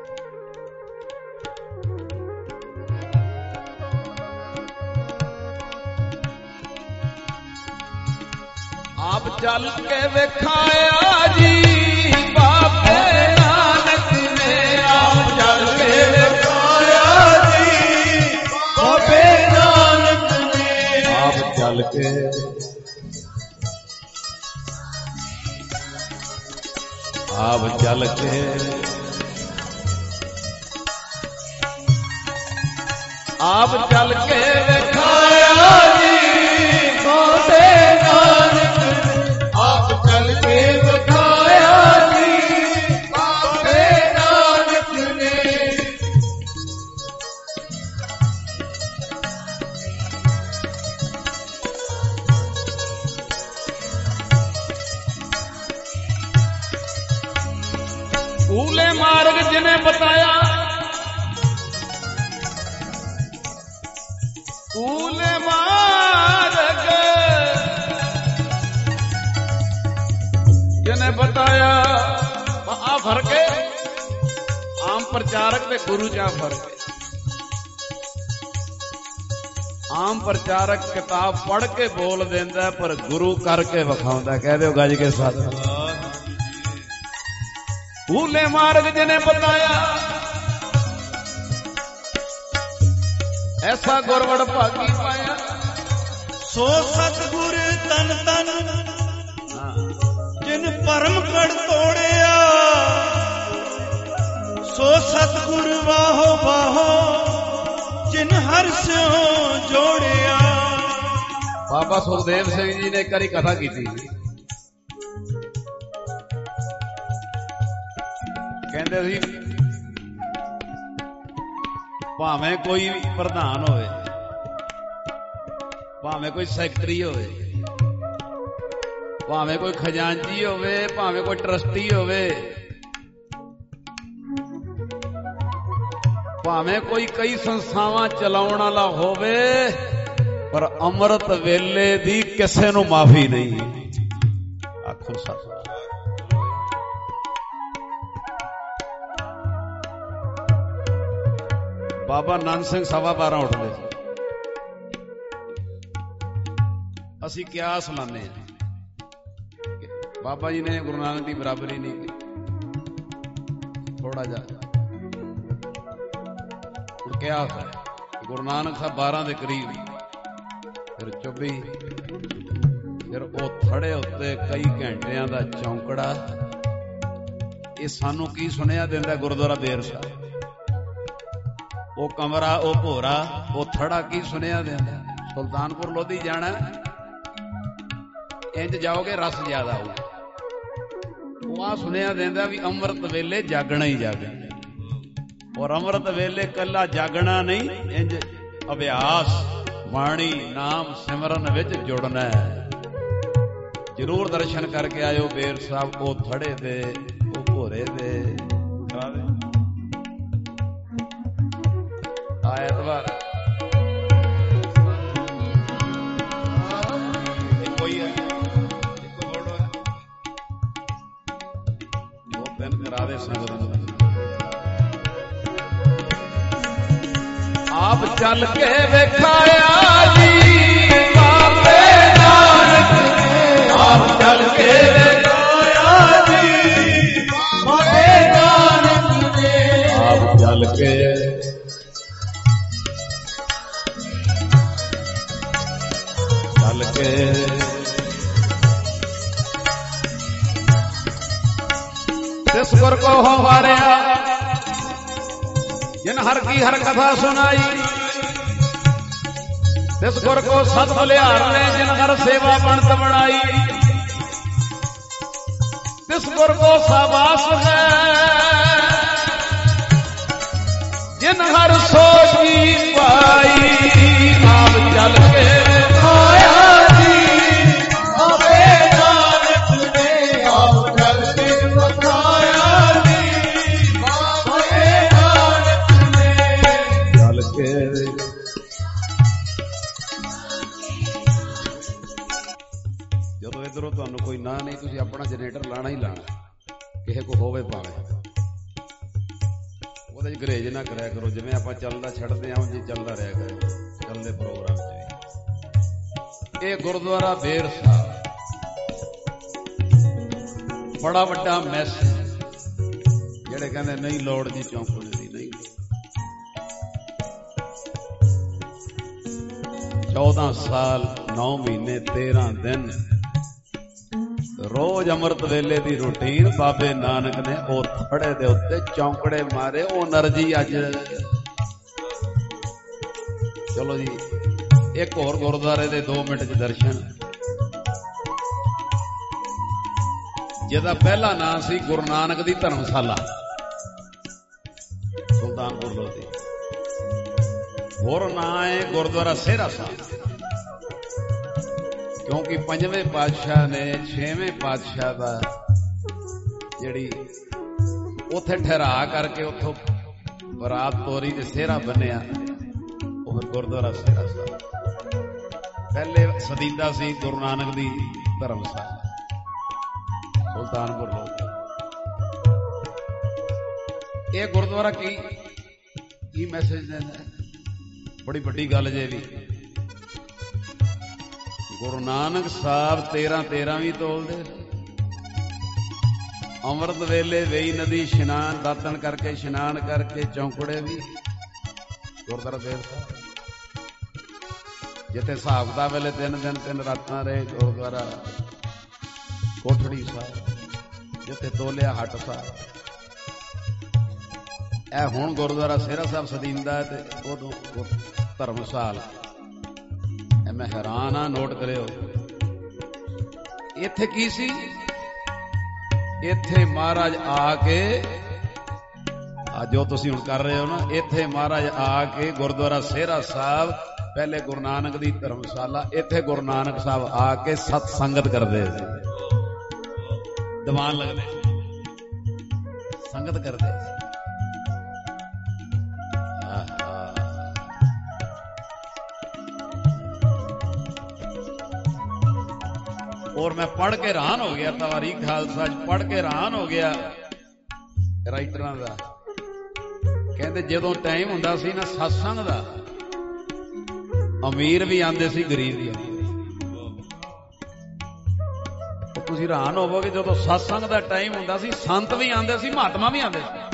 ਆਪ ਚੱਲ ਕੇ ਵਿਖਾਇਆ ਜੀ ਬਾਬੇ ਨਾਨਕ ਨੇ। ਆਪ ਚੱਲ ਕੇ ਵਿਖਾਇਆ ਜੀ ਬਾਬੇ ਨਾਨਕ ਨੇ। ਆਪ ਚੱਲ ਕੇ ਆਪ ਚੱਲ ਕੇ ਆਪ ਚੱਲ ਕੇ ਵਿਖਾਇਆ ਜੀ ਬਾਬੇ ਨਾਨਕ ਨੇ। ਆਪ ਚੱਲ ਕੇ ਵਿਖਾਇਆ ਜੀ ਬਾਬੇ ਨਾਨਕ ਨੇ। भूले मार्ग जिन्हें बताया, भूले मार्ग जिन्हें बताया, आ भर के ਪ੍ਰਚਾਰਕ ਤੇ ਗੁਰੂ ਚ ਫਰਕ ਹੈ। ਆਮ ਪ੍ਰਚਾਰਕ ਕਿਤਾਬ ਪੜ੍ਹ ਕੇ ਬੋਲ ਦਿੰਦਾ, ਪਰ ਗੁਰੂ ਕਰਕੇ ਵਿਖਾਉਂਦਾ। ਕਹਿ ਦਿਓ ਗੱਜ ਕੇ ਸਾਥ। ਭੂਲੇ ਮਾਰਗ ਜਿਹਨੇ ਬਤਾਇਆ, ਐਸਾ ਗੁਰਵੜ ਭਾਗੀ ਪਾਇਆ। ਸੋ ਸਤਿਗੁਰ ਤਨ ਤਨ ਜਿਨ ਭਰਮ ਕੜ ਤੋੜਿਆ, ਸੋ ਸਤਿਗੁਰ ਵਾਹੋ ਵਾਹੋ ਜਿਨ ਹਰਿ ਸਿਉ ਜੋੜਿਆ। ਬਾਬਾ ਸੁਖਦੇਵ ਸਿੰਘ ਜੀ ਨੇ ਇੱਕ ਵਾਰੀ ਕਥਾ ਕੀਤੀ। ਕਹਿੰਦੇ ਸੀ ਭਾਵੇਂ ਕੋਈ ਪ੍ਰਧਾਨ ਹੋਵੇ, ਭਾਵੇਂ ਕੋਈ ਸੈਕਟਰੀ ਹੋਵੇ, ਭਾਵੇਂ ਕੋਈ ਖਜ਼ਾਨਚੀ ਹੋਵੇ, ਭਾਵੇਂ ਕੋਈ ਟਰਸਟੀ ਹੋਵੇ, ਭਾਵੇਂ ਕੋਈ ਕਈ ਸੰਸਥਾਵਾਂ ਚਲਾਉਣ ਵਾਲਾ ਹੋਵੇ, ਪਰ ਅੰਮ੍ਰਿਤ ਵੇਲੇ ਦੀ ਕਿਸੇ ਨੂੰ ਮਾਫੀ ਨਹੀਂ। ਆਖੋ ਸੱਚ। ਬਾਬਾ ਨੰਦ ਸਿੰਘ ਸਵਾ ਬਾਰਾਂ ਉੱਠਦੇ ਸੀ। ਅਸੀਂ ਕਿਆਸ ਲਾਉਂਦੇ ਹਾਂ, ਬਾਬਾ ਜੀ ਨੇ ਗੁਰੂ ਨਾਨਕ ਦੀ ਬਰਾਬਰੀ ਨਹੀਂ ਕੀਤੀ। ਥੋੜਾ ਜਿਹਾ ਕਿਆਸ ਹੈ। ਗੁਰੂ ਨਾਨਕ ਸਾਹਿਬ ਬਾਰਾਂ ਦੇ ਕਰੀਬ, ਫਿਰ ਚੌਵੀ, ਫਿਰ ਉਹ ਥੜੇ ਉੱਤੇ ਕਈ ਘੰਟਿਆਂ ਦਾ ਚੌਂਕੜਾ। ਇਹ ਸਾਨੂੰ ਕੀ ਸੁਣਿਆ ਦਿੰਦਾ? ਗੁਰਦੁਆਰਾ ਬੇਰ ਸਾਹਿਬ, ਉਹ ਕਮਰਾ, ਉਹ ਭੋਰਾ, ਉਹ ਥੜਾ ਕੀ ਸੁਣਿਆ ਦਿੰਦਾ? ਸੁਲਤਾਨਪੁਰ ਲੋਧੀ ਜਾਣਾ, ਇੰਜ ਜਾਓਗੇ ਰਸ ਜ਼ਿਆਦਾ ਹੋਊ। ਉਹ ਆ ਸੁਣਿਆ ਦਿੰਦਾ ਵੀ ਅੰਮ੍ਰਿਤ ਵੇਲੇ ਜਾਗਣਾ ਹੀ ਜਾਗਣਾ, ਔਰ ਅੰਮ੍ਰਿਤ ਵੇਲੇ ਕੱਲਾ ਜਾਗਣਾ ਨਹੀਂ, ਇੰਜ ਅਭਿਆਸ ਬਾਣੀ ਨਾਮ ਸਿਮਰਨ ਵਿੱਚ ਜੁੜਨਾ ਹੈ। ਜ਼ਰੂਰ ਦਰਸ਼ਨ ਕਰਕੇ ਆਇਓ ਬੇਰ ਸਾਹਿਬ, ਉਹ ਥੜੇ ਦੇ, ਉਹ ਭੋਰੇ ਦੇ। ਐਤਵਾਰ ਕੋਈ ਹੈ, ਇੱਕੋ ਫੋਟੋ ਹੈ, ਦੋ ਤਿੰਨ ਕਰਾ ਦੇ ਸੰਗਤ ਨੂੰ। ਆਪ ਚੱਲ ਕੇ ਵੇਖਾਇਆ ਜੀ ਬਾਬੇ ਨਾਨਕ ਨੇ, ਆਪ ਚੱਲ ਕੇ ਵੇਖਾਇਆ ਜੀ ਬਾਬੇ ਨਾਨਕ ਨੇ, ਆਪ ਚੱਲ ਕੇ ਚੱਲ ਕੇ ਤਿਸ ਗੁਰ ਕੋ ਹਵਾਰਿਆ, जिन हर की हर कथा सुनाई, तिस गुर को सत बलिहार ने, जिन हर सेवा बनत बनाई, तिस गुर को शाबाश है, जिन हर सोच की पाई। आप चल के आया जी बाबे नानक ने, आप चल के बताया ਜਦੋਂ ਇਧਰੋਂ ਤੁਹਾਨੂੰ ਕੋਈ ਨਾ ਨਹੀਂ, ਤੁਸੀਂ ਆਪਣਾ ਜਨਰੇਟਰ ਲਾਣਾ ਹੀ ਲਾਣਾ, ਕਿਸੇ ਕੋ ਹੋਵੇ ਭਾਵੇਂ। ਉਹਦੇ ਚ ਗਰੇਜ ਨਾ ਕਰਿਆ ਕਰੋ, ਜਿਵੇਂ ਆਪਾਂ ਚੱਲਦਾ ਛੱਡਦੇ ਹਾਂ ਜੀ ਚੱਲਦਾ ਰਿਹਾ ਕਰੇ ਚੱਲਦੇ ਪ੍ਰੋਗਰਾਮ ਚ। ਇਹ ਗੁਰਦੁਆਰਾ ਬੇਰ ਸਾਹਿਬ ਬੜਾ ਵੱਡਾ ਮੈਸ, ਜਿਹੜੇ ਕਹਿੰਦੇ ਨਹੀਂ ਲੋੜ ਜੀ ਚੌਂਕਣੇ ਦੀ, ਨਹੀਂ। ਚੌਦਾਂ ਸਾਲ ਨੌ ਮਹੀਨੇ ਤੇਰਾਂ ਦਿਨ ਰੋਜ਼ ਅੰਮ੍ਰਿਤ ਵੇਲੇ ਦੀ ਰੂਟੀਨ ਬਾਬੇ ਨਾਨਕ ਨੇ ਉਹ ਥੜੇ ਦੇ ਉੱਤੇ ਚੌਂਕੜੇ ਮਾਰੇ। ਉਹ ਨਰਜੀ ਅੱਜ ਚਲੋ ਜੀ ਇੱਕ ਹੋਰ ਗੁਰਦੁਆਰੇ ਦੇ ਦੋ ਮਿੰਟ ਚ ਦਰਸ਼ਨ, ਜਿਹਦਾ ਪਹਿਲਾ ਨਾਂ ਸੀ ਗੁਰੂ ਨਾਨਕ ਦੀ ਧਰਮਸ਼ਾਲਾ, ਸੁਲਤਾਨਪੁਰ ਲੋਧੀ। ਹੋਰ ਨਾਂ ਹੈ ਗੁਰਦੁਆਰਾ ਸੇਹਰਾ ਸਾਹਿਬ, ਕਿਉਂਕਿ ਪੰਜਵੇਂ ਪਾਤਸ਼ਾਹ ਨੇ ਛੇਵੇਂ ਪਾਤਸ਼ਾਹ ਦਾ ਜਿਹੜੀ ਉੱਥੇ ਠਹਿਰਾ ਕਰਕੇ ਉੱਥੋਂ ਬਰਾਤ ਤੋਰੀ ਤੇ ਸਿਹਰਾ ਬੰਨਿਆ, ਉਹ ਫਿਰ ਗੁਰਦੁਆਰਾ ਸੇਹਰਾ ਸਾਹਿਬ। ਪਹਿਲੇ ਸਦੀਦਾ ਸੀ ਗੁਰੂ ਨਾਨਕ ਦੀ ਧਰਮਸ਼ਾਲਾ ਸੁਲਤਾਨਪੁਰ ਲੋਧੀ। ਇਹ ਗੁਰਦੁਆਰਾ ਕੀ ਕੀ ਮੈਸੇਜ ਦਿੰਦਾ? ਬੜੀ ਵੱਡੀ ਗੱਲ ਜੇ ਵੀ ਗੁਰੂ ਨਾਨਕ ਸਾਹਿਬ ਤੇਰਾਂ ਤੇਰਾਂ ਵੀ ਤੋਲਦੇ। ਅੰਮ੍ਰਿਤ ਵੇਲੇ ਵੇਈ ਨਦੀ ਇਸ਼ਨਾਨ ਦਾਤਣ ਕਰਕੇ ਇਸ਼ਨਾਨ ਕਰਕੇ ਚੌਂਕੜੇ ਵੀ ਗੁਰਦੁਆਰਾ ਦੇਵ ਸਾਹਿਬ। ਜਿੱਥੇ ਹਿਸਾਬ ਕਿਤਾਬ ਵੇਲੇ ਤਿੰਨ ਦਿਨ ਤਿੰਨ ਰਾਤਾਂ ਰਹੇ ਗੁਰਦੁਆਰਾ ਕੋਠੜੀ ਸਾਹਿਬ। ਜਿੱਥੇ ਤੋਲਿਆ ਹੱਟ ਸਾਹਿਬ। ਇਹ ਹੁਣ ਗੁਰਦੁਆਰਾ ਸੇਰਾ ਸਾਹਿਬ ਸਦੀਂਦਾ ਤੇ ਉਦੋਂ ਧਰਮਸ਼ਾਲ। ਮੈਂ ਹੈਰਾਨ ਆ, ਨੋਟ ਕਰਿਓ। ਇੱਥੇ ਕੀ ਸੀ? ਇੱਥੇ ਮਹਾਰਾਜ ਆ ਕੇ ਆ ਜੋ ਤੁਸੀਂ ਹੁਣ ਕਰ ਰਹੇ ਹੋ ਨਾ, ਇੱਥੇ ਮਹਾਰਾਜ ਆ ਕੇ ਗੁਰਦੁਆਰਾ ਸੇਰਾ ਸਾਹਿਬ ਪਹਿਲੇ ਗੁਰੂ ਨਾਨਕ ਦੀ ਧਰਮਸ਼ਾਲਾ, ਇੱਥੇ ਗੁਰੂ ਨਾਨਕ ਸਾਹਿਬ ਆ ਕੇ ਸਤ ਸੰਗਤ ਕਰਦੇ ਸੀ। ਦੀਵਾਨ ਲੱਗਦੇ ਸੰਗਤ ਕਰਦੇ ਸੀ। और मैं पढ़ के हैरान हो गया, तवारीख खालसा पढ़ के हैरान हो गया राइटरां दा। कहंदे जदों टाइम हुंदा सी ना सत्संग दा, अमीर भी आंदे सी गरीब भी आंदे। तुसीं हैरान होवोगे जदों सत्संग दा टाइम हुंदा सी संत भी आंदे सी, महात्मा भी आंदे सी,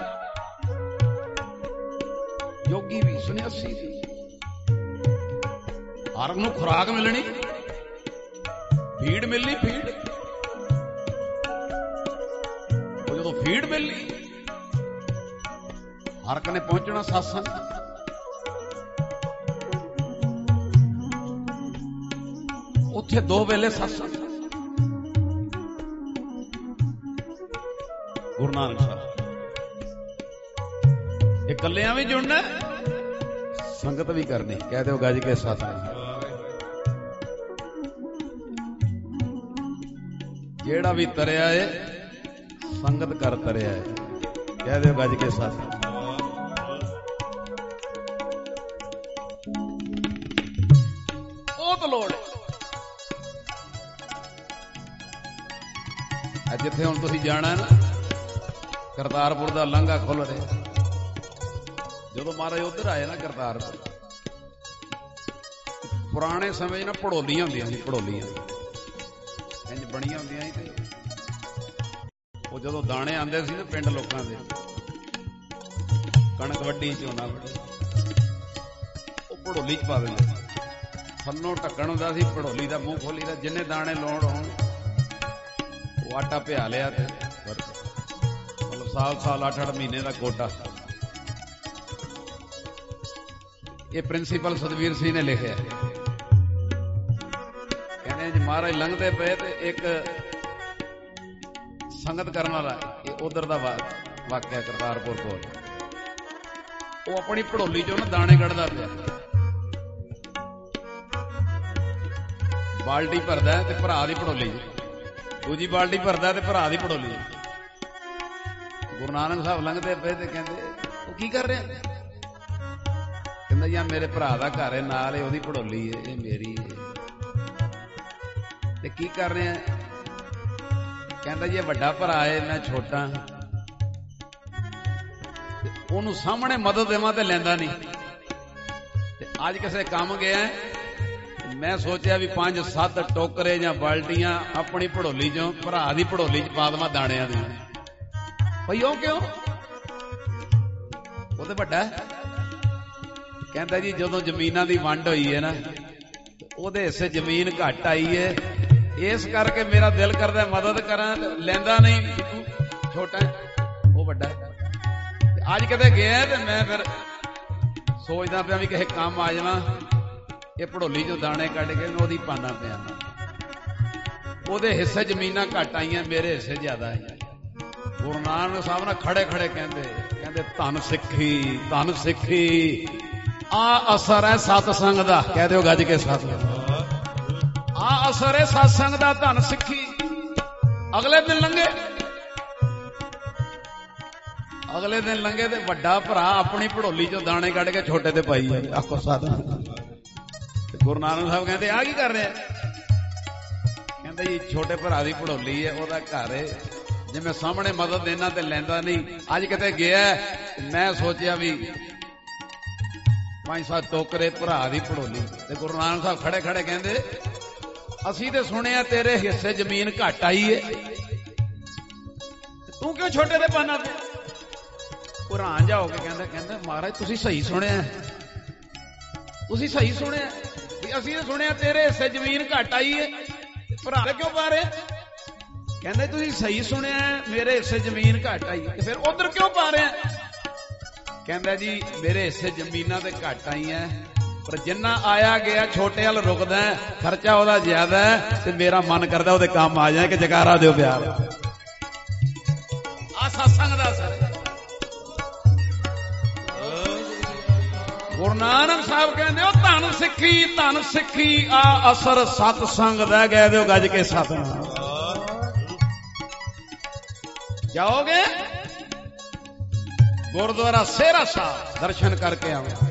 योगी भी, सन्यासी भी। हर नूं खुराक मिलनी, फीड मिलनी, फीड जो फीड मिलनी हर कने पहुंचना सत्संग। उत्थे दो वेले सत्संग। गुरु नानक साहब इकलियां भी जुड़ना, संगत भी करनी। कह दो गज के सत्संग। जेड़ा भी तरिया है संगत कर तरिया है। कह दो गज के साथ। बहुत लोड़ जिथे हुण तुसीं जाना है ना, करतारपुर का लांघा खुल रहा। जदों महाराज उधर आए ना करतारपुर, पुराने समय ना भड़ोलियां होंदियां सी, भड़ोलियां इंज बणियां होंदियां सी। वो जदों दाने आंदे सी ना पिंड लोकां दे, कणक वड्डी झोना वड्डी, वो भड़ोली च पा दिंदे। थल्लों ढक्कण हुंदा सी भड़ोली दा, मूंह खोली दा, जिन्ने दाने लाउण होण वो आटा पिया लिया ते मतलब साल साल अठ अठ महीने का कोटा। ये प्रिंसीपल सतवीर सिंह ने लिखा। कहने महाराज लंघते पे ते एक संगत करने वाला उधर का वाक्या करतारपुर को, वो अपनी भड़ोली चो ना दाने कढ़दा पिया, बाल्टी भरदा ते भरा दी भड़ोली, दूजी बाल्टी भरदा ते भरा दी भड़ोली। गुरु नानक साहब लंघते पे ते कहंदे वो की कर रहे? कहंदा यार मेरे भरा दा घर है, नाल है ओदी भड़ोली है, ये मेरी है। ते की कर रहे हैं? कहंदा ये वड्डा भरा है, मैं छोटा। ओनू सामने मदद देवां ते लैंदा नहीं। ते अज किसे काम गया है, मैं सोचा भी पांच सत्त टोकरे या बाल्टियां अपनी भड़ोली चो भरा दी भड़ोली च पा देवां दाणियां दी। भई ओ क्यों? वो ते वड्डा कहंदा जी जदों जमीनां दी वंड होई है ना, ओहदे हिस्से जमीन घट आई है, इस करके मेरा दिल करदा मदद करा, लैंदा नहीं, छोटा वो वड्डा। अज किते गया ते मैं फिर सोचदा पिया भी किसे काम आ जावां, ये भड़ोली चो दाने कढ के ओहदी पाना पिया। ओहदे हिस्से जमीनां घट आईयां, मेरे हिस्से ज्यादा आईयां। गुरु नानक साहब ने खड़े खड़े कहंदे कहंदे धन सिक्खी, धन सिक्खी, आ असर है सतसंग दा। कह दिओ गज के साथ, आ असर है सतसंग दा, धन सिक्खी। अगले दिन लंघे, अगले दिन लंघे ते वड्डा भरा अपनी भड़ोली चो दाने कढ के छोटे ते पाई जाए। आखो साध। गुरु नानक साहब कहते आ की कर रहे? कहते जी छोटे भरा दी भड़ोली है, ओहदा घर है, ਜਿਵੇਂ ਸਾਹਮਣੇ ਮਦਦ ਦੇਣਾ ਤੇ ਲੈਂਦਾ ਨਹੀਂ। ਅੱਜ ਕਿਤੇ ਗਿਆ ਮੈਂ ਸੋਚਿਆ ਵੀ ਪੰਜ ਸੱਤ ਟੋਕਰੇ ਭਰਾ ਦੀ ਪੜੋਲੀ ਤੇ ਗੁਰੂ ਨਾਨਕ ਸਾਹਿਬ ਖੜੇ ਖੜੇ ਕਹਿੰਦੇ ਅਸੀਂ ਤੇ ਸੁਣਿਆ ਤੇਰੇ ਹਿੱਸੇ ਜ਼ਮੀਨ ਘੱਟ ਆਈ ਏ, ਤੂੰ ਕਿਉਂ ਛੋਟੇ ਦੇ ਪਾਣਾ ਤੇ ਕੁਰਾਨ ਜਾ ਹੋ ਕੇ ਕਹਿੰਦਾ ਕਹਿੰਦਾ ਮਹਾਰਾਜ ਤੁਸੀਂ ਸਹੀ ਸੁਣਿਆ, ਤੁਸੀਂ ਸਹੀ ਸੁਣਿਆ ਵੀ ਅਸੀਂ ਤੇ ਸੁਣਿਆ ਤੇਰੇ ਹਿੱਸੇ ਜ਼ਮੀਨ ਘੱਟ ਆਈ ਏ, ਭਰਾ ਕਿਉਂ ਪਾ ਰਹੇ? ਕਹਿੰਦੇ ਤੁਸੀਂ ਸਹੀ ਸੁਣਿਆ ਮੇਰੇ ਹਿੱਸੇ ਜ਼ਮੀਨ ਘੱਟ ਆਈ ਤੇ ਫਿਰ ਉਧਰ ਕਿਉਂ ਪਾ ਰਹੇ? ਕਹਿੰਦਾ ਜੀ ਮੇਰੇ ਹਿੱਸੇ ਜ਼ਮੀਨਾਂ ਤੇ ਘੱਟ ਆਈਆਂ ਪਰ ਜਿੰਨਾ ਆਇਆ ਗਿਆ ਛੋਟੇ ਵੱਲ ਰੁਕਦਾ, ਖਰਚਾ ਉਹਦਾ ਜ਼ਿਆਦਾ ਤੇ ਮੇਰਾ ਮਨ ਕਰਦਾ ਉਹਦੇ ਕੰਮ ਆ ਜਾਏ ਕਿ ਜਕਾਰਾ ਦਿਓ ਪਿਆਰ। ਆ ਸਤਸੰਗ ਦਾ ਅਸਰ। ਗੁਰੂ ਨਾਨਕ ਸਾਹਿਬ ਕਹਿੰਦੇ ਉਹ ਧੰਨ ਸਿੱਖੀ ਧੰਨ ਸਿੱਖੀ ਆ ਅਸਰ ਸਤਸੰਗ ਦਾ, ਕਹਿ ਦਿਓ ਗੱਜ ਕੇ ਸਤਿਨਾਮ। ਜਾਓਗੇ ਗੁਰਦੁਆਰਾ ਸੇਰਾ ਸਾਹਿਬ ਦਰਸ਼ਨ ਕਰਕੇ ਆਓ।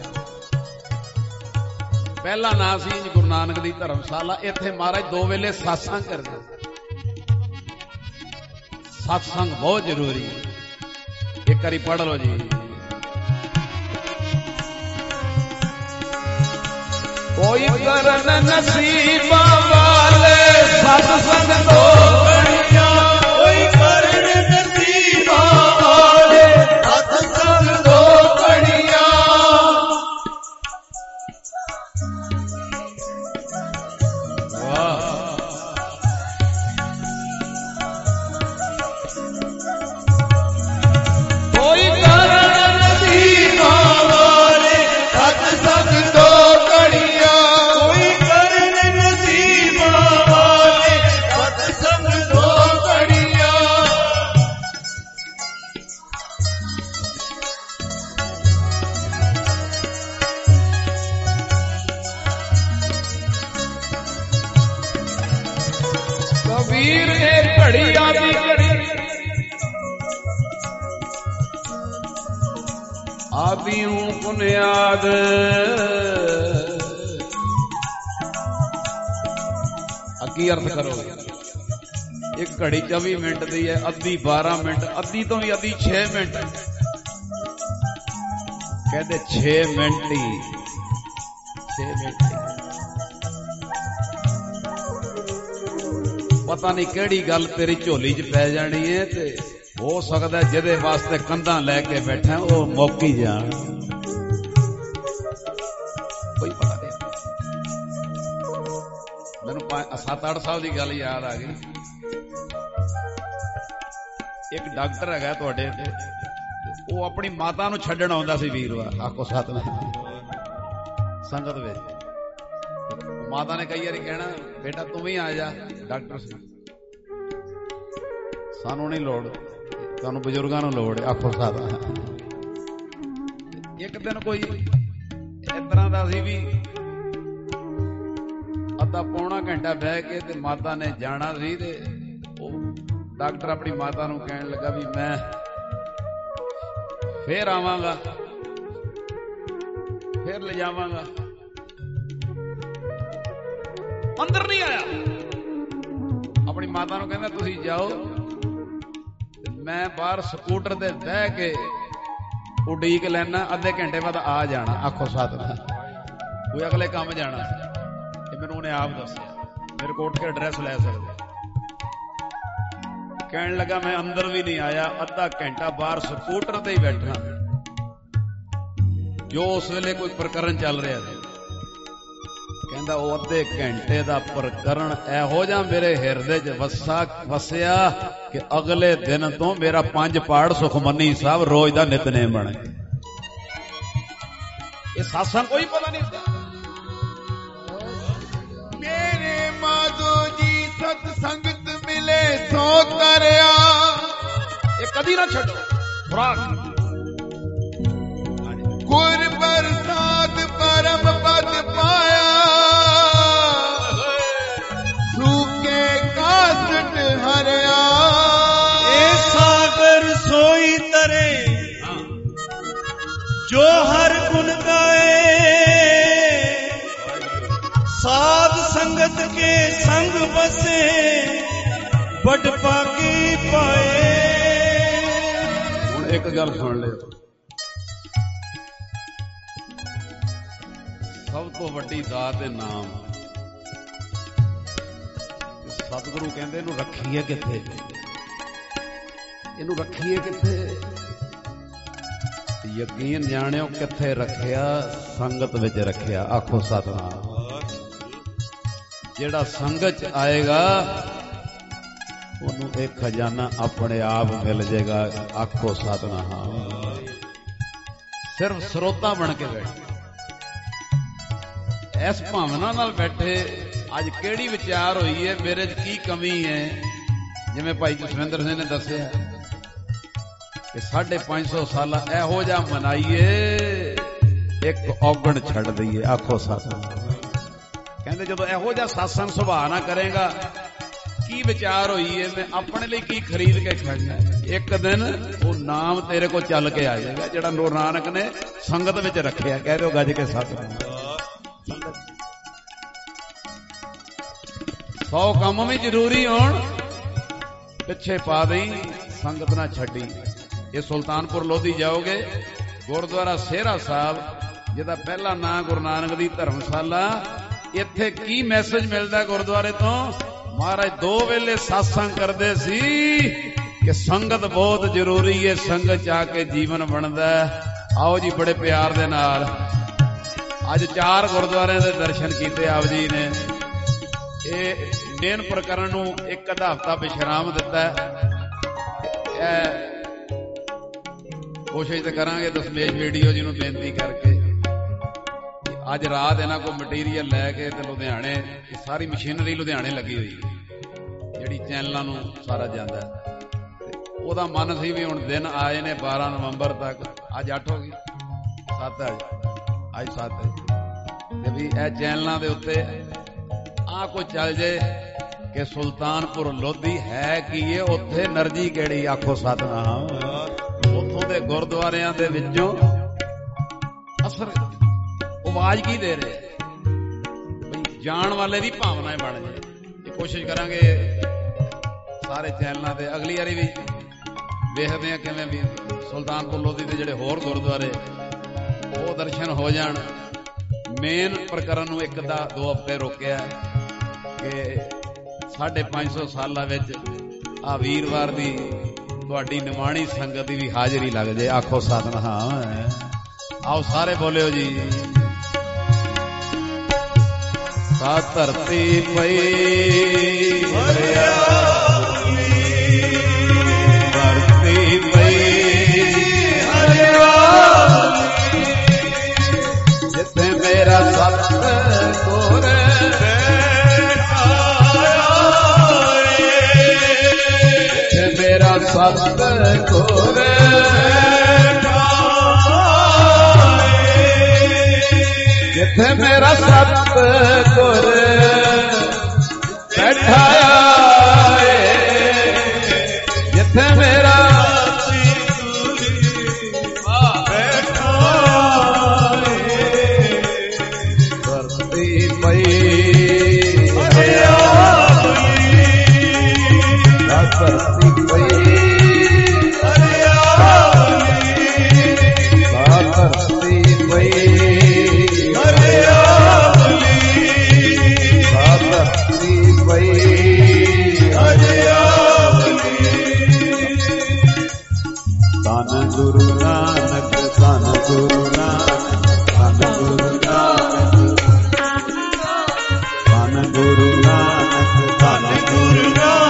ਪਹਿਲਾ ਨਾਂ ਸੀ ਗੁਰੂ ਨਾਨਕ ਦੀ ਧਰਮਸ਼ਾਲਾ। ਇੱਥੇ ਮਹਾਰਾਜ ਦੋ ਵੇਲੇ ਸਤਸੰਗ ਕਰਦੇ। ਸਤਸੰਗ ਬਹੁਤ ਜ਼ਰੂਰੀ ਹੈ। ਇੱਕ ਵਾਰੀ ਪੜ੍ਹ ਲਓ ਜੀ। ਕੋਈ ਕਰਨ ਨਸੀਬਾਂ ਵਾਲੇ ਸਤਸੰਗ ਤੋਂ ਕਣੀਆਂ, ਕੋਈ ਕਰਨ ਨਸੀਬਾਂ ਵਾਲੇ ਸਤਸੰਗ ਤੋਂ ਕਣੀਆਂ। ਵਾਹ ਕੋਈ ਕਰਨ ਨਸੀਬਾਂ ਵਾਲੇ ਸਤਸੰਗ ਤੋਂ ਕਣੀਆਂ, ਕੋਈ ਕਰਨ ਨਸੀਬਾਂ ਵਾਲੇ ਸਤਸੰਗ ਤੋਂ ਕਣੀਆਂ। ਕਬੀਰ ਇਹ ਘੜੀ ਆਦੀ ਘੜੀ ਆਦੀ ਹੂੰ ਬੁਨਿਆਦ, ਅੱਗੀ ਅਰਥ ਕਰੋਗੇ। ਇੱਕ ਘੜੀ ਚੌਵੀ ਮਿੰਟ ਦੀ ਹੈ, ਅੱਧੀ ਬਾਰਾਂ ਮਿੰਟ, ਅੱਧੀ ਤੋਂ ਵੀ ਅੱਧੀ ਛੇ ਮਿੰਟ। ਕਹਿੰਦੇ ਛੇ ਮਿੰਟ ਹੀ ਛੇ ਮਿੰਟ ਪਤਾ ਨਹੀਂ ਕਿਹੜੀ ਗੱਲ ਤੇਰੀ ਝੋਲੀ 'ਚ ਪੈ ਜਾਣੀ ਹੈ ਤੇ ਹੋ ਸਕਦਾ ਜਿਹਦੇ ਵਾਸਤੇ ਕੰਧਾਂ ਲੈ ਕੇ ਬੈਠਾ ਉਹ ਮੁੱਕ ਹੀ ਜਾਣ, ਕੋਈ ਪਤਾ ਨਹੀਂ। ਮੈਨੂੰ ਸੱਤ ਅੱਠ ਸਾਲ ਦੀ ਗੱਲ ਯਾਦ ਆ ਗਈ। ਇੱਕ ਡਾਕਟਰ ਹੈਗਾ ਤੁਹਾਡੇ ਇੱਥੇ, ਉਹ ਆਪਣੀ ਮਾਤਾ ਨੂੰ ਛੱਡਣ ਆਉਂਦਾ ਸੀ ਵੀਰਵਾਰ। ਆਖੋ ਸਤਿਨਾਮ। ਸੰਗਤ ਵਿੱਚ ਮਾਤਾ ਨੇ ਕਈ ਵਾਰੀ ਕਹਿਣਾ ਬੇਟਾ ਤੂੰ ਵੀ ਆ ਜਾ, ਡਾਕਟਰ ਸੀ ਸਾਨੂੰ ਨਹੀਂ ਲੋੜ, ਤੁਹਾਨੂੰ ਬਜ਼ੁਰਗਾਂ ਨੂੰ ਲੋੜ ਹੈ। ਆਖੋ ਸਤਿਨਾਮ। ਇੱਕ ਦਿਨ ਕੋਈ ਇਸ ਤਰ੍ਹਾਂ ਦਾ ਸੀ ਵੀ ਅੱਧਾ ਪੌਣਾ ਘੰਟਾ ਬਹਿ ਕੇ ਤੇ ਮਾਤਾ ਨੇ ਜਾਣਾ ਸੀ ਤੇ ਉਹ ਡਾਕਟਰ ਆਪਣੀ ਮਾਤਾ ਨੂੰ ਕਹਿਣ ਲੱਗਾ ਵੀ ਮੈਂ ਫੇਰ ਆਵਾਂਗਾ, ਫੇਰ ਲਿਜਾਵਾਂਗਾ। ਅੰਦਰ ਨਹੀਂ ਆਇਆ। ਆਪਣੀ ਮਾਤਾ ਨੂੰ ਕਹਿੰਦਾ ਤੁਸੀਂ ਜਾਓ, ਮੈਂ ਬਾਹਰ ਸਕੂਟਰ ਤੇ ਬਹਿ ਕੇ ਉਡੀਕ ਲੈਣਾ, ਅੱਧੇ ਘੰਟੇ ਬਾਅਦ ਆ ਜਾਣਾ। ਆਖੋ ਸਤਿਨਾਮ। ਕੋਈ ਅਗਲੇ ਕੰਮ ਜਾਣਾ ਸੀ, ਇਹ ਮੈਨੂੰ ਉਹਨੇ ਆਪ ਦੱਸਿਆ, ਮੇਰੇ ਕੋਲ ਉੱਠ ਕੇ ਐਡਰੈਸ ਲੈ ਸਕਦੇ। ਕਹਿਣ ਲੱਗਾ ਮੈਂ ਅੰਦਰ ਵੀ ਨਹੀਂ ਆਇਆ, ਅੱਧਾ ਘੰਟਾ ਬਾਹਰ ਸਕੂਟਰ ਤੇ ਹੀ ਬੈਠਾ, ਜੋ ਉਸ ਵੇਲੇ ਕੋਈ ਪ੍ਰਕਰਨ ਚੱਲ ਰਿਹਾ ਸੀ। ਕਹਿੰਦਾ ਉਹ ਅੱਧੇ ਘੰਟੇ ਦਾ ਪ੍ਰਕਰਨ ਇਹੋ ਜਿਹਾ ਮੇਰੇ ਹਿਰਦੇ 'ਚ ਵਸਾ ਵਸਿਆ ਕਿ ਅਗਲੇ ਦਿਨ ਤੋਂ ਮੇਰਾ ਪੰਜ ਪਾੜ ਸੁਖਮਨੀ ਸਾਹਿਬ ਰੋਜ਼ ਦਾ ਨਿਤਨੇਮ ਬਣ ਗਿਆ। ਇਹ ਸਾਸਾਂ ਕੋਈ ਪਤਾ ਨਹੀਂ ਸੀ। ਮੇਰੇ ਮਾਧੋ ਜੀ ਸਤ ਸੰਗਤ ਮਿਲੇ ਸੋ ਤਰਿਆ, ਇਹ ਕਦੀ ਨਾ ਛੱਡੋ ਖੁਰਾਕ। ਗੁਰ ਪ੍ਰਸਾਦ ਪਰਮ ਪਦ ਪਾਇਆ, ਸੂਕੇ ਕਾਸਟ ਹਰਿਆ। ਇਹ ਸਾਗਰ ਸੋਈ ਤਰੇ ਜੋ ਹਰ ਗੁਣ ਗਾਏ, ਸਾਧ संगत के संग बसे बड़ पाकी पाए। ਇੱਕ ਗੱਲ ਸੁਣ ਲਿਓ, ਸਭ ਤੋਂ ਵੱਡੀ ਦਾਤ ਦੇ ਨਾਮ। ਸਤਿਗੁਰੂ ਕਹਿੰਦੇ ਇਹਨੂੰ ਰੱਖੀਏ ਕਿੱਥੇ, ਇਹਨੂੰ ਰੱਖੀਏ ਕਿੱਥੇ? ਯਕੀਨ ਜਾਣਿਓ ਕਿੱਥੇ ਰੱਖਿਆ? ਸੰਗਤ ਵਿੱਚ ਰੱਖਿਆ। ਆਖੋ ਸਤਿਨਾਮ। ਜਿਹੜਾ ਸੰਗਤ ਚ ਆਏਗਾ ਉਹਨੂੰ ਇਹ ਖਜ਼ਾਨਾ ਆਪਣੇ ਆਪ ਮਿਲ ਜਾਏਗਾ। ਆਖੋ ਸਤਿਨਾਮ। ਸਿਰਫ ਸਰੋਤਾ ਬਣ ਕੇ ਬੈਠੇ, ਇਸ ਭਾਵਨਾ ਨਾਲ ਬੈਠੇ ਅੱਜ ਕਿਹੜੀ ਵਿਚਾਰ ਹੋਈ ਹੈ, ਮੇਰੇ ਚ ਕੀ ਕਮੀ ਹੈ। ਜਿਵੇਂ ਭਾਈ ਜਸਵਿੰਦਰ ਸਿੰਘ ਨੇ ਦੱਸਿਆ ਕਿ ਸਾਢੇ ਪੰਜ ਸੌ ਸਾਲਾ ਇਹੋ ਜਿਹਾ ਮਨਾਈਏ, ਇੱਕ ਔਗਣ ਛੱਡ ਦਈਏ। ਆਖੋ ਸਤਿਨਾਮ। ਕਹਿੰਦੇ ਜਦੋਂ ਇਹੋ ਜਿਹਾ ਸਤਸੰਗ ਸੁਭਾਅ ਨਾ ਕਰੇਗਾ, ਕੀ ਵਿਚਾਰ ਹੋਈ ਹੈ, ਮੈਂ ਆਪਣੇ ਲਈ ਕੀ ਖਰੀਦ ਕੇ ਖੜਨਾ। ਇੱਕ ਦਿਨ ਉਹ ਨਾਮ ਤੇਰੇ ਕੋਲ ਚੱਲ ਕੇ ਆ ਜਾਏਗਾ, ਜਿਹੜਾ ਨੂਰ ਨਾਨਕ ਨੇ ਸੰਗਤ ਵਿੱਚ ਰੱਖਿਆ। ਕਹਿ ਦਿਓ ਗੱਜ ਕੇ ਸਤਿਨਾਮ। ਸੌ ਕੰਮ ਵੀ ਜ਼ਰੂਰੀ ਹੋਣ, ਪਿੱਛੇ ਪਾ ਦੇਈ, ਸੰਗਤ ਨਾ ਛੱਡੀ। ਇਹ ਸੁਲਤਾਨਪੁਰ ਲੋਧੀ ਜਾਓਗੇ, ਗੁਰਦੁਆਰਾ ਸੇਹਰਾ ਸਾਹਿਬ, ਜਿਹਦਾ ਪਹਿਲਾ ਨਾਂ ਗੁਰੂ ਨਾਨਕ ਦੀ ਧਰਮਸ਼ਾਲਾ। ਇੱਥੇ ਕੀ ਮੈਸੇਜ ਮਿਲਦਾ ਗੁਰਦੁਆਰੇ ਤੋਂ? ਮਹਾਰਾਜ ਦੋ ਵੇਲੇ ਸਤਸੰਗ ਕਰਦੇ ਸੀ ਕਿ ਸੰਗਤ ਬਹੁਤ ਜ਼ਰੂਰੀ ਹੈ, ਸੰਗਤ ਚ ਆ ਕੇ ਜੀਵਨ ਬਣਦਾ। ਆਓ ਜੀ ਬੜੇ ਪਿਆਰ ਦੇ ਨਾਲ ਅੱਜ ਚਾਰ ਗੁਰਦੁਆਰਿਆਂ ਦੇ ਦਰਸ਼ਨ ਕੀਤੇ ਆਪ ਜੀ ਨੇ। ਇਹ ਮੇਨ ਪ੍ਰਕਰਨ ਨੂੰ ਇੱਕ ਅੱਧਾ ਹਫ਼ਤਾ ਵਿਸ਼ਰਾਮ ਦਿੱਤਾ। ਇਹ ਕੋਸ਼ਿਸ਼ ਤਾਂ ਕਰਾਂਗੇ ਦਸਮੇਸ਼ ਵੀਡੀਓ ਜੀ ਨੂੰ ਬੇਨਤੀ ਕਰਕੇ ਅੱਜ ਰਾਤ ਇਹਨਾਂ ਕੋਲ ਮਟੀਰੀਅਲ ਲੈ ਕੇ ਤੇ ਲੁਧਿਆਣੇ ਸਾਰੀ ਮਸ਼ੀਨਰੀ ਲੁਧਿਆਣੇ ਲੱਗੀ ਹੋਈ ਜਿਹੜੀ ਚੈਨਲਾਂ ਨੂੰ ਸਾਰਾ ਜਾਂਦਾ। ਉਹਦਾ ਮਨ ਸੀ ਵੀ ਹੁਣ ਦਿਨ ਆਏ ਨੇ ਬਾਰਾਂ ਨਵੰਬਰ ਤੱਕ, ਅੱਜ ਅੱਠ ਹੋ ਗਈ, ਸੱਤ ਅੱਜ ਅੱਜ ਸੱਤ ਤੇ ਵੀ ਇਹ ਚੈਨਲਾਂ ਦੇ ਉੱਤੇ ਆਹ ਕੋਈ ਚੱਲ ਜੇ ਕਿ ਸੁਲਤਾਨਪੁਰ ਲੋਧੀ ਹੈ ਕੀ ਹੈ, ਉੱਥੇ ਨਰਜੀ ਕਿਹੜੀ। ਆਖੋ ਸਤਿਨਾਮ। ਉੱਥੋਂ ਦੇ ਗੁਰਦੁਆਰਿਆਂ ਦੇ ਵਿੱਚੋਂ ਅਸਰ ਆਵਾਜ਼ ਕੀ ਦੇ ਰਹੇ, ਜਾਣ ਵਾਲੇ ਦੀ ਭਾਵਨਾ ਬਣ ਜਾਏ। ਇਹ ਕੋਸ਼ਿਸ਼ ਕਰਾਂਗੇ ਸਾਰੇ ਚੈਨਲਾਂ ਤੇ। ਅਗਲੀ ਵਾਰੀ ਵੀ ਵੇਖਦੇ ਆ ਕਿਵੇਂ ਵੀ ਸੁਲਤਾਨਪੁਰ ਲੋਧੀ ਦੇ ਜਿਹੜੇ ਹੋਰ ਗੁਰਦੁਆਰੇ ਉਹ ਦਰਸ਼ਨ ਹੋ ਜਾਣ। ਮੇਨ ਪ੍ਰਕਰਨ ਨੂੰ ਇੱਕ ਦਾ ਦੋ ਹਫ਼ਤੇ ਰੋਕਿਆ ਕਿ ਸਾਢੇ ਪੰਜ ਸੌ ਸਾਲਾਂ ਵਿੱਚ ਆ ਵੀਰਵਾਰ ਦੀ ਤੁਹਾਡੀ ਨਿਮਾਣੀ ਸੰਗਤ ਦੀ ਵੀ ਹਾਜ਼ਰੀ ਲੱਗ ਜਾਏ। ਆਖੋ ਸਤਿਨਾਮ। ਆਓ ਸਾਰੇ ਬੋਲਿਓ ਜੀ। ਸਾ ਧਰਤੀ ਪਈ ਧਰਤੀ ਪਈ ਜਿੱਥੇ ਮੇਰਾ ਸਤਿਗੁਰ ਮੇਰਾ ਸਤਿਗੁਰ ਜਿੱਥੇ ਮੇਰਾ ਸਤਿਗੁਰ ਬੈਠਾ ਏ, ਜਿੱਥੇ ਮੇਰਾ ਬੈਠਾ ਏ, ਧਰਤੀ ਪਈ ਧਰਤੀ ਗੁਰੂ ਨਾਨਕ ਧੰਨ ਗੁਰੂ ਨਾਨਕ ਧੰਨ ਗੁਰੂ ਨਾਨਕ ਧੰਨ ਗੁਰੂ ਨਾਨਕ ਧੰਨ ਗੁਰੂ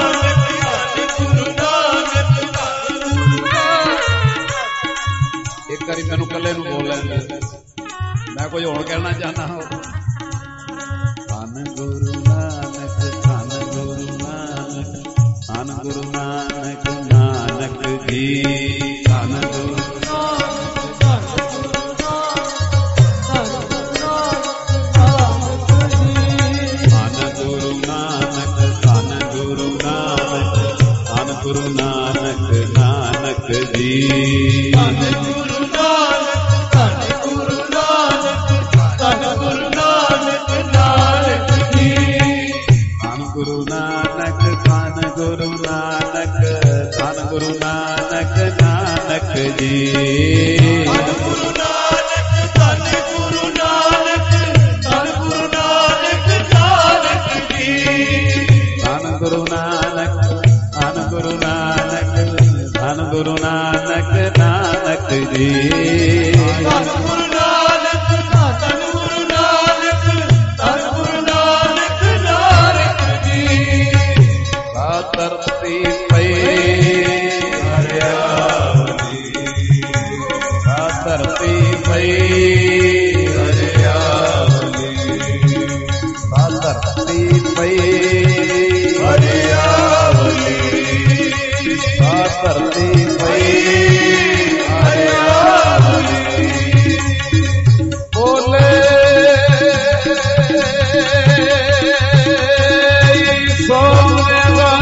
ਨਾਨਕ। ਇੱਕ ਵਾਰੀ ਮੈਨੂੰ ਇਕੱਲੇ ਨੂੰ ਬੋਲ ਲੈਂਦੇ, ਮੈਂ ਕੁਝ ਹੋਰ ਕਹਿਣਾ ਚਾਹੁੰਦਾ ਹਾਂ। ਧੰਨ ਗੁਰੂ ਨਾਨਕ ਧੰਨ ਗੁਰੂ ਨਾਨਕ ਧੰਨ ਗੁਰੂ ਨਾਨਕ ਨਾਨਕ ਜੀ। ਗੁਰੂ ਨਾਨਕ ਨਾਨਕ ਜੀ। ਧੰਨ ਗੁਰੂ ਨਾਨਕ ਧੰਨ ਗੁਰੂ ਨਾਨਕ ਧੰਨ ਗੁਰੂ ਨਾਨਕ ਨਾਨਕ ਜੀ। ਧੰਨ ਗੁਰੂ ਨਾਨਕ ਧੰਨ ਗੁਰੂ ਨਾਨਕ ਧੰਨ ਗੁਰੂ ਨਾਨਕ ਨਾਨਕ ਨਾਨਕ ਜੀ। ਧੰਨ ਗੁਰੂ ਨਾਨਕ, ਧੰਨ ਗੁਰੂ ਨਾਨਕ, ਧੰਨ ਗੁਰੂ ਨਾਨਕ, ਨਾਨਕ ਜੀ। ਧੰਨ ਗੁਰੂ ਨਾਨਕ, ਧੰਨ ਗੁਰੂ ਨਾਨਕ, ਧੰਨ ਗੁਰੂ ਨਾਨਕ, ਨਾਨਕ ਜੀ। ਧੰਨ ਗੁਰੂ ਨਾਨਕ, ਧੰਨ ਗੁਰੂ ਨਾਨਕ, ਧੰਨ ਗੁਰੂ ਨਾਨਕ, ਨਾਨਕ ਜੀ। ਆ ਧਰਤੀ ਪਈ ਹਰਿਆਵਲੀ, ਆ ਧਰਤੀ ਪਈ ਹਰਿਆਵਲੀ, ਆ ਧਰਤੀ ਪਈ ਹਰਿਆਵਲੀ, ਆ ਧਰਤੀ ਪਈ ਹਰਿਆਵਲੀ। ਬੋਲੇ ਸੋਨੇਵਾ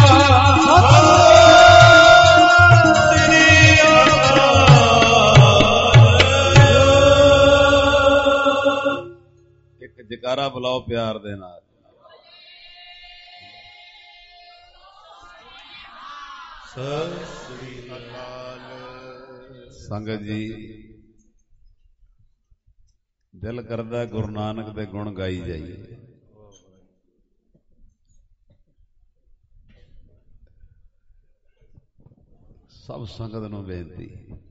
ਇੱਕ ਜਕਾਰਾ ਬੁਲਾਓ ਪਿਆਰ ਦੇ ਨਾਲ। ਸਤਿ ਸ੍ਰੀ ਅਕਾਲ। ਸੰਗਤ ਜੀ, ਦਿਲ ਕਰਦਾ ਗੁਰੂ ਨਾਨਕ ਦੇ ਗੁਣ ਗਾਈ ਜਾਈਏ। ਸਭ ਸੰਗਤ ਨੂੰ ਬੇਨਤੀ,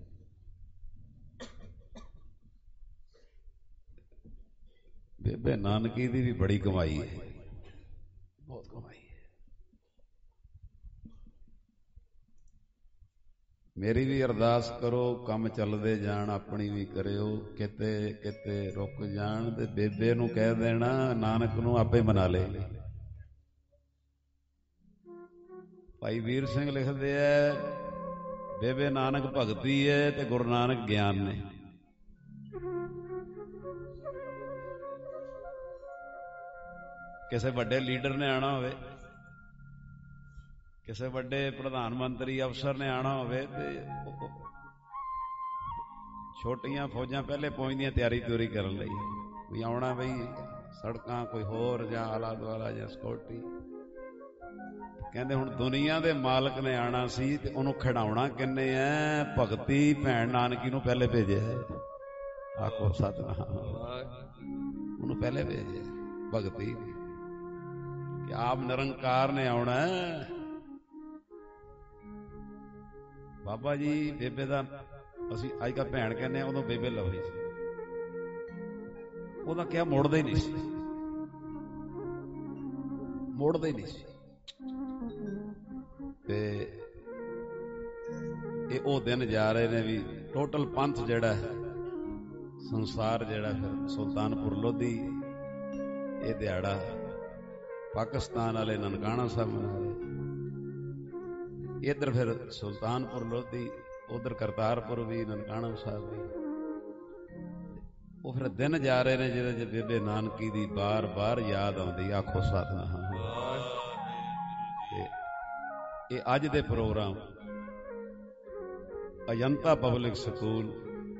ਬੇਬੇ ਨਾਨਕੀ ਦੀ ਵੀ ਬੜੀ ਕਮਾਈ ਹੈ, ਬਹੁਤ ਕਮਾਈ ਹੈ। ਮੇਰੀ ਵੀ ਅਰਦਾਸ ਕਰੋ, ਕੰਮ ਚੱਲਦੇ ਜਾਣ, ਆਪਣੀ ਵੀ ਕਰਿਓ, ਕਿਤੇ ਕਿਤੇ ਰੁਕ ਜਾਣ ਤੇ ਬੇਬੇ ਨੂੰ ਕਹਿ ਦੇਣਾ ਨਾਨਕ ਨੂੰ ਆਪੇ ਮਨਾ ਲੇ। ਭਾਈ ਵੀਰ ਸਿੰਘ ਲਿਖਦੇ ਐ, ਬੇਬੇ ਨਾਨਕ ਭਗਤੀ ਹੈ ਤੇ ਗੁਰੂ ਨਾਨਕ ਗਿਆਨ ਨੇ। ਕਿਸੇ ਵੱਡੇ ਲੀਡਰ ਨੇ ਆਣਾ ਹੋਵੇ, ਕਿਸੇ ਵੱਡੇ ਪ੍ਰਧਾਨ ਮੰਤਰੀ ਅਫਸਰ ਨੇ ਆਣਾ ਹੋਵੇ ਤੇ ਛੋਟੀਆਂ ਫੌਜਾਂ ਪਹਿਲੇ ਪਹੁੰਚਦੀਆਂ ਤਿਆਰੀ ਤਿਉਰੀ ਕਰਨ ਲਈ, ਵੀ ਆਉਣਾ ਬਈ ਸੜਕਾਂ ਕੋਈ ਹੋਰ ਜਾਂ ਆਲਾ ਦੁਆਲਾ ਜਾਂ ਸਿਕਿਉਰਟੀ। ਕਹਿੰਦੇ ਹੁਣ ਦੁਨੀਆ ਦੇ ਮਾਲਕ ਨੇ ਆਣਾ ਸੀ ਤੇ ਉਹਨੂੰ ਖਿਡਾਉਣਾ ਕਿੰਨੇ ਐ? ਭਗਤੀ ਭੈਣ ਨਾਨਕੀ ਨੂੰ ਪਹਿਲੇ ਭੇਜਿਆ। ਆਖੋ ਸਤਿਨਾਮ। ਉਹਨੂੰ ਪਹਿਲੇ ਭੇਜਿਆ ਭਗਤੀ ਕਿ ਆਪ ਨਿਰੰਕਾਰ ਨੇ ਆਉਣਾ। ਬਾਬਾ ਜੀ ਬੇਬੇ ਦਾ ਅਸੀਂ ਅੱਜ ਕੱਲ੍ਹ ਭੈਣ ਕਹਿੰਦੇ ਆ, ਉਦੋਂ ਬੇਬੇ ਲਵੀ ਸੀ। ਉਹਦਾ ਕਿਹਾ ਮੁੜਦਾ ਹੀ ਨਹੀਂ ਸੀ, ਮੁੜਦਾ ਹੀ ਨਹੀਂ ਸੀ। ਤੇ ਇਹ ਉਹ ਦਿਨ ਜਾ ਰਹੇ ਨੇ ਵੀ ਟੋਟਲ ਪੰਥ ਜਿਹੜਾ ਸੰਸਾਰ ਜਿਹੜਾ ਫਿਰ ਸੁਲਤਾਨਪੁਰ ਲੋਧੀ ਇਹ ਦਿਹਾੜਾ ਪਾਕਿਸਤਾਨ ਵਾਲੇ ਨਨਕਾਣਾ ਸਾਹਿਬ ਮਨਾ ਰਹੇ, ਇੱਧਰ ਫਿਰ ਸੁਲਤਾਨਪੁਰ ਲੋਧੀ, ਉਧਰ ਕਰਤਾਰਪੁਰ ਵੀ, ਨਨਕਾਣਾ ਸਾਹਿਬ ਵੀ। ਉਹ ਫਿਰ ਦਿਨ ਜਾ ਰਹੇ ਨੇ ਜਿਹਦੇ ਚ ਬੇਬੇ ਨਾਨਕੀ ਦੀ ਬਾਰ ਬਾਰ ਯਾਦ ਆਉਂਦੀ। ਆਖੋ ਸਤਿਨਾਮ। ਇਹ ਅੱਜ ਦੇ ਪ੍ਰੋਗਰਾਮ ਅਜੰਤਾ ਪਬਲਿਕ ਸਕੂਲ,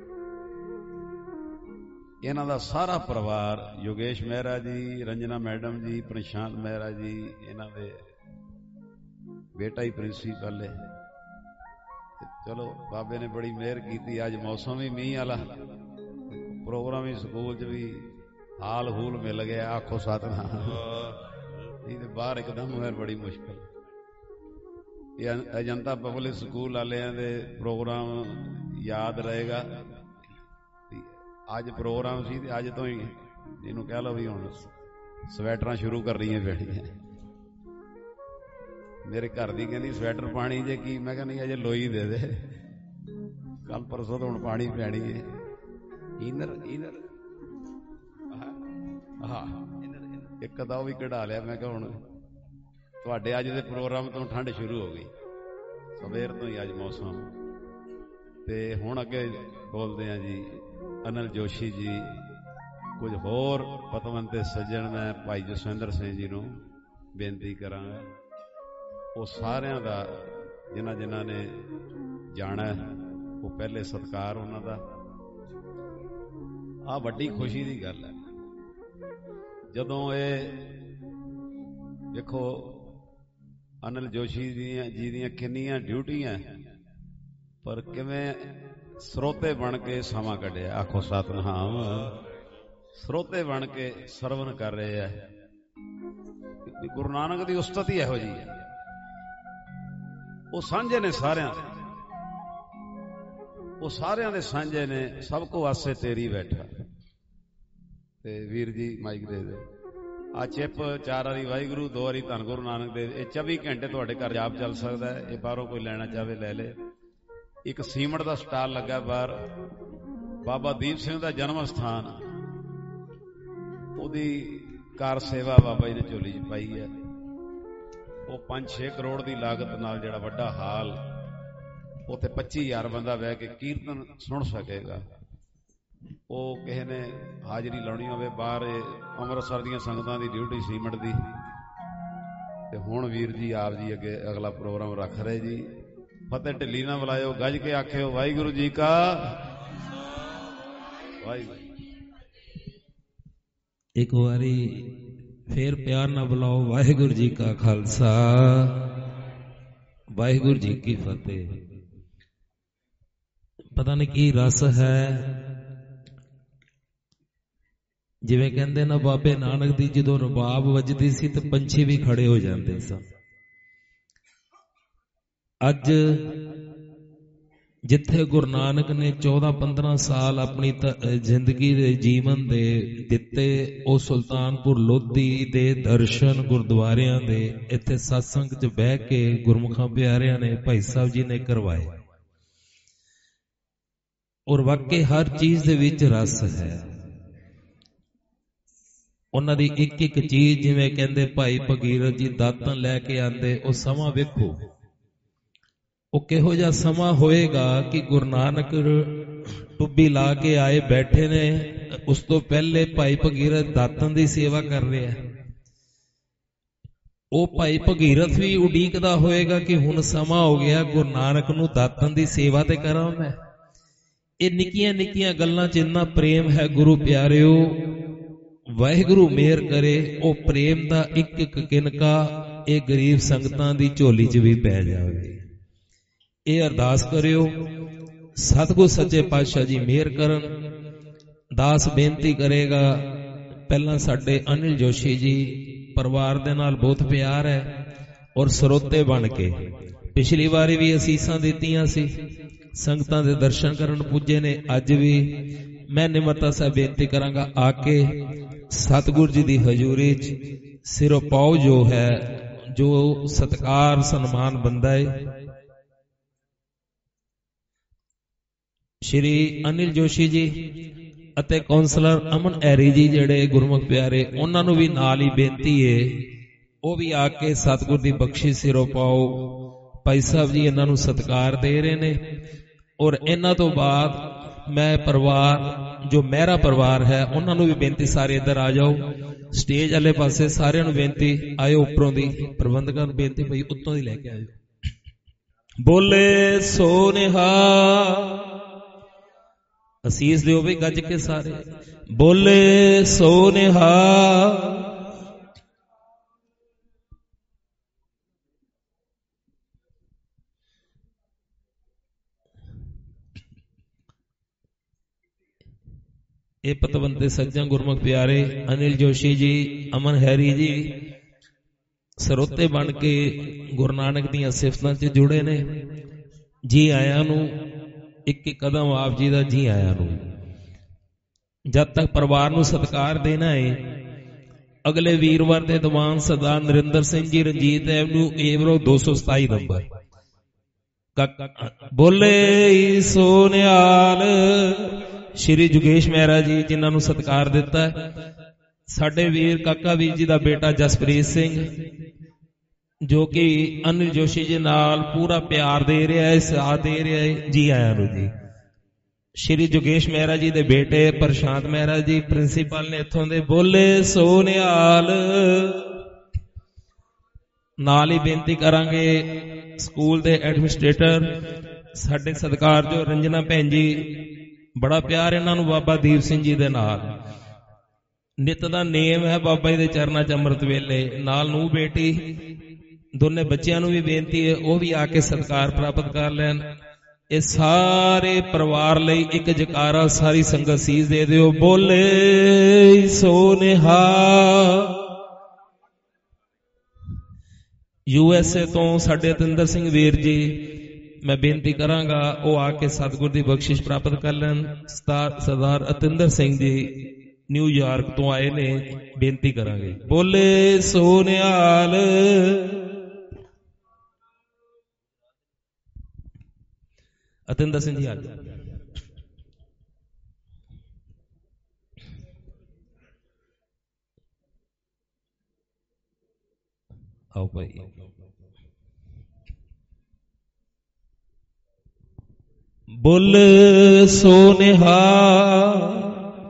ਇਹਨਾਂ ਦਾ ਸਾਰਾ ਪਰਿਵਾਰ, ਯੋਗੇਸ਼ ਮਹਿਰਾ ਜੀ, ਰੰਜਨਾ ਮੈਡਮ ਜੀ, ਪ੍ਰਸ਼ਾਂਤ ਮਹਿਰਾ ਜੀ, ਇਹਨਾਂ ਦੇ ਬੇਟਾ ਹੀ ਪ੍ਰਿੰਸੀਪਲ ਹੈ। ਚਲੋ ਬਾਬੇ ਨੇ ਬੜੀ ਮਿਹਰ ਕੀਤੀ, ਅੱਜ ਮੌਸਮ ਵੀ ਮੀਂਹ ਵਾਲਾ, ਪ੍ਰੋਗਰਾਮ ਵੀ ਸਕੂਲ 'ਚ ਵੀ ਹਾਲ ਹੂਲ ਮਿਲ ਗਿਆ। ਆਖੋ ਸਤਿਨਾਮ। ਨਹੀਂ ਤੇ ਬਾਹਰ ਇੱਕਦਮ ਹੋਇਆ ਬੜੀ ਮੁਸ਼ਕਿਲ। ਇਹ ਅਜੰਤਾ ਪਬਲਿਕ ਸਕੂਲ ਵਾਲਿਆਂ ਦੇ ਪ੍ਰੋਗਰਾਮ ਯਾਦ ਰਹੇਗਾ। ਅੱਜ ਪ੍ਰੋਗਰਾਮ ਸੀ ਤੇ ਅੱਜ ਤੋਂ ਹੀ ਇਹਨੂੰ ਕਹਿ ਲਓ ਵੀ ਹੁਣ ਸਵੈਟਰਾਂ ਸ਼ੁਰੂ ਕਰਨੀਆਂ ਪੈਣੀਆਂ। ਮੇਰੇ ਘਰ ਦੀ ਕਹਿੰਦੀ ਸਵੈਟਰ ਪਾਣੀ ਜੇ ਕੀ, ਮੈਂ ਕਿਹਾ ਨਹੀਂ ਅਜੇ ਲੋਈ ਦੇ ਦੇ, ਕੱਲ ਪਰਸੋਂ ਤੋਂ ਹੁਣ ਪਾਣੀ ਪੈਣੀ ਹੈ। ਇਨਰ ਇਨਰ ਹਾਂ ਇੱਕ ਤਾਂ ਉਹ ਵੀ ਕਢਾ ਲਿਆ। ਮੈਂ ਕਿਹਾ ਹੁਣ ਤੁਹਾਡੇ ਅੱਜ ਦੇ ਪ੍ਰੋਗਰਾਮ ਤੋਂ ਠੰਡ ਸ਼ੁਰੂ ਹੋ ਗਈ, ਸਵੇਰ ਤੋਂ ਹੀ ਅੱਜ ਮੌਸਮ। ਤੇ ਹੁਣ ਅੱਗੇ ਬੋਲਦੇ ਆ ਜੀ ਅਨਿਲ ਜੋਸ਼ੀ ਜੀ, ਕੁਝ ਹੋਰ ਪਤਵੰਤੇ ਸੱਜਣ। ਮੈਂ ਭਾਈ ਜਸਵਿੰਦਰ ਸਿੰਘ ਜੀ ਨੂੰ ਬੇਨਤੀ ਕਰਾਂਗਾ, ਉਹ ਸਾਰਿਆਂ ਦਾ ਜਿਨ੍ਹਾਂ ਜਿਨ੍ਹਾਂ ਨੇ ਜਾਣਾ ਉਹ ਪਹਿਲੇ ਸਤਿਕਾਰ ਉਹਨਾਂ ਦਾ। ਆਹ ਵੱਡੀ ਖੁਸ਼ੀ ਦੀ ਗੱਲ ਹੈ ਜਦੋਂ ਇਹ ਦੇਖੋ ਅਨਿਲ ਜੋਸ਼ੀ ਦੀਆਂ ਜੀ ਦੀਆਂ ਕਿੰਨੀਆਂ ਡਿਊਟੀਆਂ, ਪਰ ਕਿਵੇਂ ਸਰੋਤੇ ਬਣ ਕੇ ਸਮਾਂ ਕੱਢਿਆ। ਆਖੋ ਸਤਿਨਾਮ। ਸਰੋਤੇ ਬਣ ਕੇ ਸਰਵਨ ਕਰ ਰਹੇ ਆ। ਗੁਰੂ ਨਾਨਕ ਦੀ ਉਸਤਤ ਹੀ ਇਹੋ ਜਿਹੀ ਹੈ। ਉਹ ਸਾਂਝੇ ਨੇ ਸਾਰਿਆਂ ਦੇ, ਉਹ ਸਾਰਿਆਂ ਦੇ ਸਾਂਝੇ ਨੇ। ਸਭ ਕੋ ਆਸੇ ਤੇਰੀ ਬੈਠਾ। ਤੇ ਵੀਰ ਜੀ ਮਾਈਕ ਦੇ ਦੇ। ਆ ਚਿੱਪ ਚਾਰ ਵਾਰੀ ਵਾਹਿਗੁਰੂ, ਦੋ ਵਾਰੀ ਧੰਨ ਗੁਰੂ ਨਾਨਕ ਦੇਵ। ਇਹ ਚੌਵੀ ਘੰਟੇ ਤੁਹਾਡੇ ਘਰ ਜਾਪ ਚੱਲ ਸਕਦਾ ਹੈ। ਇਹ ਬਾਹਰੋਂ ਕੋਈ ਲੈਣਾ ਚਾਹਵੇ ਲੈ ਲੇ। ਇੱਕ ਸੀਮਟ ਦਾ ਸਟਾਲ ਲੱਗਾ ਬਾਹਰ, ਬਾਬਾ ਦੀਪ ਸਿੰਘ ਦਾ ਜਨਮ ਸਥਾਨ, ਉਹਦੀ ਕਾਰ ਸੇਵਾ ਬਾਬਾ ਜੀ ਨੇ ਝੋਲੀ 'ਚ ਪਾਈ ਹੈ। ਉਹ ਪੰਜ ਛੇ ਕਰੋੜ ਦੀ ਲਾਗਤ ਨਾਲ ਜਿਹੜਾ ਵੱਡਾ ਹਾਲ, ਉੱਥੇ ਪੱਚੀ ਹਜ਼ਾਰ ਬੰਦਾ ਬਹਿ ਕੇ ਕੀਰਤਨ ਸੁਣ ਸਕੇਗਾ। ਉਹ ਕਿਸੇ ਨੇ ਹਾਜ਼ਰੀ ਲਾਉਣੀ ਹੋਵੇ ਬਾਹਰ, ਅੰਮ੍ਰਿਤਸਰ ਦੀਆਂ ਸੰਗਤਾਂ ਦੀ ਡਿਊਟੀ ਸੀਮਟ ਦੀ। ਤੇ ਹੁਣ ਵੀਰ ਜੀ ਆਪ ਜੀ ਅੱਗੇ ਅਗਲਾ ਪ੍ਰੋਗਰਾਮ ਰੱਖ ਰਹੇ ਜੀ। ਫਤਿਹ ਢਿੱਲੀ ਨਾ ਬੁਲਾਇਓ, ਗੱਜ ਕੇ ਆਖਿਓ ਵਾਹਿਗੁਰੂ ਜੀ ਕਾ ਵਾਹਿਗੁਰੂ। ਇੱਕ ਵਾਰੀ ਫੇਰ ਪਿਆਰ ਨਾਲ ਬੁਲਾਓ, ਵਾਹਿਗੁਰੂ ਜੀ ਕਾ ਖਾਲਸਾ ਵਾਹਿਗੁਰੂ ਜੀ ਕੀ ਫਤਿਹ। ਪਤਾ ਨਹੀਂ ਕੀ ਰਸ ਹੈ। ਜਿਵੇਂ ਕਹਿੰਦੇ ਨਾ ਬਾਬੇ ਨਾਨਕ ਦੀ ਜਦੋਂ ਰਬਾਬ ਵੱਜਦੀ ਸੀ ਤੇ ਪੰਛੀ ਵੀ ਖੜੇ ਹੋ ਜਾਂਦੇ ਸਨ। ਅੱਜ ਜਿੱਥੇ ਗੁਰੂ ਨਾਨਕ ਨੇ ਚੌਦਾਂ ਪੰਦਰਾਂ ਸਾਲ ਆਪਣੀ ਜ਼ਿੰਦਗੀ ਦੇ ਜੀਵਨ ਦੇ ਦਿੱਤੇ, ਉਹ ਸੁਲਤਾਨਪੁਰ ਲੋਧੀ ਦੇ ਦਰਸ਼ਨ ਗੁਰਦੁਆਰਿਆਂ ਦੇ ਇੱਥੇ ਸਤਸੰਗ 'ਚ ਬਹਿ ਕੇ ਗੁਰਮੁਖਾਂ ਪਿਆਰਿਆਂ ਨੇ, ਭਾਈ ਸਾਹਿਬ ਜੀ ਨੇ ਕਰਵਾਏ। ਔਰ ਵਾਕਈ ਹਰ ਚੀਜ਼ ਦੇ ਵਿੱਚ ਰਸ ਹੈ। ਉਹਨਾਂ ਦੀ ਇੱਕ ਇੱਕ ਚੀਜ਼, ਜਿਵੇਂ ਕਹਿੰਦੇ ਭਾਈ ਭਗੀਰਥ ਜੀ ਦਾਤਨ ਲੈ ਕੇ ਆਂਦੇ, ਉਹ ਸਮਾਂ ਵੇਖੋ ਉਹ ਕਿਹੋ ਜਿਹਾ ਸਮਾਂ ਹੋਏਗਾ ਕਿ ਗੁਰੂ ਨਾਨਕ ਟੁੱਬੀ ਲਾ ਕੇ ਆਏ ਬੈਠੇ ਨੇ। ਉਸ ਤੋਂ ਪਹਿਲੇ ਭਾਈ ਭਗੀਰਥ ਦਾਤਨ ਦੀ ਸੇਵਾ ਕਰ ਰਿਹਾ। ਉਹ ਭਾਈ ਭਗੀਰਥ ਵੀ ਉਡੀਕਦਾ ਹੋਏਗਾ ਕਿ ਹੁਣ ਸਮਾਂ ਹੋ ਗਿਆ ਗੁਰੂ ਨਾਨਕ ਨੂੰ ਦਾਤਨ ਦੀ ਸੇਵਾ ਤੇ ਕਰਾਂ ਮੈਂ। ਇਹ ਨਿੱਕੀਆਂ ਨਿੱਕੀਆਂ ਗੱਲਾਂ 'ਚ ਇੰਨਾ ਪ੍ਰੇਮ ਹੈ ਗੁਰੂ ਪਿਆਰਿਓ। ਵਾਹਿਗੁਰੂ ਮਿਹਰ ਕਰੇ ਉਹ ਪ੍ਰੇਮ ਦਾ ਇੱਕ ਇੱਕ ਕਿਨਕਾ ਇਹ ਗਰੀਬ ਸੰਗਤਾਂ ਦੀ ਝੋਲੀ 'ਚ ਵੀ ਪੈ ਜਾਵੇ। ਇਹ ਅਰਦਾਸ ਕਰਿਓ ਸਤਿਗੁਰ ਸੱਚੇ ਪਾਤਸ਼ਾਹ ਜੀ ਮਿਹਰ ਕਰਨ। ਦਾਸ ਬੇਨਤੀ ਕਰੇਗਾ, ਪਹਿਲਾਂ ਸਾਡੇ ਅਨਿਲ ਜੋਸ਼ੀ ਜੀ ਪਰਿਵਾਰ ਦੇ ਨਾਲ ਬਹੁਤ ਪਿਆਰ ਹੈ ਔਰ ਸਰੋਤੇ ਬਣ ਕੇ ਪਿਛਲੀ ਵਾਰੀ ਵੀ ਅਸੀਸਾਂ ਦਿੱਤੀਆਂ ਸੀ, ਸੰਗਤਾਂ ਦੇ ਦਰਸ਼ਨ ਕਰਨ ਪੁੱਜੇ ਨੇ। ਅੱਜ ਵੀ ਮੈਂ ਨਿਮਰਤਾ ਸਾਹਿਬ ਬੇਨਤੀ ਕਰਾਂਗਾ, ਆ ਕੇ ਸਤਿਗੁਰ ਜੀ ਦੀ ਹਜ਼ੂਰੀ 'ਚ ਸਿਰੋਂ ਪਾਓ ਜੋ ਹੈ, ਜੋ ਸਤਿਕਾਰ ਸਨਮਾਨ ਬੰਦਾ ਹੈ। ਸ਼੍ਰੀ ਅਨਿਲ ਜੋਸ਼ੀ ਜੀ ਅਤੇ ਕਾਉਂਸਲਰ ਅਮਨ ਐਰੀ ਜੀ ਜਿਹੜੇ ਗੁਰਮੁਖ ਪਿਆਰੇ, ਉਹਨਾਂ ਨੂੰ ਵੀ ਨਾਲ ਹੀ ਬੇਨਤੀ ਹੈ, ਉਹ ਵੀ ਆ ਕੇ ਸਤਿਗੁਰ ਦੀ ਬਖਸ਼ਿਸ਼ ਸਿਰੋਂ ਪਾਓ। ਭਾਈ ਸਾਹਿਬ ਜੀ ਇਹਨਾਂ ਨੂੰ ਸਤਿਕਾਰ ਦੇ ਰਹੇ ਨੇ। ਔਰ ਇਹਨਾਂ ਤੋਂ ਬਾਅਦ ਮੈਂ ਪਰਿਵਾਰ ਜੋ ਮਹਿਰਾ ਪਰਿਵਾਰ ਹੈ ਉਹਨਾਂ ਨੂੰ ਵੀ ਬੇਨਤੀ, ਸਾਰੇ ਇੱਧਰ ਆ ਜਾਓ। ਸਟੇਜ ਵਾਲੇ ਪਾਸੇ ਸਾਰਿਆਂ ਨੂੰ ਬੇਨਤੀ, ਆਇਓ ਉੱਪਰੋਂ ਦੀ, ਪ੍ਰਬੰਧਕਾਂ ਨੂੰ ਬੇਨਤੀ ਭਾਈ ਉੱਤੋਂ ਦੀ ਲੈ ਕੇ ਆਇਓ। ਬੋਲੇ ਸੋ ਨਿਹਾਲ। ਅਸੀਸ ਦਿਓ ਵੀ ਗੱਜ ਕੇ ਸਾਰੇ, ਬੋਲੇ ਸੋ ਨਿਹਾਲ। ਇਹ ਪਤਵੰਤੇ ਸੱਜਣ ਗੁਰਮੁਖ ਪਿਆਰੇ ਅਨਿਲ ਜੋਸ਼ੀ ਜੀ, ਅਮਨ ਹੈਰੀ ਜੀ ਸਰੋਤੇ ਬਣ ਕੇ ਗੁਰੂ ਨਾਨਕ ਦੀਆਂ ਸਿਫਤਾਂ 'ਚ ਜੁੜੇ ਨੇ। ਜੀ ਆਇਆਂ ਨੂੰ, ਇੱਕ ਇੱਕ ਕਦਮ ਆਪ ਜੀ ਦਾ ਜੀ ਆਇਆਂ ਨੂੰ। ਜਦ ਤੱਕ ਪਰਿਵਾਰ ਨੂੰ ਸਤਿਕਾਰ ਦੇਣਾ ਹੈ, ਅਗਲੇ ਵੀਰਵਾਰ ਦੇ ਦੀਵਾਨ ਸਰਦਾਰ ਨਰਿੰਦਰ ਸਿੰਘ ਜੀ ਰਣਜੀਤ ਐਵਨਿਊ ਏਵਰੋ ਦੋ ਸੌ ਸਤਾਈ ਨੰਬਰ। ਬੋਲੇ ਸੋ ਨਿਹਾਲ। ਸ਼੍ਰੀ ਜੁਗੇਸ਼ ਮਹਿਰਾ ਜੀ ਜਿਨ੍ਹਾਂ ਨੂੰ ਸਤਿਕਾਰ ਦਿੱਤਾ, ਸਾਡੇ ਵੀਰ ਕਾਕਾ ਵੀਰ ਜੀ ਦਾ ਬੇਟਾ ਜਸਪ੍ਰੀਤ ਸਿੰਘ ਜੋ ਕਿ ਅਨਿਲ ਜੋਸ਼ੀ ਜੀ ਨਾਲ ਪੂਰਾ ਪਿਆਰ ਦੇ ਰਿਹਾ ਹੈ, ਸਾਥ ਦੇ ਰਿਹਾ ਹੈ। ਜੀ ਆਇਆਂ ਨੂੰ ਜੀ। ਸ਼੍ਰੀ ਜੁਗੇਸ਼ ਮਹਿਰਾ ਜੀ ਦੇ ਬੇਟੇ ਪ੍ਰਸ਼ਾਂਤ ਮਹਿਰਾ ਜੀ ਪ੍ਰਿੰਸੀਪਲ ਨੇ ਇੱਥੋਂ ਦੇ। ਬੋਲੇ ਸੋ ਨਿਹਾਲ। ਨਾਲ ਹੀ ਬੇਨਤੀ ਕਰਾਂਗੇ ਸਕੂਲ ਦੇ ਐਡਮਿਨਿਸਟ੍ਰੇਟਰ ਸਾਡੇ ਸਤਿਕਾਰਯੋਗ ਰੰਜਨਾ ਭੈਣ ਜੀ, ਬੜਾ ਪਿਆਰ ਇਹਨਾਂ ਨੂੰ ਬਾਬਾ ਦੀਪ ਸਿੰਘ ਜੀ ਦੇ ਨਾਲ। ਨਿਤ ਦਾ ਨੇਮ ਹੈ ਬਾਬਾ ਜੀ ਦੇ ਚਰਨਾਂ 'ਚ ਅੰਮ੍ਰਿਤ ਵੇਲੇ। ਨਾਲ ਨੂੰ ਬੇਟੀ ਦੋਨੇ ਬੱਚਿਆਂ ਨੂੰ ਵੀ ਬੇਨਤੀ ਹੈ ਉਹ ਵੀ ਆ ਕੇ ਸਤਿਕਾਰ ਪ੍ਰਾਪਤ ਕਰ ਲੈਣ। ਇਹ ਸਾਰੇ ਪਰਿਵਾਰ ਲਈ ਇੱਕ ਜਕਾਰਾ ਸਾਰੀ ਸੰਗਤ ਸੀਸ ਦੇ ਦਿਓ। ਬੋਲੇ ਸੋ ਨਿਹਾਲ। ਯੂ ਐਸ ਏ ਤੋਂ ਸਾਡੇ ਅਤਿੰਦਰ ਸਿੰਘ ਵੀਰ ਜੀ, ਮੈਂ ਬੇਨਤੀ ਕਰਾਂਗਾ ਉਹ ਆ ਕੇ ਸਤਿਗੁਰ ਦੀ ਬਖਸ਼ਿਸ਼ ਪ੍ਰਾਪਤ ਕਰ ਲੈਣ। ਸਰਦਾਰ ਅਤਿੰਦਰ ਸਿੰਘ ਜੀ ਨਿਊਯਾਰਕ ਤੋਂ ਆਏ ਨੇ, ਬੇਨਤੀ ਕਰਾਂਗੇ। ਬੋਲੇ ਸੋ ਨਿਹਾਲ। ਅਤਿੰਦਰ ਸਿੰਘ ਜੀ ਆ ਜਾਓ। ਆਓ ਭਾਈ। ਬੋਲ ਸੋ ਨਿਹਾਲ।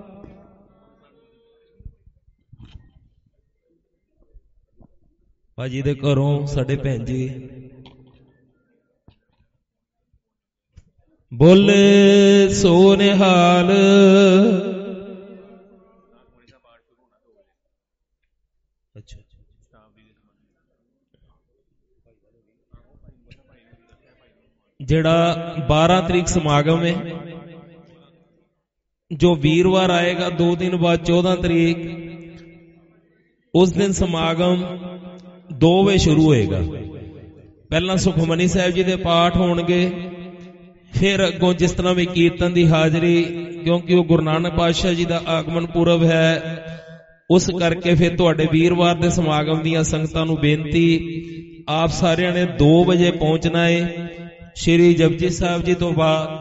ਭਾਜੀ ਦੇ ਘਰੋਂ ਸਾਡੇ ਭੈਣ ਜੀ। ਬੋਲੇ ਸੋ ਨਿਹਾਲ। ਅੱਛਾ ਜਿਹੜਾ ਬਾਰਾਂ ਤਰੀਕ ਸਮਾਗਮ ਹੈ, ਜੋ ਵੀਰਵਾਰ ਆਏਗਾ ਦੋ ਦਿਨ ਬਾਅਦ ਚੌਦਾਂ ਤਰੀਕ, ਉਸ ਦਿਨ ਸਮਾਗਮ ਦੋ ਵਜੇ ਸ਼ੁਰੂ ਹੋਏਗਾ। ਪਹਿਲਾਂ ਸੁਖਮਨੀ ਸਾਹਿਬ ਜੀ ਦੇ ਪਾਠ ਹੋਣਗੇ, ਫਿਰ ਅੱਗੋਂ ਜਿਸ ਤਰ੍ਹਾਂ ਵੀ ਕੀਰਤਨ ਦੀ ਹਾਜ਼ਰੀ, ਕਿਉਂਕਿ ਉਹ ਗੁਰੂ ਨਾਨਕ ਪਾਤਸ਼ਾਹ ਜੀ ਦਾ ਆਗਮਨ ਪੁਰਬ ਹੈ, ਉਸ ਕਰਕੇ ਫਿਰ ਤੁਹਾਡੇ ਵੀਰਵਾਰ ਦੇ ਸਮਾਗਮ ਦੀਆਂ ਸੰਗਤਾਂ ਨੂੰ ਬੇਨਤੀ, ਆਪ ਸਾਰਿਆਂ ਨੇ ਦੋ ਵਜੇ ਪਹੁੰਚਣਾ ਹੈ। ਸ਼੍ਰੀ ਜਪਜੀ ਸਾਹਿਬ ਜੀ ਤੋਂ ਬਾਅਦ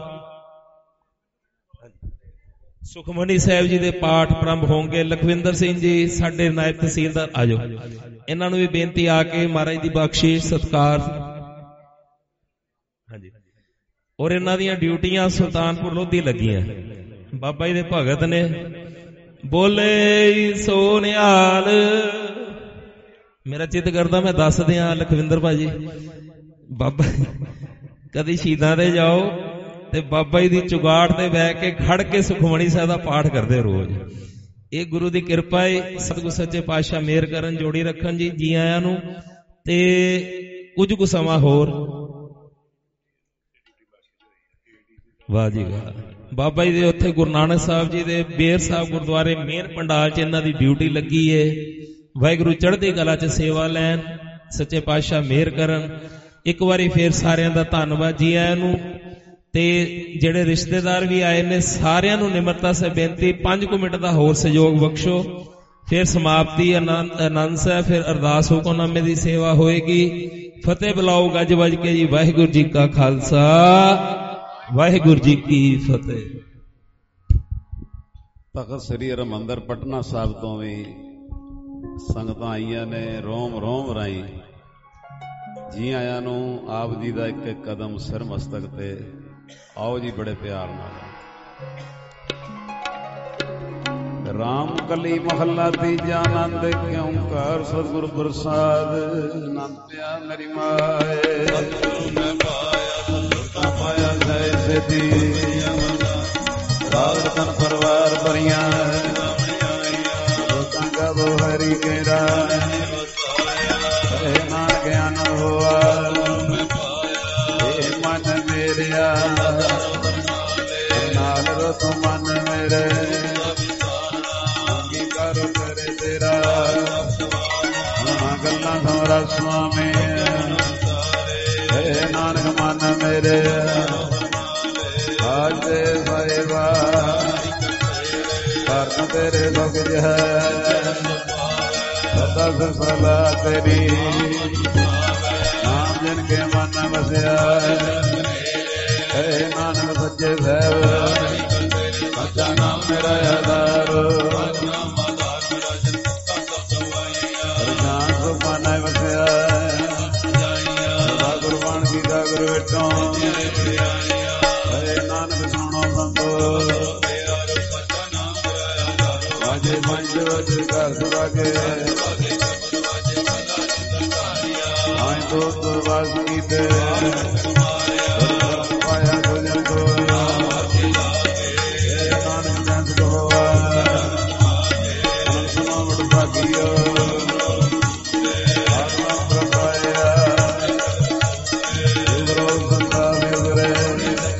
ਸੁਖਮਨੀ ਸਾਹਿਬ ਜੀ ਦੇ ਪਾਠ ਪ੍ਰਾਰੰਭ ਹੋਣਗੇ। ਲਖਵਿੰਦਰ ਸਿੰਘ ਜੀ ਸਾਡੇ ਨਾਇਬ ਤਹਿਸੀਲਦਾਰ ਆ ਜਾਓ, ਇਹਨਾਂ ਨੂੰ ਵੀ ਬੇਨਤੀ ਆ ਕੇ ਮਹਾਰਾਜ ਦੀ ਬਖਸ਼ਿਸ਼ ਸਤਿਕਾਰ। ਹਾਂਜੀ, ਔਰ ਇਹਨਾਂ ਦੀਆਂ ਡਿਊਟੀਆਂ ਸੁਲਤਾਨਪੁਰ ਲੋਧੀ ਲੱਗੀਆਂ, ਬਾਬਾ ਜੀ ਦੇ ਭਗਤ ਨੇ। ਬੋਲੇ ਸੋ ਨਿਹਾਲ। ਮੇਰਾ ਚਿੱਤ ਕਰਦਾ ਮੈਂ ਦੱਸ ਦਿਆਂ ਲਖਵਿੰਦਰ ਭਾਜੀ, ਬਾਬਾ ਕਦੀ ਸ਼ਹੀਦਾਂ ਦੇ ਜਾਓ ਤੇ ਬਾਬਾ ਜੀ ਦੀ ਚੁਗਾੜ ਤੇ ਬਹਿ ਕੇ ਖੜ ਕੇ ਸੁਖਮਨੀ ਸਾਹਿਬ ਦਾ ਪਾਠ ਕਰਦੇ ਰੋਜ਼। ਇਹ ਗੁਰੂ ਦੀ ਕਿਰਪਾ ਹੈ। ਸਤਿਗੁਰ ਸੱਚੇ ਪਾਤਸ਼ਾਹ ਮਿਹਰ ਕਰਨ, ਜੋੜੀ ਰੱਖਣ ਜੀ। ਜੀ ਆਇਆਂ ਨੂੰ। ਤੇ ਕੁਝ ਕੁ ਸਮਾਂ ਹੋਰ, ਵਾਹ ਜੀ ਵਾਹ, ਬਾਬਾ ਜੀ ਦੇ ਉੱਥੇ ਗੁਰੂ ਨਾਨਕ ਸਾਹਿਬ ਜੀ ਦੇ ਬੇਰ ਸਾਹਿਬ ਗੁਰਦੁਆਰੇ ਮੇਨ ਪੰਡਾਲ 'ਚ ਇਹਨਾਂ ਦੀ ਡਿਊਟੀ ਲੱਗੀ ਏ। ਵਾਹਿਗੁਰੂ ਚੜ੍ਹਦੀ ਕਲਾ 'ਚ ਸੇਵਾ ਲੈਣ, ਸੱਚੇ ਪਾਤਸ਼ਾਹ ਮਿਹਰ ਕਰਨ। ਇੱਕ ਵਾਰੀ ਫੇਰ ਸਾਰਿਆਂ ਦਾ ਧੰਨਵਾਦ ਜੀ ਆਇਆਂ ਨੂੰ। ਤੇ ਜਿਹੜੇ ਰਿਸ਼ਤੇਦਾਰ ਵੀ ਆਏ ਨੇ ਸਾਰਿਆਂ ਨੂੰ ਨਿਮਰਤਾ ਸੇ ਬੇਨਤੀ, ਪੰਜ ਕੁ ਮਿੰਟ ਦਾ ਹੋਰ ਸਹਿਯੋਗ ਬਖਸ਼ੋ। ਫਿਰ ਸਮਾਪਤੀ ਆਨੰਦ ਸਾਹਿਬ, ਫਿਰ ਅਰਦਾਸ ਹੁਕਮਨਾਮੇ ਦੀ ਸੇਵਾ ਹੋਏਗੀ। ਫਤਿਹ ਬੁਲਾਓ ਗੱਜ ਵੱਜ ਕੇ ਜੀ। ਵਾਹਿਗੁਰੂ ਜੀ ਕਾ ਖਾਲਸਾ, ਵਾਹਿਗੁਰੂ ਜੀ ਕੀ ਫਤਿਹ। ਤਖਤ ਸ੍ਰੀ ਹਰਿਮੰਦਰ ਪਟਨਾ ਸਾਹਿਬ ਤੋਂ ਵੀ ਸੰਗਤਾਂ ਆਈਆਂ ਨੇ ਰੋਮ ਰੋਮ ਰਾਈ। ਜੀ ਆਇਆਂ ਨੂੰ। ਆਪ ਜੀ ਦਾ ਇੱਕ ਇੱਕ ਕਦਮ ਸਿਰ ਮਸਤਕ ਤੇ। ਆਓ ਜੀ ਬੜੇ ਪਿਆਰ ਨਾਲ। ਰਾਮ ਕਲੀ ਮਹੱਲਾ ਤੀਜਾ। ਆਨੰਦ ਕਿਉਂ ਕਰ ਸਤਿਗੁਰ ਪ੍ਰਸਾਦ। ਆਨੰਦ ਪਿਆ ਮੇਰੀ ਮਾਏ। ਸਤਿਗੁਰੂ ਮੈਂ ਪਾਇਆ ਸਤਿਗੁਰ ਪਾਇਆ ਜੈ ਸਿੱਧੀ। ਰਾਗ ਰਤਨ ਪਰਿਵਾਰ ਭਰੀਆਂ ਲੋਕਾਂ ਕਾ ਬੋ ਹਰੀ ਕੇ ਰਾਏ। ਨਾਨ ਗਿਆਨ ਹੋਆ ਇਹ ਮਨ ਮੇਰਿਆ। ਨਾਲ ਰੋ ਤੂੰ ਮਨ ਮੇਰੇ ਕੀ ਕਰ ਕਰੇ ਤੇਰਾ। ਗੱਲਾਂ ਸੋਰਾ ਸੁਆਮੀ ਇਹ ਨਾਨਕ ਮਨ ਮੇਰੇ। ਆਜ ਦੇ ਸਾਹਿਬਾ ਕਰਨ ਤੇਰੇ ਦੁਖ ਹੈ। ਸਦਾ ਸਲਾ ਤੇਰੀ ਨਾਮ ਜਿਨ ਕੇ ਮਨ ਵਸਿਆ। ਹੈ ਨਾਨਕ ਸੱਚੇ ਸਾਹਿਬ ਸੱਚਾ ਨਾਮ ਮੇਰਾ ਆਧਾਰ। ਹਰਜਾਨ ਸੁਖ ਮਨ ਵਸਿਆ। ਸਦਾ ਗੁਰਬਾਣ ਕੀਤਾ ਗੁਰੂ ਵਿਟੋਂ। ਹੈ ਨਾਨਕ ਸੁਣੋ ਸੰਤੋ ਵਾਜੇ ਪੰਜ ਵਜ ਘਰ ਸੁਰਾਗੇ। ਆਏ ਦੋ ਦੁਰਵਾਸ ਕੀਤੇ ਪਾਇਆ ਗੁਜਰ ਕੋ। ਇਹ ਨਾਨਕ ਜੰਦ ਹੋਆ ਸੁਣੋ ਵਡ ਭਾਗੀਓ। ਆਤਮਾ ਪ੍ਰਭਾਇਆ ਗੁਰੂ ਸੰਤਾ ਮਿਲਰੇ।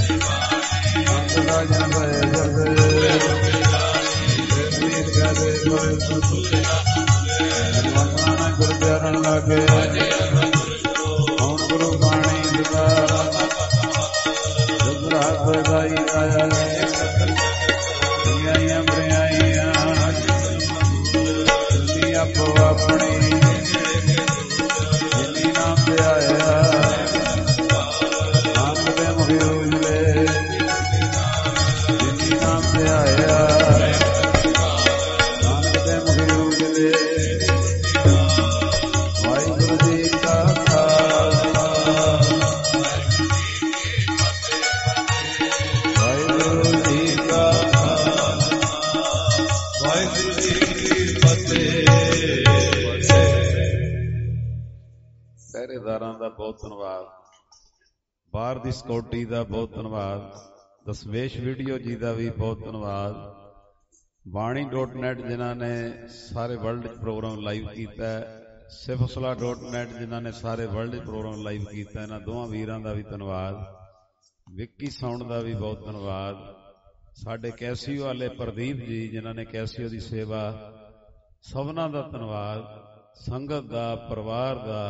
ਜਥੇਦਾਰਾਂ ਦਾ ਬਹੁਤ ਧੰਨਵਾਦ, ਬਾਹਰ ਦੀ ਸਿਕਿਉਰਿਟੀ ਦਾ ਬਹੁਤ ਧੰਨਵਾਦ, ਦਸਵੇਸ਼ ਵੀਡੀਓ ਜੀ ਦਾ ਵੀ ਬਹੁਤ ਧੰਨਵਾਦ, ਬਾਣੀ ਡੋਟ ਨੈਟ ਜਿਨ੍ਹਾਂ ਨੇ ਸਾਰੇ ਵਰਲਡ 'ਚ ਪ੍ਰੋਗਰਾਮ ਲਾਈਵ ਕੀਤਾ, ਸਿਫਸਲਾ ਡੋਟ ਨੈਟ ਜਿਨ੍ਹਾਂ ਨੇ ਸਾਰੇ ਵਰਲਡ 'ਚ ਪ੍ਰੋਗਰਾਮ ਲਾਈਵ ਕੀਤਾ, ਇਹਨਾਂ ਦੋਵਾਂ ਵੀਰਾਂ ਦਾ ਵੀ ਧੰਨਵਾਦ, ਵਿੱਕੀ ਸਾਊਂਡ ਦਾ ਵੀ ਬਹੁਤ ਧੰਨਵਾਦ, ਸਾਡੇ ਕੈਸੀਓ ਵਾਲੇ ਪ੍ਰਦੀਪ ਜੀ ਜਿਨ੍ਹਾਂ ਨੇ ਕੈਸੀਓ ਦੀ ਸੇਵਾ, ਸਭਨਾਂ ਦਾ ਧੰਨਵਾਦ, ਸੰਗਤ ਦਾ, ਪਰਿਵਾਰ ਦਾ,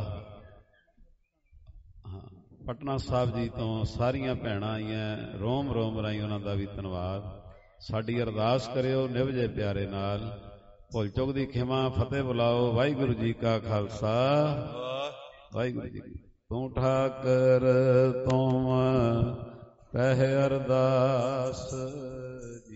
ਪਟਨਾ ਸਾਹਿਬ ਜੀ ਤੋਂ ਸਾਰੀਆਂ ਭੈਣਾਂ ਆਈਆਂ, ਰੋਮ ਰੋਮ ਰਾਈ ਉਹਨਾਂ ਦਾ ਵੀ ਧੰਨਵਾਦ। ਸਾਡੀ ਅਰਦਾਸ ਕਰਿਓ ਨਿਭ ਜੇ ਪਿਆਰੇ ਨਾਲ, ਭੁੱਲ ਚੁੱਕ ਦੀ ਖਿਮਾ, ਫਤਿਹ ਬੁਲਾਓ। ਵਾਹਿਗੁਰੂ ਜੀ ਕਾ ਖਾਲਸਾ, ਵਾਹਿਗੁਰੂ ਜੀ। ਤੂੰ ਠਾਕਰ ਤੂੰ ਪਹਿ ਅਰਦਾਸ ਜੀ।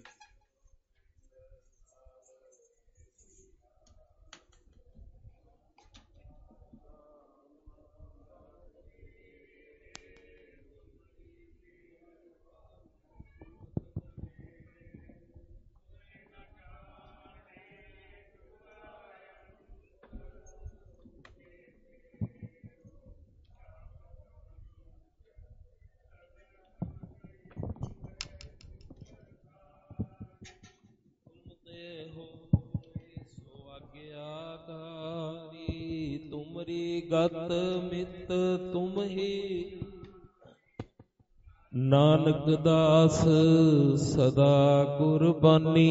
ਤੁਮਰੀ ਗਤ ਮਿਤ ਤੁਮਹੀ, ਨਾਨਕ ਦਾਸ ਸਦਾ ਕੁਰਬਾਨੀ।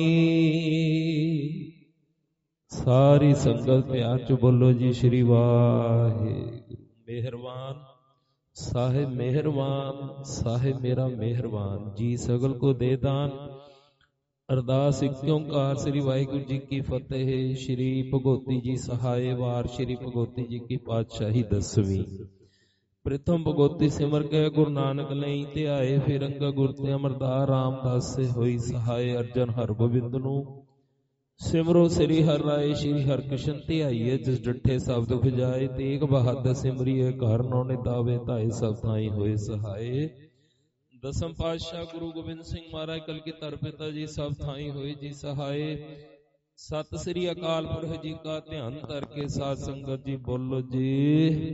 ਸਾਰੀ ਸੰਗਤ ਪਿਆਰ ਚ ਬੋਲੋ ਜੀ ਸ਼੍ਰੀ ਵਾਹਿਗੁਰੂ। ਮਿਹਰਬਾਨ ਸਾਹਿਬ, ਮਿਹਰਬਾਨ ਸਾਹਿਬ ਮੇਰਾ ਮਿਹਰਬਾਨ ਜੀ, ਸਗਲ ਕੋ ਦੇ ਦਾਨ। ਅਰਦਾਸ ਇੱਕ ਓਂਕਾਰ ਸ੍ਰੀ ਵਾਹਿਗੁਰੂ ਜੀ ਕੀ ਫਤਿਹ। ਸ਼੍ਰੀ ਭਗਉਤੀ ਜੀ ਸਹਾਏ ਵਾਰ, ਸ਼੍ਰੀ ਭਗਉਤੀ ਜੀ ਕੀ ਪਾਤਸ਼ਾਹੀ ਦਸਵੀਂ। ਪ੍ਰਥਮ ਭਗਉਤੀ ਸਿਮਰ ਕੇ ਗੁਰੂ ਨਾਨਕ ਲਈ ਧਿਆਏ, ਫਿਰ ਅੰਗਾ ਗੁਰ ਤੇ ਅਮਰਦਾਸ ਰਾਮਦਾਸ ਸੇ ਹੋਈ ਸਹਾਏ। ਅਰਜਨ ਹਰਗੋਬਿੰਦ ਨੂੰ ਸਿਮਰੋ ਸ੍ਰੀ ਹਰਿ ਰਾਏ, ਸ਼੍ਰੀ ਹਰਿਕ੍ਰਿਸ਼ਨ ਧਿਆਈਏ, ਜਿਸ ਡਿਠੇ ਸ਼ਬਦ ਉਪਜਾਏ। ਤੇਗ ਬਹਾਦਰ ਸਿਮਰੀਏ, ਘਰ ਨੌ ਨਿਤਾਵੇ, ਧਾਏ ਸਭ ਥਾਈ ਹੋਏ ਸਹਾਏ। ਦਸਮ ਪਾਤਸ਼ਾਹ ਗੁਰੂ ਗੋਬਿੰਦ ਸਿੰਘ ਮਹਾਰਾਜ ਕਲਗੀਧਰ ਪਿਤਾ ਜੀ ਸਭ ਥਾਈ ਹੋਏ ਜੀ ਸਹਾਏ। ਸਤਿ ਸ੍ਰੀ ਅਕਾਲ ਪੁਰਖ ਜੀ ਕਾ ਧਿਆਨ ਧਰ ਕੇ ਸਾਧ ਸੰਗਤ ਜੀ ਬੋਲੋ ਜੀ।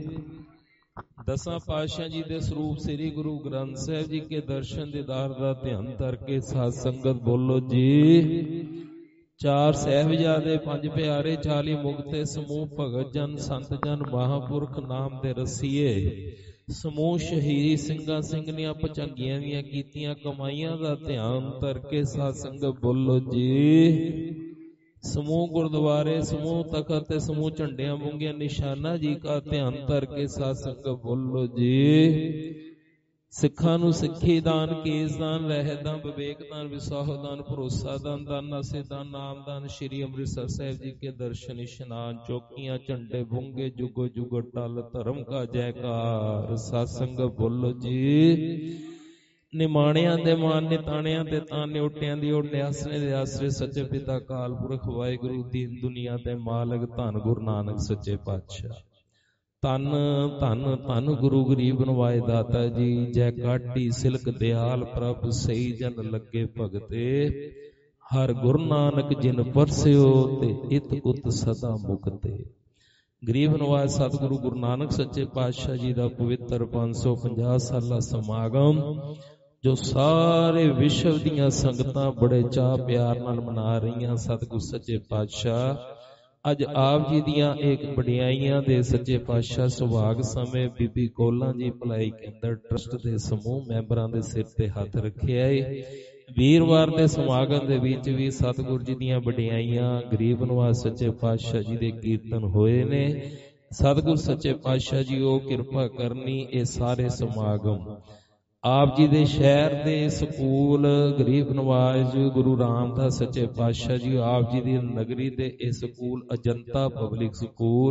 ਦਸਾਂ ਪਾਤਸ਼ਾਹ ਜੀ ਦੇ ਸਰੂਪ ਸ੍ਰੀ ਗੁਰੂ ਗ੍ਰੰਥ ਸਾਹਿਬ ਜੀ ਕੇ ਦਰਸ਼ਨ ਦੀਦਾਰ ਦਾ ਧਿਆਨ ਧਰ ਕੇ ਸਾਧ ਸੰਗਤ ਬੋਲੋ ਜੀ। ਚਾਰ ਸਾਹਿਬਜ਼ਾਦੇ, ਪੰਜ ਪਿਆਰੇ, ਚਾਲੀ ਮੁਕਤੇ, ਸਮੂਹ ਭਗਤ ਜਨ, ਸੰਤ ਜਨ, ਮਹਾਂਪੁਰਖ ਨਾਮ ਦੇ ਰਸੀਏ, ਸਮੂਹ ਸ਼ਹੀਦੀ ਸਿੰਘਾਂ ਸਿੰਘਣੀਆਂ ਭਚੰਗੀਆਂ ਦੀਆਂ ਕੀਤੀਆਂ ਕਮਾਈਆਂ ਦਾ ਧਿਆਨ ਧਰ ਕੇ ਸਾਧ ਸੰਗਤ ਬੋਲੋ ਜੀ। ਸਮੂਹ ਗੁਰਦੁਆਰੇ, ਸਮੂਹ ਤਖਤ ਤੇ ਸਮੂਹ ਝੰਡਿਆਂ ਮੁੰਗੀਆਂ ਨਿਸ਼ਾਨਾ ਜੀ ਕਾ ਧਿਆਨ ਧਰ ਕੇ ਸਾਧ ਸੰਗਤ ਬੋਲੋ ਜੀ। ਸਿੱਖਾਂ ਨੂੰ ਸਿੱਖੀ ਦਾਨ, ਕੇਸ ਦਾਨ, ਰਹਿਤ ਦਾਨ, ਵਿਵੇਕ ਦਾਨ, ਵਿਸਾਹੋ ਦਾਨ, ਭਰੋਸਾ ਦਾਨ, ਦਾਨਾ ਸੇ ਦਾਨ, ਨਾਮ ਦਾਨ, ਸ਼੍ਰੀ ਅੰਮ੍ਰਿਤਸਰ ਸਾਹਿਬ ਜੀ ਕੇ ਦਰਸ਼ਨ ਇਸ਼ਨਾਨ, ਚੌਕੀਆਂ, ਝੰਡੇ ਬੁੰਗੇ, ਜੁਗੋ ਜੁਗੋ ਟਲ, ਧਰਮ ਕਾ ਜੈਕਾਰ। ਸਾਧ ਸੰਗਤ ਬੋਲੋ ਜੀ। ਨਿਮਾਣਿਆਂ ਦੇ ਮਾਨ, ਨਿਤਾਣਿਆਂ ਤੇ ਤਾਨ, ਨਿਉਟਿਆਂ ਦੀ ਓਟ, ਨਿਆਸਰੇ ਦੇ ਆਸਰੇ, ਸੱਚੇ ਪਿਤਾ ਕਾਲ ਪੁਰਖ ਵਾਹਿਗੁਰੂ, ਦੀਨ ਦੁਨੀਆ ਦੇ ਮਾਲਕ ਧੰਨ ਗੁਰੂ ਨਾਨਕ ਸੱਚੇ ਪਾਤਸ਼ਾਹ। ਧੰਨ ਧੰਨ ਧੰਨ ਗੁਰੂ ਗਰੀਬ ਨਵਾਏ ਦਾਤਾ ਜੀ। ਜੈ ਕਾਟੀ ਸਿਲਕ ਦਿਆਲ ਪ੍ਰਭ, ਸਹੀ ਜਨ ਲੱਗੇ ਭਗਤੇ। ਹਰ ਗੁਰੂ ਨਾਨਕ ਜਿਨ ਪਰਸਿਓ, ਤੇ ਇਤ ਉਤ ਸਦਾ ਮੁਕਤੇ। ਗਰੀਬ ਨਵਾਜ ਸਤਿਗੁਰੂ ਗੁਰੂ ਨਾਨਕ ਸੱਚੇ ਪਾਤਸ਼ਾਹ ਜੀ ਦਾ ਪਵਿੱਤਰ ਪੰਜ ਸੌ ਪੰਜਾਹ ਸਾਲਾ ਸਮਾਗਮ, ਜੋ ਸਾਰੇ ਵਿਸ਼ਵ ਦੀਆਂ ਸੰਗਤਾਂ ਬੜੇ ਚਾਅ ਪਿਆਰ ਨਾਲ ਮਨਾ ਰਹੀਆਂ। ਸਤਿਗੁਰੂ ਸੱਚੇ ਪਾਤਸ਼ਾਹ ਅੱਜ ਆਪ ਜੀ ਦੀਆਂ ਇੱਕ ਵਡਿਆਈਆਂ ਦੇ ਸੱਚੇ ਪਾਤਸ਼ਾਹ ਸੁਭਾਗ ਸਮੇਂ ਬੀਬੀ ਕੋਲਾਂ ਜੀ ਭਲਾਈ ਕੇਂਦਰ ਟਰਸਟ ਦੇ ਸਮੂਹ ਮੈਂਬਰਾਂ ਦੇ ਸਿਰ ਤੇ ਹੱਥ ਰੱਖਿਆ ਏ। ਵੀਰਵਾਰ ਦੇ ਸਮਾਗਮ ਦੇ ਵਿੱਚ ਵੀ ਸਤਿਗੁਰੂ ਜੀ ਦੀਆਂ ਵਡਿਆਈਆਂ, ਗਰੀਬ ਨਵਾਜ ਸੱਚੇ ਪਾਤਸ਼ਾਹ ਜੀ ਦੇ ਕੀਰਤਨ ਹੋਏ ਨੇ। ਸਤਿਗੁਰੂ ਸੱਚੇ ਪਾਤਸ਼ਾਹ ਜੀ ਉਹ ਕਿਰਪਾ ਕਰਨੀ ਇਹ ਸਾਰੇ ਸਮਾਗਮ ਆਪ ਜੀ ਦੇ ਸ਼ਹਿਰ ਦੇ ਸਕੂਲ, ਗਰੀਬ ਨਵਾਜ ਗੁਰੂ ਰਾਮਦਾਸ ਸੱਚੇ ਪਾਤਸ਼ਾਹ ਜੀ ਆਪ ਜੀ ਦੀ ਨਗਰੀ ਦੇ ਇਹ ਸਕੂਲ ਅਜੰਤਾ ਪਬਲਿਕ ਸਕੂਲ,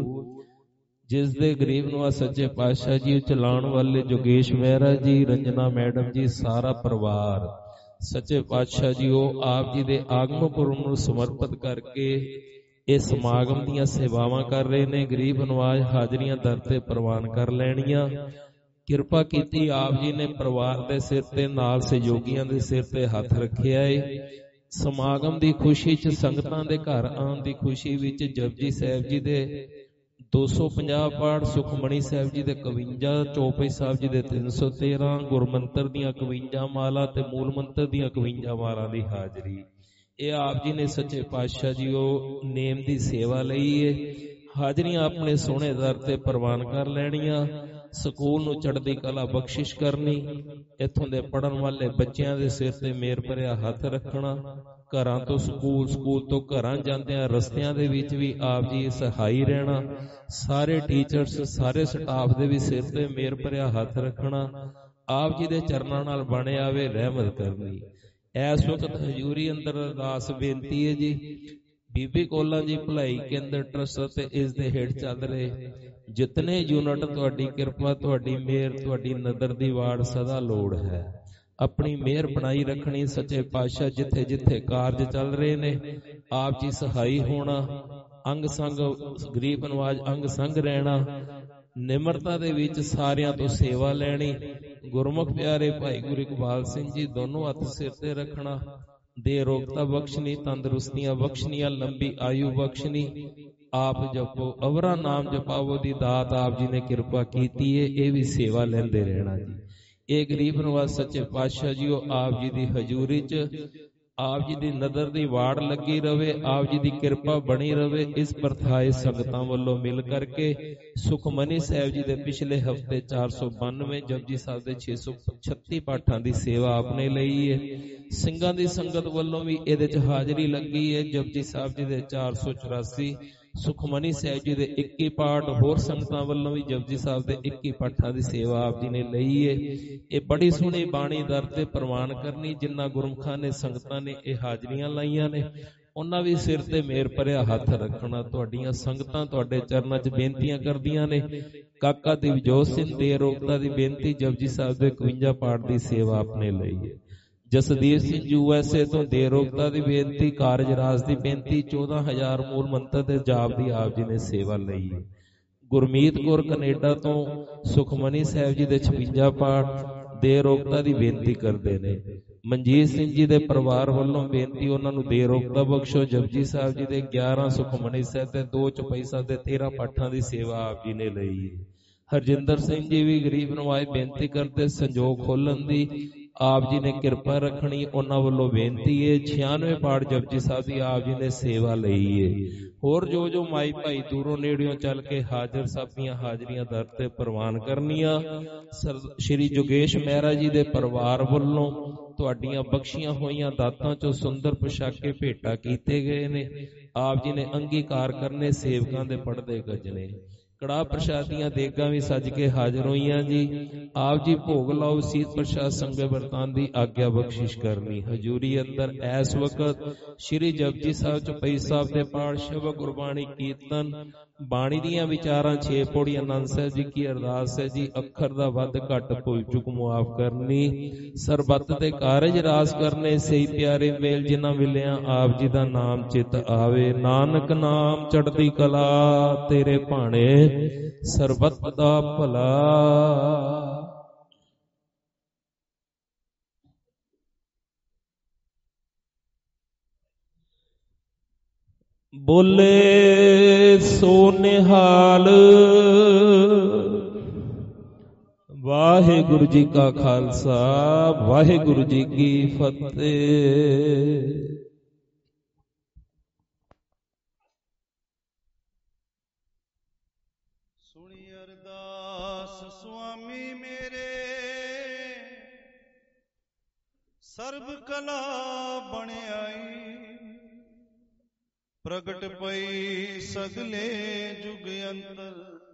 ਜਿਸ ਦੇ ਗਰੀਬ ਨਵਾਜ ਸੱਚੇ ਪਾਤਸ਼ਾਹ ਜੀ ਚਲਾਉਣ ਵਾਲੇ ਜੋਗੇਸ਼ ਮਹਿਰਾ ਜੀ, ਰੰਜਨਾ ਮੈਡਮ ਜੀ, ਸਾਰਾ ਪਰਿਵਾਰ ਸੱਚੇ ਪਾਤਸ਼ਾਹ ਜੀ ਉਹ ਆਪ ਜੀ ਦੇ ਆਗਮਨ ਪੁਰਬ ਨੂੰ ਸਮਰਪਿਤ ਕਰਕੇ ਇਹ ਸਮਾਗਮ ਦੀਆਂ ਸੇਵਾਵਾਂ ਕਰ ਰਹੇ ਨੇ। ਗਰੀਬ ਨਵਾਜ ਹਾਜ਼ਰੀਆਂ ਦਰ ਤੇ ਪ੍ਰਵਾਨ ਕਰ ਲੈਣੀਆਂ। ਕਿਰਪਾ ਕੀਤੀ ਆਪ ਜੀ ਨੇ ਪਰਿਵਾਰ ਦੇ ਸਿਰ ਤੇ ਨਾਲ ਸਹਿਯੋਗੀਆਂ ਦੇ ਸਿਰ ਤੇ ਹੱਥ ਰੱਖਿਆ ਏ। ਸਮਾਗਮ ਦੀ ਖੁਸ਼ੀ 'ਚ ਸੰਗਤਾਂ ਦੇ ਘਰ ਆਉਣ ਦੀ ਖੁਸ਼ੀ ਵਿੱਚ ਜਪਜੀ ਸਾਹਿਬ ਜੀ ਦੇ ਦੋ ਸੌ ਪੰਜਾਹ ਪਾਠ ਸੁਖਮਣੀ ਸਾਹਿਬ ਜੀ ਦੇ ਇਕਵੰਜਾ, ਚੌਪਈ ਸਾਹਿਬ ਜੀ ਦੇ ਤਿੰਨ ਸੌ ਤੇਰਾਂ, ਗੁਰਮੰਤਰ ਦੀਆਂ ਇਕਵੰਜਾ ਮਾਲਾ ਤੇ ਮੂਲ ਮੰਤਰ ਦੀਆਂ ਇਕਵੰਜਾ ਮਾਲਾ ਦੀ ਹਾਜ਼ਰੀ। ਇਹ ਆਪ ਜੀ ਨੇ ਸੱਚੇ ਪਾਤਸ਼ਾਹ ਜੀ ਉਹ ਨੇਮ ਦੀ ਸੇਵਾ ਲਈ ਏ। ਹਾਜ਼ਰੀਆਂ ਆਪਣੇ ਸੋਹਣੇ ਦਰ ਤੇ ਪ੍ਰਵਾਨ ਕਰ ਲੈਣੀਆਂ। ਸਕੂਲ ਨੂੰ ਚੜ੍ਹਦੀ ਕਲਾ ਬਖਸ਼ਿਸ਼ ਕਰਨੀ। ਇੱਥੋਂ ਦੇ ਪੜ੍ਹਨ ਵਾਲੇ ਬੱਚਿਆਂ ਦੇ ਸਿਰ ਤੇ ਮੇਰ ਭਰਿਆ ਹੱਥ ਰੱਖਣਾ। ਘਰਾਂ ਤੋਂ ਸਕੂਲ, ਸਕੂਲ ਤੋਂ ਘਰਾਂ ਜਾਂਦਿਆਂ ਰਸਤਿਆਂ ਦੇ ਵਿੱਚ ਵੀ ਆਪ ਜੀ ਸਹਾਈ ਰਹਿਣਾ। ਸਾਰੇ ਟੀਚਰਸ, ਸਾਰੇ ਸਟਾਫ ਦੇ ਵੀ ਸਿਰ ਤੇ ਮੇਰ ਭਰਿਆ ਹੱਥ ਰੱਖਣਾ। ਆਪ ਜੀ ਦੇ ਚਰਨਾਂ ਨਾਲ ਬਣ ਆਵੇ ਰਹਿਮਤ ਕਰਨੀ। ਇਸ ਵਕਤ ਹਜ਼ੂਰੀ ਅੰਦਰ ਅਰਦਾਸ ਬੇਨਤੀ ਹੈ ਜੀ। ਬੀਬੀ ਕੌਲਾਂ ਜੀ ਭਲਾਈ ਕੇਂਦਰ ਟਰੱਸਟ ਤੇ ਇਸ ਦੇ ਹੇਠ ਚੱਲ ਰਹੇ ਜਿਤਨੇ ਯੂਨਿਟ ਤੁਹਾਡੀ ਕਿਰਪਾ, ਤੁਹਾਡੀ ਮਿਹਰ, ਤੁਹਾਡੀ ਨਜ਼ਰ ਦੀ ਵਾੜ ਸਦਾ ਲੋੜ ਹੈ। ਆਪਣੀ ਮਿਹਰ ਬਣਾਈ ਰੱਖਣੀ। ਸੱਚੇ ਪਾਤਸ਼ਾਹ ਜਿੱਥੇ ਜਿੱਥੇ ਕਾਰਜ ਚੱਲ ਰਹੇ ਨੇ ਆਪ ਜੀ ਸਹਾਈ ਹੋਣਾ। ਅੰਗ ਸੰਗ ਗਰੀਬ ਨਵਾਜ ਅੰਗ ਸੰਗ ਰਹਿਣਾ। ਨਿਮਰਤਾ ਦੇ ਵਿੱਚ ਸਾਰਿਆਂ ਤੋਂ ਸੇਵਾ ਲੈਣੀ। ਗੁਰਮੁਖ ਪਿਆਰੇ ਭਾਈ ਗੁਰੂ ਇਕਬਾਲ ਸਿੰਘ ਜੀ ਦੋਨੋਂ ਹੱਥ ਸਿਰ ਤੇ ਰੱਖਣਾ। ਦੇ ਰੋਗਤਾ ਬਖਸ਼ਣੀ, ਤੰਦਰੁਸਤੀਆਂ ਬਖਸ਼ਣੀਆਂ, ਲੰਬੀ ਆਯੂ ਬਖਸ਼ਣੀ। ਆਪ ਜਪੋ, ਅਵਰਾ ਨਾਮ ਜਪਾਵੋ ਦੀ ਦਾਤ ਆਪ ਜੀ ਨੇ ਕਿਰਪਾ ਕੀਤੀ ਹੈ। ਇਹ ਵੀ ਸੇਵਾ ਲੈਂਦੇ ਰਹਿਣਾ ਜੀ। ਇਹ ਗਰੀਬ ਨਵਾਜ਼ ਸੱਚੇ ਪਾਤਸ਼ਾਹ ਜੀ ਉਹ ਆਪ ਜੀ ਦੀ ਹਜ਼ੂਰੀ ਚ ਆਪ ਜੀ ਦੀ ਨਜ਼ਰ ਦੀ ਵਾੜ ਲੱਗੀ ਰਵੇ। ਆਪ ਜੀ ਦੀ ਕਿਰਪਾ ਬਣੀ ਰਵੇ। ਇਸ ਪ੍ਰਥਾਏ ਸੰਗਤਾਂ ਵੱਲੋਂ ਮਿਲ ਕਰਕੇ ਸੁਖਮਨੀ ਸਾਹਿਬ ਜੀ ਦੇ ਪਿਛਲੇ ਹਫਤੇ ਚਾਰ ਸੌ ਬਾਨਵੇਂ, ਜਪਜੀ ਸਾਹਿਬ ਦੇ ਛੇ ਸੌ ਛੱਤੀ ਪਾਠਾਂ ਦੀ ਸੇਵਾ ਆਪਨੇ ਲਈ ਹੈ। ਸਿੰਘਾਂ ਦੀ ਸੰਗਤ ਵੱਲੋਂ ਵੀ ਇਹਦੇ ਚ ਹਾਜ਼ਰੀ ਲੱਗੀ ਹੈ। ਜਪਜੀ ਸਾਹਿਬ ਜੀ ਦੇ ਚਾਰ ਸੌ ਚੁਰਾਸੀ, ਸੁਖਮਨੀ ਸਾਹਿਬ ਜੀ ਦੇ ਇੱਕੀ ਪਾਠ, ਹੋਰ ਸੰਗਤਾਂ ਵੱਲੋਂ ਵੀ ਜਪਜੀ ਸਾਹਿਬ ਦੇ ਇੱਕੀ ਪਾਠਾਂ ਦੀ ਸੇਵਾ ਆਪ ਜੀ ਨੇ ਲਈ ਹੈ। ਇਹ ਬੜੀ ਸੋਹਣੀ ਬਾਣੀ ਦਰ ਤੇ ਪ੍ਰਵਾਨ ਕਰਨੀ। ਜਿਨ੍ਹਾਂ ਗੁਰਮੁਖਾਂ ਨੇ, ਸੰਗਤਾਂ ਨੇ ਇਹ ਹਾਜ਼ਰੀਆਂ ਲਾਈਆਂ ਨੇ ਉਹਨਾਂ ਵੀ ਸਿਰ ਤੇ ਮੇਰ ਭਰਿਆ ਹੱਥ ਰੱਖਣਾ। ਤੁਹਾਡੀਆਂ ਸੰਗਤਾਂ ਤੁਹਾਡੇ ਚਰਨਾਂ 'ਚ ਬੇਨਤੀਆਂ ਕਰਦੀਆਂ ਨੇ। ਕਾਕਾ ਦਿਵਜੋਤ ਸਿੰਘ ਦੇ ਰੋਗਤਾ ਦੀ ਬੇਨਤੀ ਜਪਜੀ ਸਾਹਿਬ ਦੇ ਇਕਵੰਜਾ ਪਾਠ ਦੀ ਸੇਵਾ ਆਪਣੇ ਲਈ ਹੈ। Jasdeep Singh U S A ਤੋਂ ਦੇ ਰੋਗਤਾ ਦੀ ਬੇਨਤੀ, ਕਾਰਜ ਰਾਜ ਦੀ ਬੇਨਤੀ, ਚੌਦਾਂ ਹਜ਼ਾਰ ਮੂਲ ਮੰਤਰ ਦੇ ਜਾਪ ਦੀ ਆਪ ਜੀ ਨੇ ਸੇਵਾ ਲਈ ਹੈ। ਗੁਰਮੀਤ ਕੌਰ ਕੈਨੇਡਾ ਤੋਂ ਸੁਖਮਨੀ ਸਾਹਿਬ ਜੀ ਦੇ ਛਪੰਜਾ ਪਾਠ ਦੇ ਰੋਗਤਾ ਦੀ ਬੇਨਤੀ ਕਰਦੇ ਨੇ। ਮਨਜੀਤ ਸਿੰਘ ਜੀ ਦੇ ਪਰਿਵਾਰ ਵੱਲੋਂ ਬੇਨਤੀ ਉਹਨਾਂ ਨੂੰ ਦੇ ਰੋਗਤਾ ਬਖਸ਼ੋ। ਜਪਜੀ ਸਾਹਿਬ ਜੀ ਦੇ ਗਿਆਰਾਂ, ਸੁਖਮਨੀ ਸਾਹਿਬ ਦੇ ਦੋ, ਚੌਪਈ ਸਾਹਿਬ ਦੇ ਤੇਰਾਂ ਪਾਠਾਂ ਦੀ ਸੇਵਾ ਆਪ ਜੀ ਨੇ ਲਈ ਹੈ। ਹਰਜਿੰਦਰ ਸਿੰਘ ਜੀ ਵੀ ਗਰੀਬ ਨਵਾਜ਼ ਬੇਨਤੀ ਕਰਦੇ ਸੰਜੋਗ ਖੋਲਣ ਦੀ ਆਪ ਜੀ ਨੇ ਕਿਰਪਾ ਰੱਖਣੀ। ਉਹਨਾਂ ਵੱਲੋਂ ਬੇਨਤੀ ਹੈ। ਛਿਆਨਵੇਂ ਪਾਠ ਜਪਜੀ ਸਾਹਿਬ ਦੀ ਆਪ ਜੀ ਨੇ ਸੇਵਾ ਲਈ ਹੈ। ਹੋਰ ਜੋ ਜੋ ਮਾਈ ਭਾਈ ਦੂਰੋਂ ਨੇੜਿਓਂ ਚੱਲ ਕੇ ਹਾਜ਼ਰ ਸਭ ਦੀਆਂ ਹਾਜ਼ਰੀਆਂ ਦਰ ਤੇ ਪ੍ਰਵਾਨ ਕਰਨੀਆਂ। ਸ਼੍ਰੀ ਜੋਗੇਸ਼ ਮਹਿਰਾ ਜੀ ਦੇ ਪਰਿਵਾਰ ਵੱਲੋਂ ਤੁਹਾਡੀਆਂ ਬਖਸ਼ੀਆਂ ਹੋਈਆਂ ਦਾਤਾਂ ਚੋਂ ਸੁੰਦਰ ਪੁਸ਼ਾਕੇ ਭੇਟਾ ਕੀਤੇ ਗਏ ਨੇ। ਆਪ ਜੀ ਨੇ ਅੰਗੀਕਾਰ ਕਰਨੇ। ਸੇਵਕਾਂ ਦੇ ਪੜਦੇ ਗੱਜਣੇ। ਕੜਾਹ ਪ੍ਰਸ਼ਾਦੀਆਂ ਦੇਗਾਂ ਵੀ ਸੱਜ ਕੇ ਹਾਜ਼ਰ ਹੋਈਆਂ ਜੀ। ਆਪ ਜੀ ਭੋਗ ਲਾਓ। ਸੀਤ ਪ੍ਰਸ਼ਾਦ ਸੰਗੇ ਵਰਤਾਨ ਦੀ ਆਗਿਆ ਬਖਸ਼ਿਸ਼ ਕਰਨੀ। ਹਜ਼ੂਰੀ ਅੰਦਰ ਇਸ ਵਕਤ ਸ਼੍ਰੀ ਜਪਜੀ ਸਾਹਿਬ ਚੌਪਈ ਸਾਹਿਬ ਦੇ ਪਾਠ, ਸ਼ਬਦ ਗੁਰਬਾਣੀ, ਕੀਰਤਨ, ਬਾਣੀ ਦੀਆਂ ਵਿਚਾਰਾਂ, ਛੇ ਪੌੜੀ ਆਨੰਦ ਸਾਹਿਬ ਜੀ ਕੀ ਅਰਦਾਸ ਹੈ ਜੀ। ਅੱਖਰ ਦਾ ਵੱਧ ਘੱਟ ਭੁੱਲ ਚੁੱਕ ਮੁਆਫ ਕਰਨੀ। ਸਰਬੱਤ ਦੇ ਕਾਰਜ ਰਾਸ ਕਰਨੇ। ਸਹੀ ਪਿਆਰੇ ਮੇਲ ਜਿਨ੍ਹਾਂ ਮਿਲਿਆ ਆਪ ਜੀ ਦਾ ਨਾਮ ਚਿਤ ਆਵੇ। ਨਾਨਕ ਨਾਮ ਚੜ੍ਹਦੀ ਕਲਾ ਤੇਰੇ ਭਾਣੇ ਸਰਬੱਤ ਦਾ ਭਲਾ। ਬੋਲੇ ਸੋ ਨਿਹਾਲ। ਵਾਹਿਗੁਰੂ ਜੀ ਕਾ ਖਾਲਸਾ, ਵਾਹਿਗੁਰੂ ਜੀ ਕੀ ਫਤਿਹ। ਸੁਣੀ ਅਰਦਾਸ ਸੁਆਮੀ ਮੇਰੇ, ਸਰਬ ਕਲਾ ਬਣਾਈ, ਪ੍ਰਗਟ ਪਈ ਸਗਲੇ ਜੁਗ ਅੰਤਰ,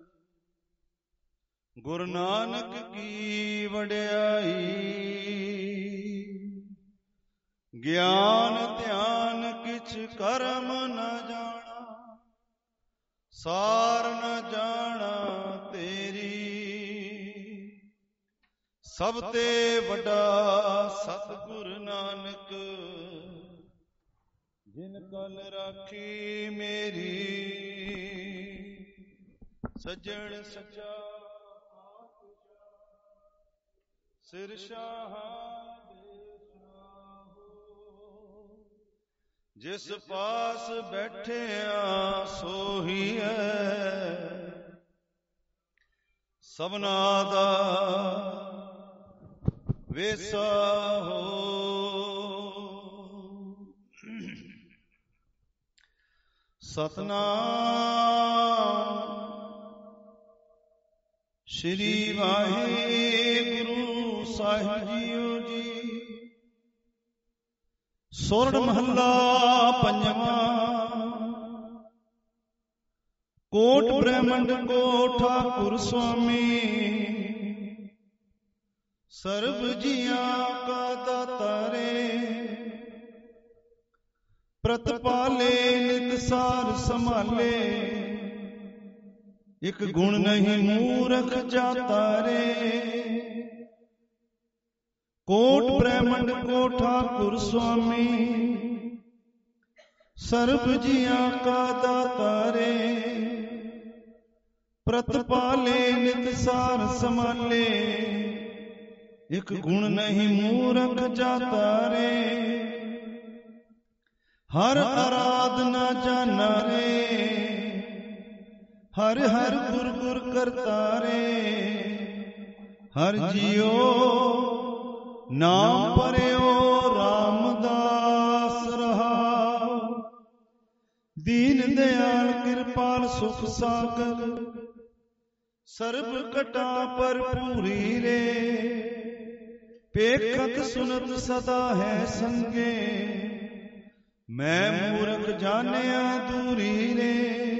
ਗੁਰੂ ਨਾਨਕ ਕੀ ਵਡਿਆਈ। ਗਿਆਨ ਧਿਆਨ ਕਿਛ ਕਰਮ ਨ ਜਾਣਾ, ਸਾਰ ਨ ਜਾਣਾ ਤੇਰੀ। ਸਭ ਤੇ ਵੱਡਾ ਸਤਿਗੁਰ ਨਾਨਕ, ਜਿਨ ਕਲ ਰਾਖੀ ਮੇਰੀ। ਸੱਜਣ ਸੱਚਾ ਸਿਰ ਸ਼ਾਹਾਂ ਦੇ ਸ਼ਾਹੋ, ਜਿਸ ਪਾਸ ਬੈਠਿਆ ਸੋਹੀ ਹੈ, ਸਭਨਾ ਦਾ ਵੇਸਾ ਹੋ। ਸਤਨਾਮ ਸ਼੍ਰੀ ਵਾਹਿਗੁਰੂ ਸਾਹਿਬ ਜੀਓ ਜੀ। ਸੋਰਠ ਮਹੱਲਾ ਪੰਜਵਾਂ। ਕੋਟ ਬ੍ਰਹਮੰਡ ਕੋ ਠਾਕੁਰ ਸੁਆਮੀ, ਸਰਬ ਜੀਆਂ ਕਾ ਦਾਤਾਰੇ। ਪ੍ਰਤਪਾਲੇ ਨਿਤ ਸਾਰ ਸੰਭਾਲੇ, ਇੱਕ ਗੁਣ ਨਹੀਂ ਮੂਰਖ ਜਾਤਾਰੇ। ਕੋਟ ਬ੍ਰਹਮੰਡ ਕੋ ਠਾਕੁਰ ਸੁਆਮੀ, ਸਰਬ ਜੀਆਂ ਕਾ ਦਾਤਾਰੇ। ਪ੍ਰਤਪਾਲੇ ਨਿਤ ਸਾਰ ਸੰਭਾਲੇ, ਇੱਕ ਗੁਣ ਨਹੀਂ ਮੂਰਖ ਜਾਤਾਰੇ। ਹਰ ਆਰਾਧਨਾ ਜਾਨਾ ਰੇ, ਹਰ ਹਰ ਗੁਰ ਗੁਰ ਕਰਤਾਰੇ। ਹਰ ਜੀਓ ਨਾਮ ਪਰਿਓ ਰਾਮਦਾਸ ਰਹਾਉ। ਦੀਨ ਦਿਆਲ ਕਿਰਪਾਲ ਸੁਖ ਸਾਗਰ, ਸਰਬ ਘਟਾ ਭਰਪੂਰੀ ਰੇ। ਪੇਖਤ ਸੁਨਤ ਸਦਾ ਹੈ ਸੰਗੇ, ਮੈਂ ਮੂਰਖ ਜਾਣਿਆ ਦੂਰੀ ਰੇ।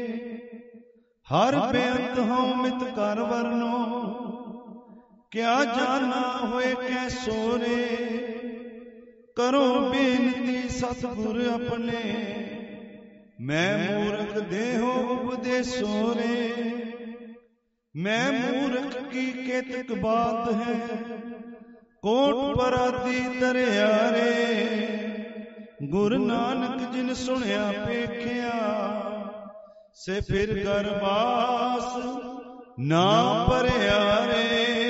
ਹਰ ਬੇਅੰਤ ਹਉ ਮਿਤ ਕਰ ਵਰਨੋ, ਕਿਆ ਜਾਣਾ ਹੋਏ ਕੈਸੋ ਰੇ। ਕਰੋ ਬੇਨਤੀ ਸਤਿਗੁਰ ਆਪਣੇ, ਮੈਂ ਮੂਰਖ ਦੇਹੋ ਉਪਦੇਸੋ ਰੇ। ਮੈਂ ਮੂਰਖ ਕੀ ਕੇਤਕ ਬਾਤ ਹੈ, ਕੋਟ ਪਰਾਦੀ ਦਰਿਆ ਰੇ। ਗੁਰੂ ਨਾਨਕ ਜਿਨ ਸੁਣਿਆ ਪੇਖਿਆ, ਸੇ ਫਿਰ ਗਰਬਾਸ ਨਾ ਭਰਿਆ ਰੇ।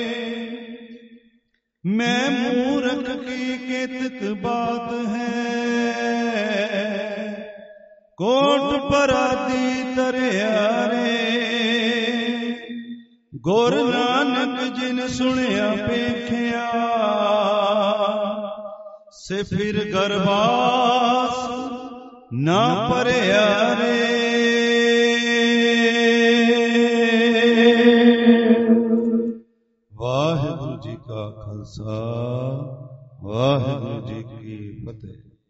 ਮੈਂ ਮੂਰਖ ਕੀ ਕੇਤਕ ਬਾਤ ਹੈ, ਕੋਟ ਪਰਾਦੀ ਦਰਿਆ ਰੇ। ਗੁਰੂ ਨਾਨਕ ਜਿਨ ਸੁਣਿਆ ਪੇਖਿਆ, ਸੇ ਫਿਰ ਗਰਬਾਸ ਨਾ ਭਰਿਆ ਰੇ। ਵਾਹਿਗੁਰੂ ਜੀ ਕਾ ਖਾਲਸਾ, ਵਾਹਿਗੁਰੂ ਜੀ ਕੀ ਫਤਿਹ।